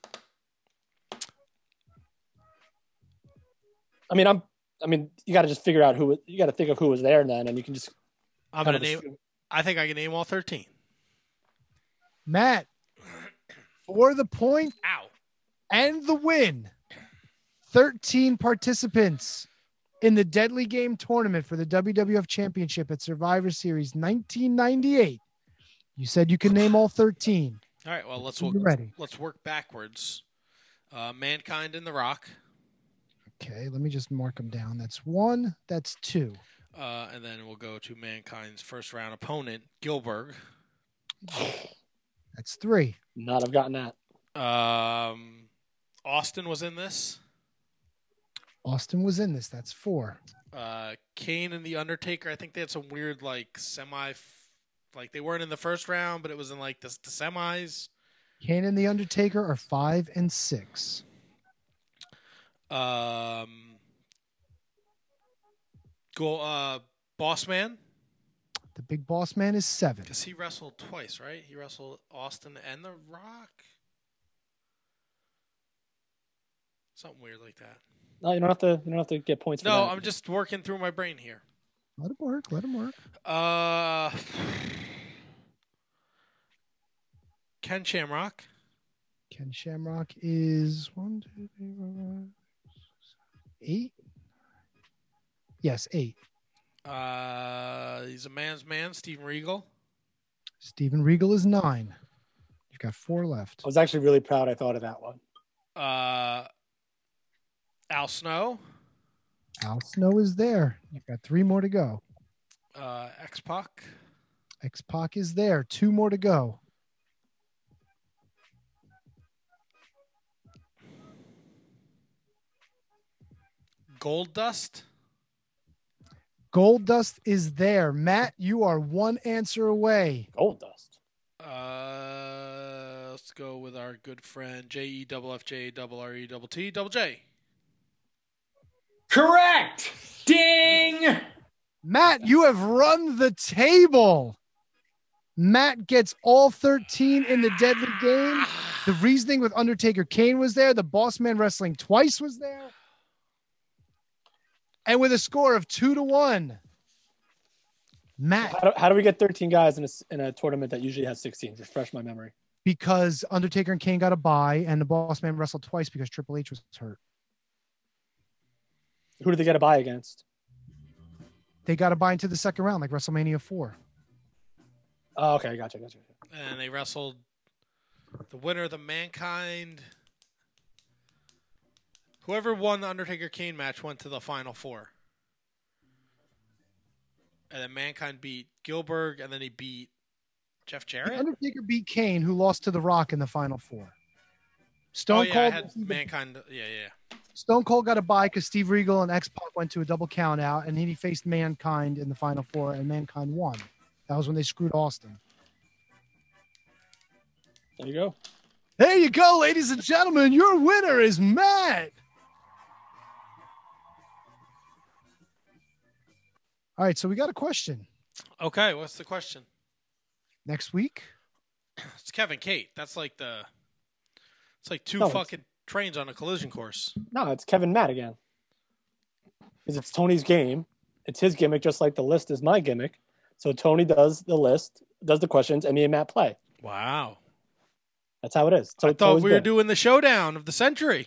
Speaker 3: I mean, you got to just figure out you got to think of who was there then, and you can just.
Speaker 2: I'm going to name. I think I can name all 13.
Speaker 1: Matt, for the point
Speaker 2: Ow.
Speaker 1: And the win, 13 participants in the Deadly Game tournament for the WWF Championship at Survivor Series 1998. You said you could name all 13.
Speaker 2: All right, well, let's work backwards. Mankind and The Rock.
Speaker 1: Okay, let me just mark them down. That's 1. That's 2.
Speaker 2: And then we'll go to Mankind's first round opponent, Gilbert.
Speaker 1: That's 3.
Speaker 3: Not have gotten that.
Speaker 2: Austin was in this.
Speaker 1: Austin was in this. That's 4.
Speaker 2: Kane and The Undertaker. I think they had some weird, they weren't in the first round, but it was in, the semis.
Speaker 1: Kane and The Undertaker are 5 and 6.
Speaker 2: Boss Man.
Speaker 1: The Big Boss Man is 7.
Speaker 2: Because he wrestled twice, right? He wrestled Austin and The Rock. Something weird like that.
Speaker 3: No, you don't have to get points.
Speaker 2: No,
Speaker 3: for that.
Speaker 2: I'm just working through my brain here.
Speaker 1: Let him work.
Speaker 2: Ken Shamrock.
Speaker 1: Ken Shamrock is 1, 2, 3, 4, 5, 6, 7, 8. Yes, 8.
Speaker 2: He's a man's man, Steven Regal.
Speaker 1: Steven Regal is 9. You've got 4 left.
Speaker 3: I was actually really proud I thought of that one.
Speaker 2: Al Snow.
Speaker 1: Al Snow is there. You've got 3 more to go.
Speaker 2: X-Pac.
Speaker 1: X-Pac is there. 2 more to go.
Speaker 2: Goldust.
Speaker 1: Goldust is there. Matt, you are 1 answer away.
Speaker 3: Goldust.
Speaker 2: Let's go with our good friend JEFFJRETT Double J.
Speaker 15: Correct. Ding.
Speaker 1: Matt, you have run the table. Matt gets all 13 in the Deadly Game. The reasoning with Undertaker Kane was there. The Boss Man Wrestling twice was there. And with a score of 2-1, Matt.
Speaker 3: How do we get 13 guys in a tournament that usually has 16? Refresh my memory.
Speaker 1: because Undertaker and Kane got a bye, and the Boss Man wrestled twice because Triple H was hurt.
Speaker 3: Who did they get a bye against?
Speaker 1: They got a bye into the second round, like WrestleMania 4.
Speaker 3: Oh, okay, gotcha.
Speaker 2: And they wrestled the winner of the Mankind. Whoever won the Undertaker-Kane match went to the Final Four. And then Mankind beat Gilbert, and then he beat Jeff Jarrett?
Speaker 1: The Undertaker beat Kane, who lost to The Rock in the Final Four. Stone Cold.
Speaker 2: I had Mankind. Yeah.
Speaker 1: Stone Cold got a bye because Steve Regal and X-Pac went to a double count out, and he faced Mankind in the Final Four, and Mankind won. That was when they screwed Austin.
Speaker 3: There you go.
Speaker 1: There you go, ladies and gentlemen. Your winner is Matt. All right, so we got a question.
Speaker 2: Okay, what's the question?
Speaker 1: Next week?
Speaker 2: It's Kevin Kate. That's like it's like two
Speaker 3: No,
Speaker 2: fucking trains on a collision course.
Speaker 3: No, it's Kevin Matt again. Because it's Tony's game. It's his gimmick, just like the list is my gimmick. So Tony does the list, does the questions, and me and Matt play.
Speaker 2: Wow.
Speaker 3: That's how it is. So
Speaker 2: I thought we were doing the showdown of the century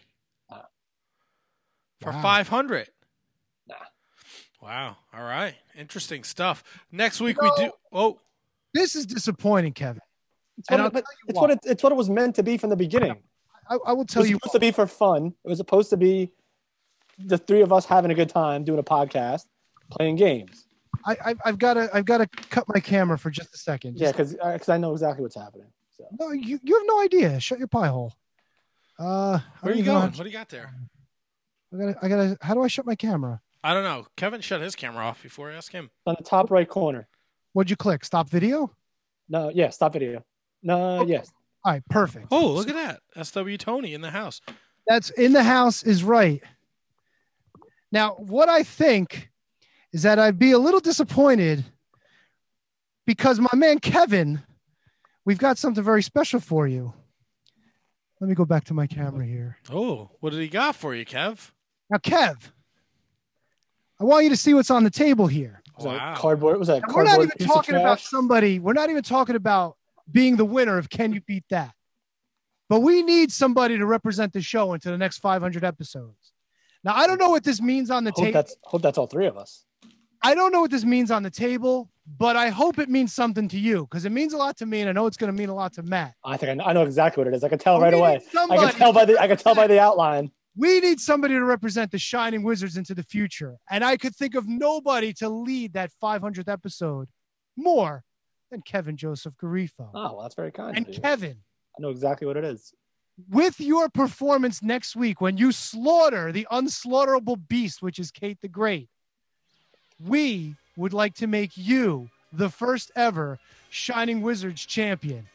Speaker 2: for 500.
Speaker 3: Nah.
Speaker 2: Wow. All right. Interesting stuff. Next week we do. Oh,
Speaker 1: this is disappointing, Kevin.
Speaker 3: It's what it was meant to be from the beginning.
Speaker 1: I will tell you.
Speaker 3: It was supposed to be for fun. It was supposed to be the three of us having a good time doing a podcast, playing games.
Speaker 1: I've got to cut my camera for just a second.
Speaker 3: Yeah, because I know exactly what's happening. So.
Speaker 1: No, you have no idea. Shut your pie hole.
Speaker 2: Where are you going? What do you got there?
Speaker 1: I gotta. How do I shut my camera?
Speaker 2: I don't know. Kevin shut his camera off before I ask him.
Speaker 3: On the top right corner.
Speaker 1: What'd you click? Stop video?
Speaker 3: No, yeah, stop video. No, yes.
Speaker 1: All right, perfect.
Speaker 2: Oh, look at that. SW Tony in the house.
Speaker 1: That's in the house is right. Now, what I think is that I'd be a little disappointed because my man Kevin, we've got something very special for you. Let me go back to my camera here.
Speaker 2: Oh, what did he got for you, Kev?
Speaker 1: Now, Kev, I want you to see what's on the table here.
Speaker 2: Wow.
Speaker 3: Cardboard. Was that
Speaker 1: we're
Speaker 3: cardboard?
Speaker 1: not even
Speaker 3: piece
Speaker 1: talking
Speaker 3: of
Speaker 1: about
Speaker 3: trash?
Speaker 1: somebody. We're not even talking about being the winner of Can You Beat That? But we need somebody to represent the show into the next 500 episodes. Now, I don't know what this means on the table.
Speaker 3: Hope that's all three of us.
Speaker 1: I don't know what this means on the table, but I hope it means something to you because it means a lot to me, and I know it's going to mean a lot to Matt.
Speaker 3: I think I know exactly what it is. I can tell right
Speaker 1: We
Speaker 3: away.
Speaker 1: need somebody-
Speaker 3: I can tell by the outline.
Speaker 1: We need somebody to represent the Shining Wizards into the future, and I could think of nobody to lead that 500th episode more than Kevin Joseph Garifo.
Speaker 3: Oh, well, that's very kind.
Speaker 1: And
Speaker 3: of you.
Speaker 1: Kevin,
Speaker 3: I know exactly what it is.
Speaker 1: with your performance next week when you slaughter the unslaughterable beast, which is Kate the Great, we would like to make you the first ever Shining Wizards champion.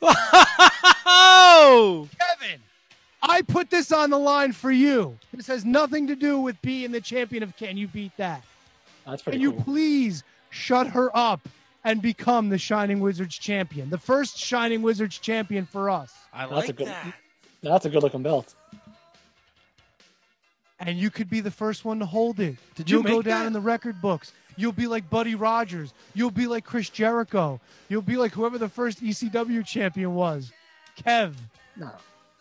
Speaker 2: Oh!
Speaker 1: Kevin, I put this on the line for you. This has nothing to do with being the champion of Can You Beat That?
Speaker 3: That's pretty
Speaker 1: Can you
Speaker 3: cool.
Speaker 1: please shut her up and become the Shining Wizards champion? The first Shining Wizards champion for us.
Speaker 2: I
Speaker 3: That's
Speaker 2: like
Speaker 3: a good-
Speaker 2: that.
Speaker 3: That's a good looking belt.
Speaker 1: And you could be the first one to hold it.
Speaker 2: Did you
Speaker 1: You'll go
Speaker 2: make
Speaker 1: down
Speaker 2: that?
Speaker 1: in the record books. You'll be like Buddy Rogers. You'll be like Chris Jericho. You'll be like whoever the first ECW champion was. Kev.
Speaker 3: No.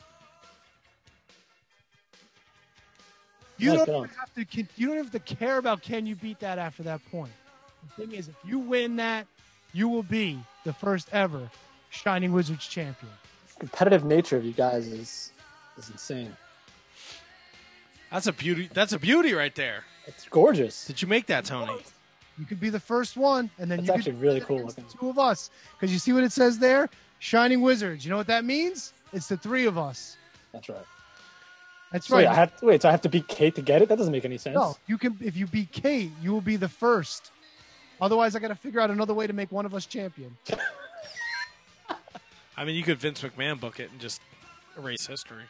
Speaker 1: You
Speaker 3: Like
Speaker 1: don't even have to care about Can You Beat That after that point. The thing is, if you win that, you will be the first ever Shining Wizards champion.
Speaker 3: Competitive nature of you guys is insane.
Speaker 2: That's a beauty. That's a beauty right there.
Speaker 3: It's gorgeous.
Speaker 2: Did you make that, Tony?
Speaker 1: You could be the first one, and then
Speaker 3: That's
Speaker 1: you
Speaker 3: actually
Speaker 1: could
Speaker 3: really cool looking.
Speaker 1: two of us. Because you see what it says there? Shining Wizards. You know what that means? It's the three of us.
Speaker 3: That's right.
Speaker 1: That's
Speaker 3: So
Speaker 1: right.
Speaker 3: so I have to beat Kate to get it? That doesn't make any sense.
Speaker 1: No, you can. If you beat Kate, you will be the first. Otherwise, I got to figure out another way to make one of us champion.
Speaker 2: I mean, you could Vince McMahon book it and just erase history.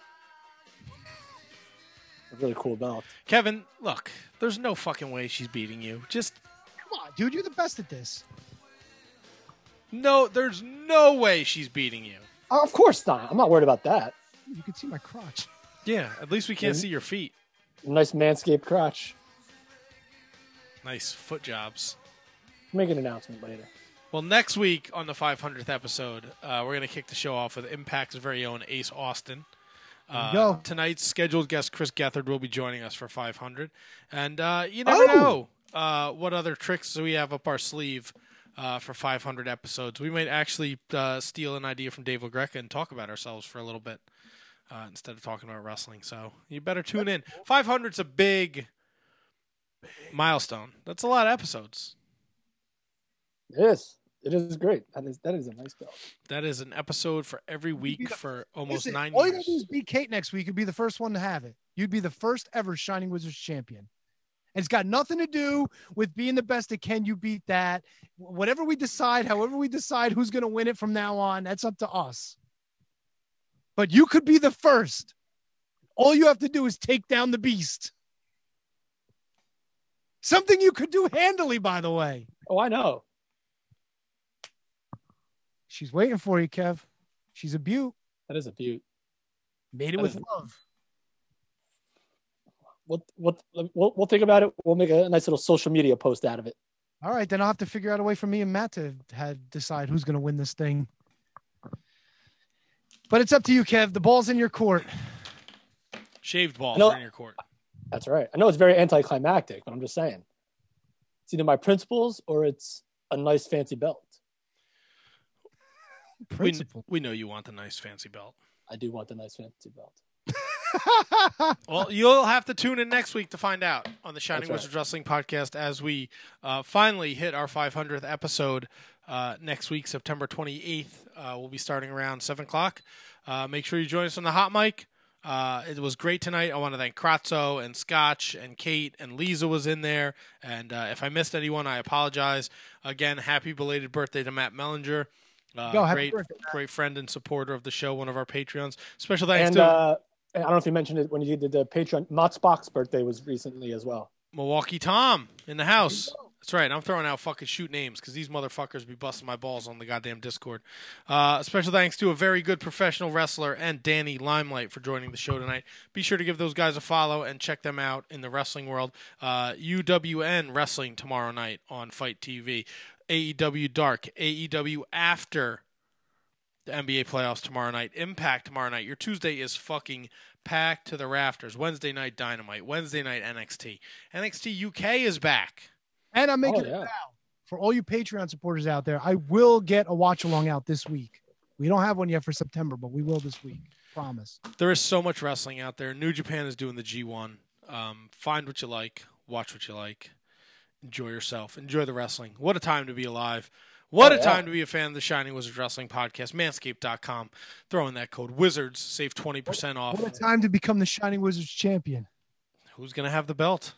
Speaker 3: A really cool belt.
Speaker 2: Kevin, look, there's no fucking way she's beating you. Just
Speaker 1: Come on, dude. You're the best at this.
Speaker 2: no, there's no way she's beating you.
Speaker 3: Oh, of course not. I'm not worried about that.
Speaker 1: You can see my crotch.
Speaker 2: Yeah, at least we can't
Speaker 3: Mhm.
Speaker 2: see your feet.
Speaker 3: Nice manscaped crotch.
Speaker 2: Nice foot jobs.
Speaker 3: Make an announcement later.
Speaker 2: Well, next week on the 500th episode, we're going to kick the show off with Impact's very own Ace Austin.
Speaker 1: Go.
Speaker 2: Tonight's scheduled guest, Chris Gethard, will be joining us for 500. And you never know what other tricks we have up our sleeve for 500 episodes. We might actually steal an idea from Dave LaGreca and talk about ourselves for a little bit instead of talking about wrestling. So you better tune in. 500's a big milestone. That's a lot of episodes.
Speaker 3: It is. It is great. That is a nice belt.
Speaker 2: That is an episode for every week for almost 9
Speaker 1: all you
Speaker 2: years.
Speaker 1: gotta do is beat Kate next week. You'd be the first one to have it. You'd be the first ever Shining Wizards champion. And it's got nothing to do with being the best at can you beat that. Whatever we decide, however we decide who's going to win it from now on, that's up to us. But you could be the first. All you have to do is take down the beast. Something you could do handily, by the way.
Speaker 3: Oh, I know.
Speaker 1: She's waiting for you, Kev. She's a beaut.
Speaker 3: That is a beaut.
Speaker 1: Made it with love.
Speaker 3: We'll think about it. We'll make a nice little social media post out of it.
Speaker 1: All right, then I'll have to figure out a way for me and Matt to decide who's going to win this thing. But it's up to you, Kev. The ball's in your court.
Speaker 2: Shaved balls are in your court.
Speaker 3: That's right. I know it's very anticlimactic, but I'm just saying. It's either my principles or it's a nice fancy belt.
Speaker 2: We know you want the nice fancy belt.
Speaker 3: I do want the nice fancy belt.
Speaker 2: Well, you'll have to tune in next week to find out on the Shining
Speaker 3: That's right.
Speaker 2: Wizards Wrestling Podcast as we finally hit our 500th episode next week, September 28th. We'll be starting around 7 o'clock. Make sure you join us on the hot mic. It was great tonight. I want to thank Kratzo and Scotch and Kate and Lisa was in there. And if I missed anyone, I apologize. Again, happy belated birthday to Matt Mellinger. Great friend and supporter of the show, one of our Patreons. Special thanks to
Speaker 3: I don't know if you mentioned it when you did the Patreon. Mott Spock's birthday was recently as well.
Speaker 2: Milwaukee Tom in the house. That's right. I'm throwing out fucking shoot names because these motherfuckers be busting my balls on the goddamn Discord. Special thanks to a very good professional wrestler and Danny Limelight for joining the show tonight. Be sure to give those guys a follow and check them out in the wrestling world. UWN Wrestling tomorrow night on Fight TV. AEW Dark. AEW after the NBA playoffs tomorrow night. Impact tomorrow night. Your Tuesday is fucking packed to the rafters. Wednesday night Dynamite. Wednesday night NXT. NXT UK is back.
Speaker 1: And I'm making a vow for all you Patreon supporters out there. I will get a watch along out this week. We don't have one yet for September, but we will this week. Promise.
Speaker 2: There is so much wrestling out there. New Japan is doing the G1. Find what you like. Watch what you like. Enjoy yourself. Enjoy the wrestling. What a time to be alive. What a time to be a fan of the Shining Wizards Wrestling Podcast. Manscaped.com. Throw in that code WIZARDS. Save 20% off.
Speaker 1: What a time to become the Shining Wizards champion.
Speaker 2: Who's going to have the belt?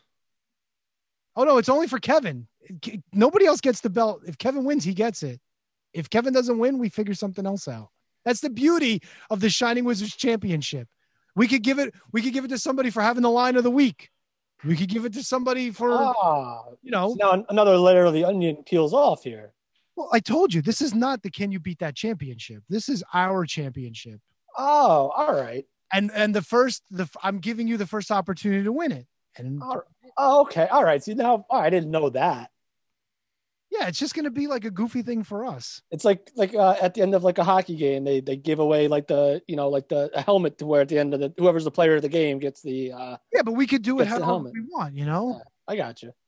Speaker 1: Oh, no, it's only for Kevin. Nobody else gets the belt. If Kevin wins, he gets it. If Kevin doesn't win, we figure something else out. That's the beauty of the Shining Wizards Championship. We could give it to somebody for having the line of the week. We could give it to somebody for,
Speaker 3: Now another layer of the onion peels off here.
Speaker 1: Well, I told you, this is not the Can You Beat That Championship. This is our championship.
Speaker 3: Oh, all right.
Speaker 1: And I'm giving you the first opportunity to win it. And
Speaker 3: okay. All right. See, now I didn't know that.
Speaker 1: Yeah, it's just going to be like a goofy thing for us.
Speaker 3: It's like at the end of like a hockey game, they give away like the a helmet to wear at the end of whoever's the player of the game gets the.
Speaker 1: Yeah, but we could do it however we want, you know.
Speaker 3: I got you.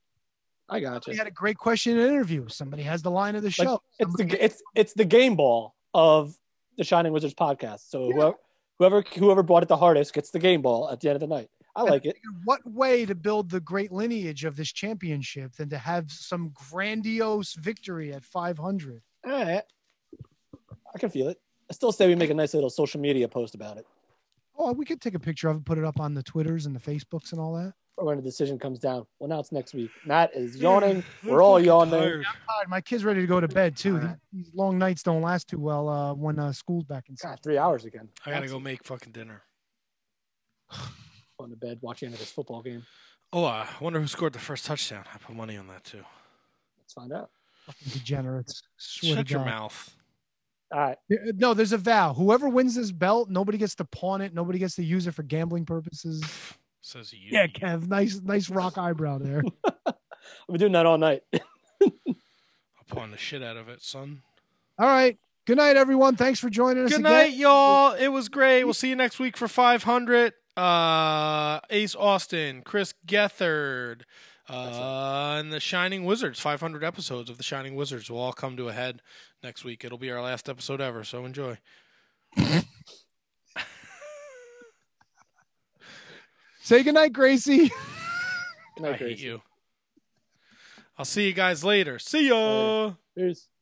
Speaker 1: We had a great question in an interview. Somebody has the line of the show.
Speaker 3: It's the game ball of the Shining Wizards podcast. So whoever bought it the hardest gets the game ball at the end of the night. I like it.
Speaker 1: What way to build the great lineage of this championship than to have some grandiose victory at 500?
Speaker 3: All right. I can feel it. I still say we make a nice little social media post about it.
Speaker 1: Oh, we could take a picture of it, put it up on the Twitters and the Facebooks and all that.
Speaker 3: Or when the decision comes down. Well, now it's next week. Matt is yawning. We're all yawning.
Speaker 1: I'm tired. My kid's ready to go to bed, too. These long nights don't last too well when school's back in.
Speaker 3: God, 3 hours again.
Speaker 2: I got to go make fucking dinner.
Speaker 3: On the bed watching this football game.
Speaker 2: Oh, I wonder who scored the first touchdown. I put money on that, too.
Speaker 3: Let's find out.
Speaker 1: Fucking degenerates.
Speaker 2: Shut your mouth.
Speaker 3: All right.
Speaker 1: No, there's a vow. Whoever wins this belt, nobody gets to pawn it. Nobody gets to use it for gambling purposes.
Speaker 2: Says you.
Speaker 1: Yeah, Kev. Nice rock eyebrow there.
Speaker 3: I've been doing that all night.
Speaker 2: I'll pawn on the shit out of it, son.
Speaker 1: All right. Good night, everyone. Thanks for joining us
Speaker 2: Good
Speaker 1: again.
Speaker 2: night, y'all. It was great. We'll see you next week for 500. Ace Austin, Chris Gethard, and the Shining Wizards. 500 episodes of the Shining Wizards will all come to a head next week. It'll be our last episode ever, so enjoy.
Speaker 1: Say goodnight, Gracie.
Speaker 3: Good night,
Speaker 2: I hate
Speaker 3: Gracie.
Speaker 2: you. I'll see you guys later. See ya.
Speaker 3: Peace.